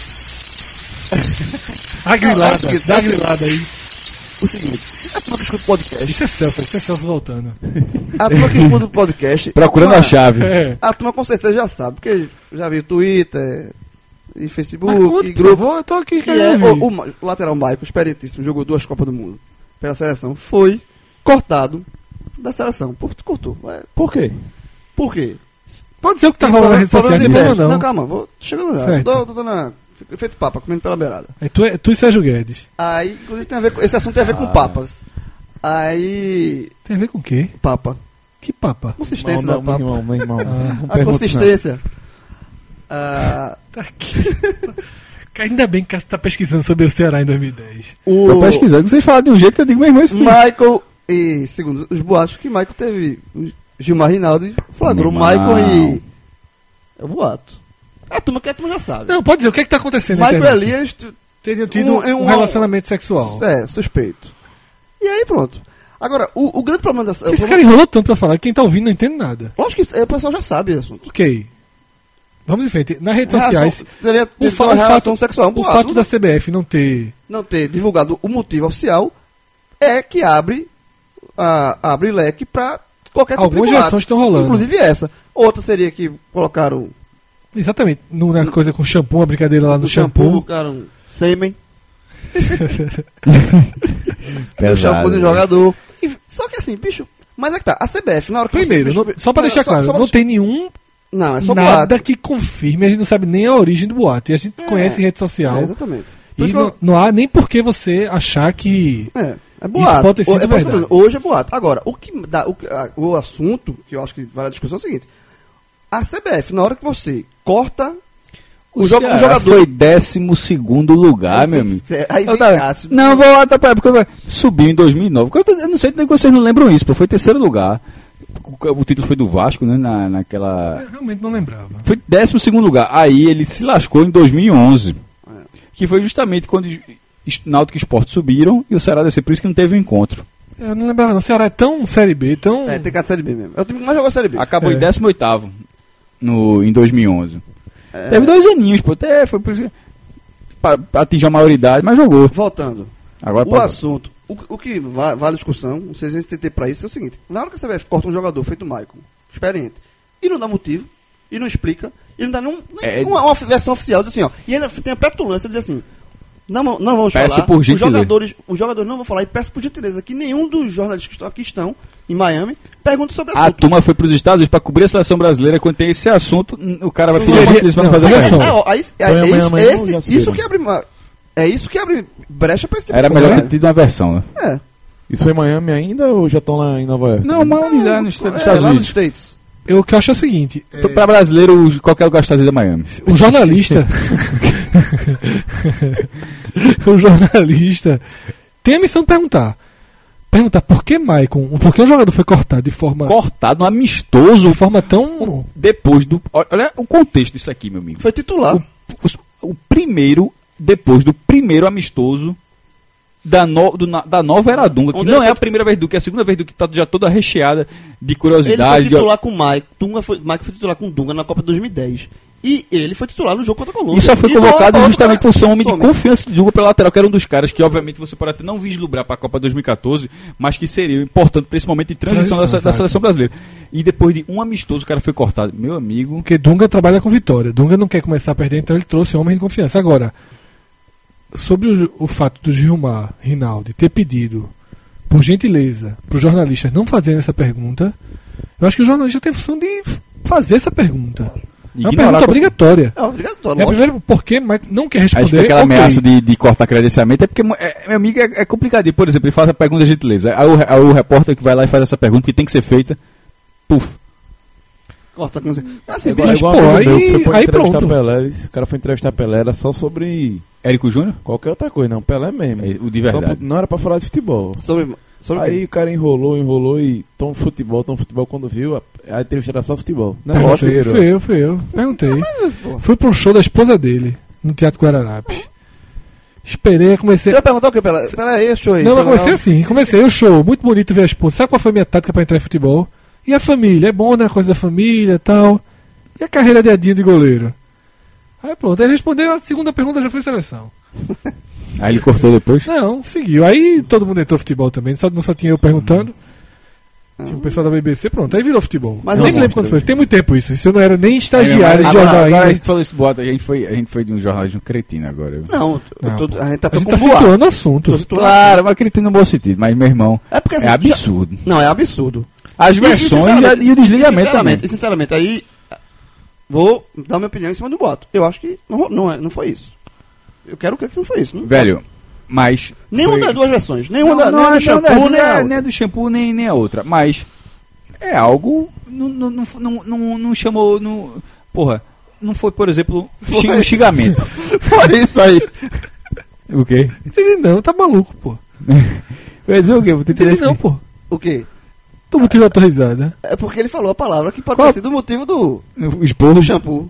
A grilada, Não, dá a grilada aí. O seguinte, a turma que escuta o podcast. Isso é Celso, isso é Celso voltando. A turma que escuta o podcast. Procurando a a turma- chave. É. A turma com certeza já sabe, porque já viu Twitter e Facebook Mas conta, e por grupo. favor, eu tô aqui Que é, querendo o, ouvir. o, Ma- o lateral Michael, experientíssimo, jogou duas Copas do Mundo pela seleção, foi cortado da seleção. Por, cortou. É, Por quê? por quê? Pode dizer o que tá Tem rolando nas problema- redes sociais, problemas não, internos. não. Não, calma, vou, tô chegando lá. Certo. Tô, tô dando a- feito papa, comendo pela beirada. É tu, é tu e Sérgio Guedes. Aí, inclusive, tem a ver com, esse assunto tem a ver com Ah. papas. Aí, Tem a ver com o quê? papa. Que papa? Consistência Não, da não, papa. meu irmão, meu irmão. Ah. Não A pergunte, consistência. Ah, Tá aqui. Ainda bem que você tá pesquisando sobre o Ceará em dois mil e dez. o Tô pesquisando. Vocês falam de um jeito que eu digo, meu irmão, isso Michael, e segundo os boatos, que Michael teve o Gilmar Rinaldo e flagrou Irmão. Michael e. É o boato. A turma que a turma já sabe. Não, pode dizer, o que é que tá acontecendo na Michael internet? Elias t- Teriam tido um- um, é um- relacionamento sexual. é suspeito. E aí pronto. Agora, o, o grande problema dessa. Que esse o cara problema- enrolou tanto pra falar que quem tá ouvindo não entende nada. Lógico que é, o pessoal já sabe esse assunto. Ok. Vamos em frente. Nas redes Reação- sociais, Seria o, ter fa uma o relação fato, sexual. Um o boato, fato da C B F não ter. não ter divulgado o motivo oficial é que abre, a, abre leque pra qualquer tipo Algumas de boato. versões estão rolando. Inclusive essa. Outra seria que colocaram Exatamente. No, na coisa com shampoo, uma brincadeira lá no no shampoo. shampoo, colocaram sêmen. No Pesado, shampoo do né? jogador. E- só que assim, bicho. Mas é que tá. A C B F, na hora que Primeiro, você, não- só pra deixar claro, só- não tem nenhum Não, é só nada boato. que confirme, a gente não sabe nem a origem do boato. E a gente É. conhece rede social. É, exatamente. Por E isso que não, eu- não há nem por que você achar que. É, é boato. pode ter sido O- é por isso que eu tô verdade. dizendo, hoje é boato. Agora, o que dá, o, que- a- o assunto, que eu acho que vale a discussão é o seguinte: a C B F, na hora que você corta o, O, jogo, Ceará o jogador. foi décimo segundo lugar, meu amigo. Aí Eu vem tava- Cássio. Não, vou lá, tá pra época. Subiu em dois mil e nove. Eu, tô- eu não sei nem que vocês não lembram isso, pô. Foi terceiro lugar. O, o título foi do Vasco, né? Na, naquela. Eu realmente não lembrava. Foi décimo segundo lugar. Aí ele se lascou em dois mil e onze. Que foi justamente quando es- Náutico e Sport subiram e o Ceará desceu. Por isso que não teve um encontro. Eu não lembrava, não. O Ceará é tão Série B, tão. É, tem cara de Série B mesmo. É o time que mais jogou a Série B. Acabou É. em décimo oitavo no, em dois mil e onze. É, Teve dois aninhos, pô. Até foi por isso que. Pra, pra atingir a maioridade, mas jogou. Voltando. Agora O pode- assunto, o, o que va- vale a discussão, não sei se a gente tem pra isso, é o seguinte: na hora que a C B F corta um jogador feito Michael, experiente, e não dá motivo, e não explica, e não dá nenhum, nem É- uma, uma versão oficial, diz assim, ó, e ele tem a petulância de dizer assim: Não, não vamos Peço falar. por os gentileza. jogadores, os jogadores não vão falar e peço por gentileza que nenhum dos jornalistas que estão aqui estão em Miami pergunte sobre o A assunto. turma foi pros Estados Unidos pra cobrir a seleção brasileira. Quando tem esse assunto, hum, o cara vai pedir Seria- uma coisa pra não não, fazer a olha só. pergunta. É, ó, aí- é, Foi é amanhã, isso, amanhã, esse- já isso subiram. que abre uma- é isso que abre brecha pra esse tipo Era de melhor coisa. ter tido uma versão, né? É, Isso foi em Miami ainda ou já estão lá em Nova York? Não, uma unidade nos é, Estados lá nos Unidos. States. Eu o que eu acho é o seguinte: é, Pra brasileiro, qualquer lugar dos Estados Unidos é Miami. o jornalista. o jornalista tem a missão de perguntar. Perguntar por que Maicon, por que o jogador foi cortado de forma, Cortado, um amistoso. de forma tão. Depois do. Olha o contexto disso aqui, meu amigo. Foi titular. O, os- o primeiro, depois do primeiro amistoso da, no- do na- da nova Eradunga, que Onde não ele é foi- a primeira vez do que é a segunda vez do que tá já toda recheada de Ele curiosidade. foi de- titular com o Mike. Dunga foi, Mike foi titular com o Dunga na Copa de dois mil e dez. E ele foi titular no jogo contra a Colômbia. E só foi E convocado volta justamente pra- por ser um homem de some. confiança de Dunga pela lateral, que era um dos caras que, obviamente, você pode até não vislumbrar para a Copa dois mil e catorze, mas que seria importante para esse momento de transição, Transição, dessa- da exato. seleção brasileira. E depois de um amistoso, o cara foi cortado. Meu amigo. Porque Dunga trabalha com vitória. Dunga não quer começar a perder, então ele trouxe homem de confiança. Agora, sobre o, o fato do Gilmar Rinaldi ter pedido, por gentileza, para os jornalistas não fazerem essa pergunta, eu acho que o jornalista tem a função de f- fazer essa pergunta. É uma ignorar pergunta qual- obrigatória. É obrigatório, É lógico. primeiro porque Mike não quer Acho que responder. aquela ok. ameaça de, de cortar credenciamento é porque, é, meu amigo, é, é complicado. Por exemplo, ele faz a pergunta de gentileza. Aí o, re- aí o repórter que vai lá e faz essa pergunta, que tem que ser feita, puf. Corta com você. Mas assim, É igual, bicho, igual pô, amigo aí- meu que foi pra aí entrevistar pronto. Pelé, esse cara foi entrevistar Pelé, era só sobre Érico Júnior? qualquer outra coisa, não, Pelé mesmo. É, o de Só verdade. pra- não era pra falar de futebol. sobre, sobre Aí o cara enrolou, enrolou e tom futebol, tom futebol, quando viu, a, a entrevista era só futebol. Não é Perguntei, lógico, fui eu, fui eu. Perguntei. pô. Fui para um show da esposa dele, no Teatro Guararapes. Esperei, comecei. Você vai perguntar o que? Pera, pera aí, show aí. Não, mas Foi comecei legal. assim, comecei o show, muito bonito ver a esposa. Sabe qual foi a minha tática pra entrar em futebol? E a família, é bom, né? Coisa da família e tal. E a carreira de Adinho de goleiro? Aí pronto, aí ele respondeu, a segunda pergunta já foi seleção. Aí ele cortou depois. Não, seguiu. Aí todo mundo entrou futebol também, só, não só tinha eu perguntando. Tinha o pessoal da B B C, pronto, aí virou futebol. Mas Nem não me lembro quando foi, tem muito tempo isso. Isso eu não era nem É, estagiário de agora, jornal agora a ainda. gente falou isso do Bota, a gente foi, a gente foi de um jornalismo cretino agora. Não, eu Não, tô- pô. a gente tá A gente com tá boato. situando o assunto. Tô situando. Claro, mas cretino no bom sentido, mas meu irmão, É porque assim, é absurdo. já- Não, é absurdo. As E- e, versões sinceramente, e, e o desligamento também. sinceramente, e, sinceramente, aí vou dar minha opinião em cima do boato. Eu acho que não, não, é, não foi isso. Eu quero crer que não foi isso. Não? Velho, mas... Nenhuma foi- das duas versões. Nenhuma Não, da, não, nem a não, do shampoo, não, nem a é- outra. nem a do shampoo, nem, nem a outra. Mas é algo... Não, não, não, não, não, não chamou... Não, porra, não foi, por exemplo, Foi. xing- um xingamento. Foi isso aí. O quê? Entendi não, tá maluco, pô. Eu ia dizer o quê? Vou tentar Entendi não, pô. O quê? Tu motivo da tua risada. É porque ele falou a palavra que pode Qual? ter sido o motivo do, O esporro. do shampoo.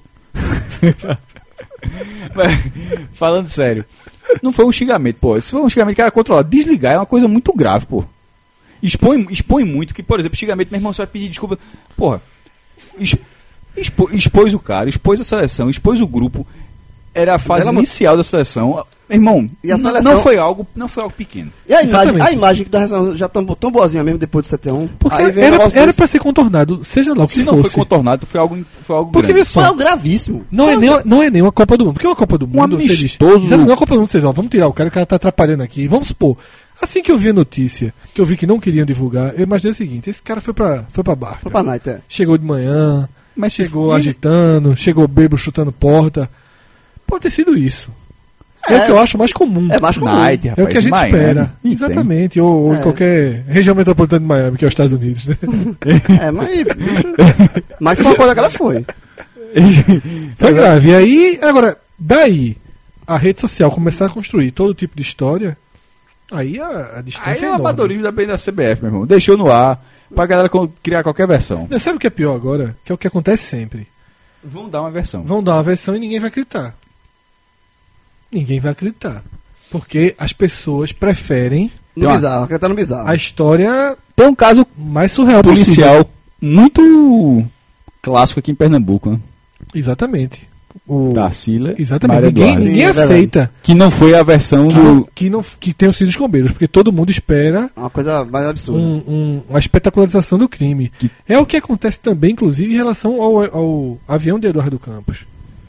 Mas, falando sério, não foi um xingamento, pô. Se foi um xingamento que era controlado, desligar é uma coisa muito grave, pô. Expõe, expõe muito que, por exemplo, xingamento, meu irmão, você vai pedir desculpa. Porra, ex- expo- expôs o cara, expôs a seleção, expôs o grupo. Era a fase Ela- inicial da seleção. Irmão, E a n- seleção- não foi algo, não foi algo pequeno. E a imagem, Exatamente. a imagem que da reação já tão, tão boazinha mesmo depois do sete a um. Porque aí vem um era, negócio era desse. pra ser contornado, seja lá o que Se não fosse. foi contornado, foi algo, foi algo Porque grande. vê só, Foi algo gravíssimo. não é, Foi nem, algo- não é nem uma Copa do Mundo. Porque uma Copa do Mundo. você diz, amistoso- Exato, não é uma Copa do Mundo, vocês, ó, vamos tirar o cara, o cara tá atrapalhando aqui. Vamos supor, assim que eu vi a notícia, que eu vi que não queriam divulgar, eu imaginei o seguinte: esse cara foi pra, foi pra barca. Foi pra night, é. Chegou de manhã, Mas se chegou foi- agitando, chegou bêbado chutando porta. Pode ter sido isso. É, É. o que eu acho mais comum. É mais comum. Night, É o rapaz, que a gente Miami. espera. Ih, Exatamente. Ou, ou em É. qualquer região metropolitana de Miami, que é os Estados Unidos. Né? É, mas. mas foi uma coisa que ela foi. Foi grave. E aí, agora, daí, a rede social começar a construir todo tipo de história, aí a, a distância Aí é é o enorme. amadorismo da, da C B F, meu irmão. Deixou no ar pra galera co- criar qualquer versão. Não, sabe o que é pior agora? Que é o que acontece sempre. Vão dar uma versão. Vão dar uma versão e ninguém vai acreditar. Ninguém vai acreditar. Porque as pessoas preferem No Tem uma- bizarro, acreditar no bizarro. a história Tem um caso mais surreal possível. policial muito clássico aqui em Pernambuco, né? Exatamente. O... Tarsila, Exatamente. Maria Ninguém, Eduarda. ninguém Sim, é verdade. aceita Que não foi a versão que, do... que, não, que tenham sido os bombeiros, porque todo mundo espera Uma coisa mais absurda. um, um, uma espetacularização do crime. Que- É o que acontece também, inclusive, em relação ao, ao avião de Eduardo Campos.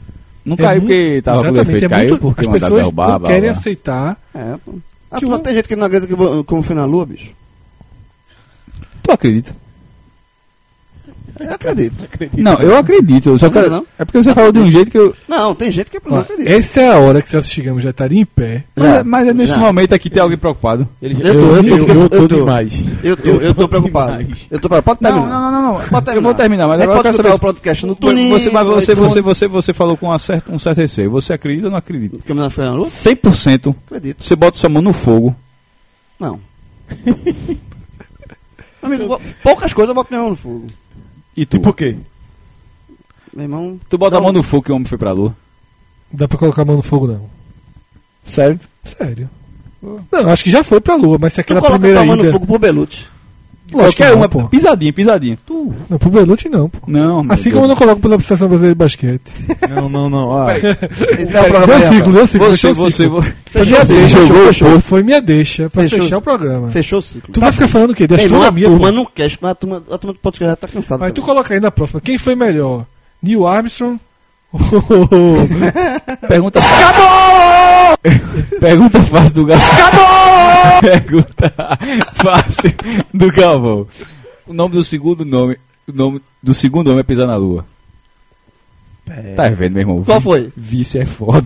Não É caiu mu- porque tava com exatamente, defeito, é caiu muito- porque as mandaram pessoas derrubar, não blá, querem blá. aceitar. É, pô. Ah, Que pô, o- tem gente que não acredita que, como foi na lua, bicho. Tu acredita? Eu acredito. Não, eu acredito. Eu só Não, quero... não. É porque você falou de um jeito que eu... Não, tem gente que não Ó, acredita. essa é a hora que Celso Chigamos já estaria em pé. Mas, Já, é- mas é nesse já. momento aqui tem alguém preocupado. Ele, Eu tô, eu tô, eu, eu tô tô. demais. Eu tô, eu tô preocupado. demais. Eu tô preocupado. Pode Não, terminar. não, não, não. Pode terminar. Eu vou terminar, mas Aí agora eu pode quero escutar saber... o podcast no Tunin. Você, mas você, você, você, você falou com uma certa, um certo receio. Você acredita ou não acredita? Que a menina foi na lua? cem por cento Acredito. você bota sua mão no fogo. Não. Amigo, bo- poucas coisas eu boto minha mão no fogo. E tu? E por quê? Meu irmão. Tu bota Não. a mão no fogo que o homem foi pra lua. Dá pra colocar a mão no fogo, não. Sério? Sério. Não, acho que já foi pra lua, mas se Tu aquela coloca primeira tua mão ida... no fogo pro Belute. Lógico que Qualquer não, uma. pô. Pisadinha, pisadinha. Tu. Não, pro Belute não, pô. Não, meu Assim Deus. como eu não coloco pela Associação Brasileira de Basquete. Não, não, não. Ah, Esse é o Deu programa aí, ciclo, rapaz. deu ciclo. Você, fechou o você, ciclo. você. Foi Fechou minha o ciclo, deixa, fechou, jogou, fechou. pô, foi minha deixa pra Fechou. fechar o programa. Fechou o ciclo. Tu vai ficar falando o quê? De Meu irmão, a astronomia, turma pô. não quer, mas a turma, a turma do podcast já tá cansada. Mas tu também. coloca aí na próxima. Quem foi melhor? Neil Armstrong? Pergunta fácil. Acabou! Pergunta fácil do Galvão. Acabou! Pergunta fácil do Galvão. O nome do segundo nome. O nome do segundo homem é pisar na lua. Tá vendo, meu irmão? Qual foi? Vice é foda.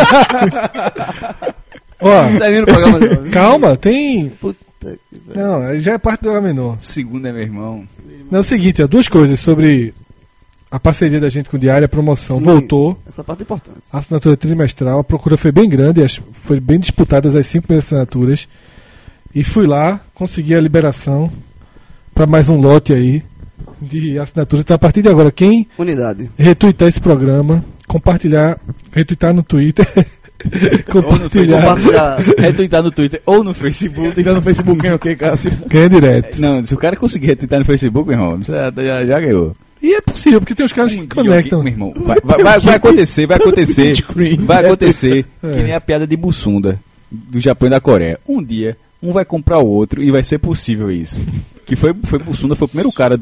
Ó, Termina o programa. de hoje. calma, tem... Puta que velho. Não, aí já é parte do menor. Segundo é meu irmão. Não, é o seguinte, ó, duas coisas sobre a parceria da gente com o Diário, a promoção Sim. voltou, Essa parte é importante. a assinatura trimestral, a procura foi bem grande, as- foi bem disputadas as cinco primeiras assinaturas, e fui lá, consegui a liberação para mais um lote aí de assinaturas. Então, a partir de agora, quem Unidade. retweetar esse programa, compartilhar, retweetar no Twitter, compartilhar, Compartilhar. Retweetar no Twitter ou no Facebook. tá no Facebook, é o que, Cássio? ganha direto. Não, se o cara conseguir retweetar no Facebook, meu irmão, você já, já, já ganhou. E é possível, porque tem os caras que conectam. Meu irmão, vai, vai, vai, vai acontecer, vai acontecer. Vai acontecer É. que nem a piada de Bussunda, do Japão e da Coreia. Um dia, um vai comprar o outro e vai ser possível isso. Que foi, foi Bussunda, foi o primeiro cara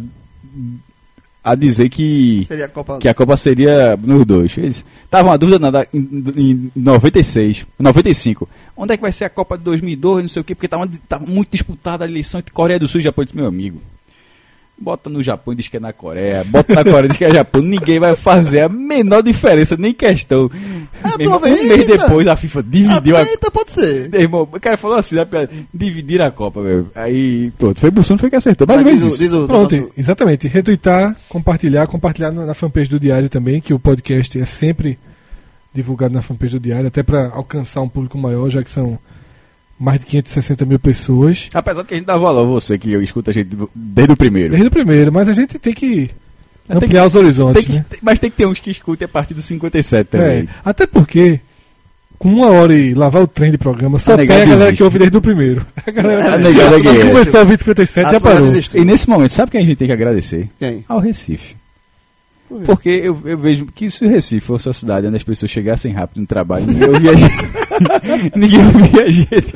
a dizer que, Seria a Copa. que a Copa seria nos dois. Eles estavam uma dúvida nada em, em noventa e seis, noventa e cinco. Onde é que vai ser a Copa de dois mil e dois, não sei o quê, porque tava, tava muito disputada a eleição entre Coreia do Sul e Japão. Eu disse, meu amigo, bota no Japão e diz que é na Coreia, bota na Coreia e diz que é Japão, ninguém vai fazer a menor diferença, nem questão. Meu irmão, tô um vendo. mês depois a FIFA dividiu a... Eita, pode ser. Meu irmão, o cara falou assim, né, piada, dividir a Copa, meu. Aí, pronto, foi Bussunda, foi que acertou, mais ou Mas menos diz o- isso. diz o- Pronto, nosso- exatamente. Retweetar, compartilhar, compartilhar no- na fanpage do Diário também, que o podcast é sempre divulgado na fanpage do Diário, até para alcançar um público maior, já que são mais de quinhentas e sessenta mil pessoas. Apesar de que a gente dá valor a você, que escuta a gente desde o primeiro. Desde o primeiro, mas a gente tem que Tem ampliar que- os horizontes, Tem que- né? mas tem que ter uns que escutem a partir do cinquenta e sete É, também. até porque, com uma hora e lavar o trem de programa, só A tem a negada galera desiste. que ouve desde o primeiro. A galera A negada que que é. começou a ouvir cinquenta e sete A já turma parou. desistiu. E nesse momento, sabe quem a gente tem que agradecer? Quem? Ao Recife. Por quê? Porque eu, eu vejo que se o Recife fosse uma cidade onde as pessoas chegassem rápido no trabalho, ninguém ouvia a gente. Ninguém ouvia a gente.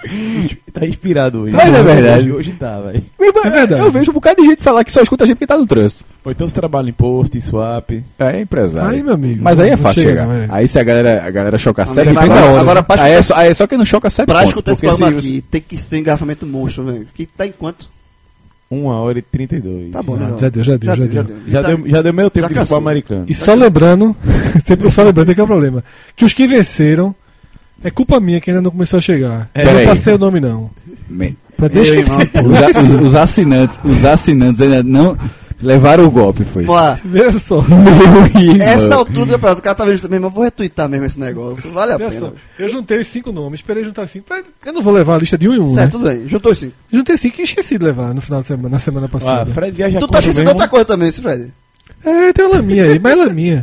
não. Tá inspirado hoje. Mas é verdade. Hoje tá, velho. Meu irmão, É verdade. Eu vejo um bocado de gente falar que só escuta a gente porque tá no trânsito. Ou então você trabalha em Porto, em Swap. É empresário. Aí, meu amigo. Mas aí é não fácil chega, chegar. não é. Aí se a galera, a galera choca Não, sete, mas trinta agora- horas. agora pra aí, é escutar- só, aí é só quem não choca sete Pra pontos, escutar esse porque programa se- aqui, tem que ser engarrafamento monstro, velho. Que tá em quanto? Uma hora e trinta e dois. Tá bom, Ah, né? já deu, já deu, já deu. Já, Tá- deu, já deu meio tempo já de cansou. futebol americano. E só lembrando, sempre só lembrando que é o problema, que os que venceram é culpa minha que ainda não começou a chegar. É, eu não peraí. passei o nome não. Man, Pra ter Ei, esquecido. irmão, pô. os, a- os- os assinantes, os assinantes ainda não levaram o golpe, foi. Vamos lá. Veja só. Meu irmão. Essa altura do campeonato, o cara tá vendo também, mas eu vou retweetar mesmo esse negócio. Vale a Veja pena. só. Eu juntei os cinco nomes, esperei juntar os cinco. pra- Eu não vou levar a lista de um em um, Certo, né? tudo bem. Juntou sim. Juntei cinco e esqueci de levar no final de semana, na semana Ah, passada. Fred viaja Tu tá quando esquecendo de mesmo? outra coisa também, esse Fred. É, tem uma laminha aí, mais laminha.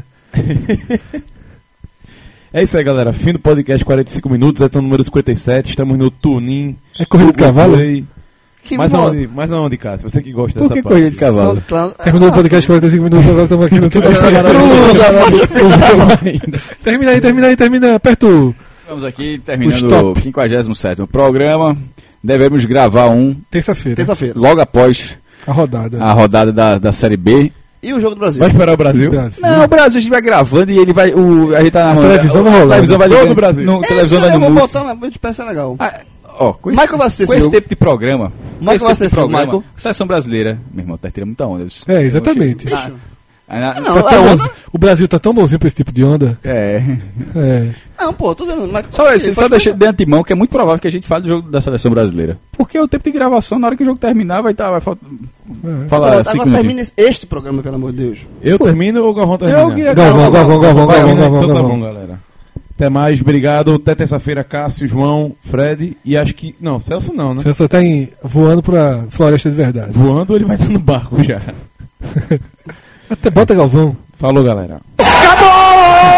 É isso aí, galera. Fim do podcast, quarenta e cinco minutos. Esse é o número cinquenta e sete. Estamos no Tunin. É corrida de cavalo? Play. Que Mas mo- aonde, mas aonde, Cássio? Você que gosta Por dessa que parte. corrida de cavalo? SoundCloud- Terminou o Ah, podcast quarenta e cinco minutos, agora estamos aqui no Tudo Cruza, ainda. Termina aí, termina aí, termina. Aperta o Vamos aqui Os terminando top. o quinquagésimo sétimo programa. Devemos gravar um terça-feira. Terça-feira. logo após A rodada. a rodada da, da Série B. E o jogo do Brasil? Vai esperar o Brasil? Brasil. Não, o Brasil a gente vai gravando e ele vai. O, a gente tá na A televisão vai a rolando. televisão vai Todo ligando, o Brasil. No, É, televisão vai eu no vou multi. botar na de peça legal. Ah, ó, com esse, Michael vai ser com esse esse jogo. tempo de programa. com Michael esse vai tempo ser de esse jogo, programa. Michael. Seleção brasileira. Meu irmão, tá tirando muita onda. É, exatamente. Ah, ah, Não, Tá a tão onda- bonzinho. O Brasil tá tão bonzinho pra esse tipo de onda. É. É. Não, pô, tô dizendo. Michael Só, vai esse, ser- só pode deixar pensar. de antemão que é muito provável que a gente fale do jogo da seleção brasileira. Porque o tempo de gravação, na hora que o jogo terminar, vai estar. Vai faltar. É. Falar Agora, cinco agora minutinhos. termina esse- este programa, pelo amor de Deus. Eu termino ou o Galvão termina? Eu queria- Galvão, Galvão, Galvão, Vai, Galvão, Então Galvão, tá Galvão. bom, galera. Até mais, obrigado. Até terça-feira, Cássio, João, Fred e acho que... Não, Celso não, né? Você só tá em, voando pra Floresta de Verdade. Voando, ele vai estar no barco já. Até bota Galvão. Falou, galera. Acabou!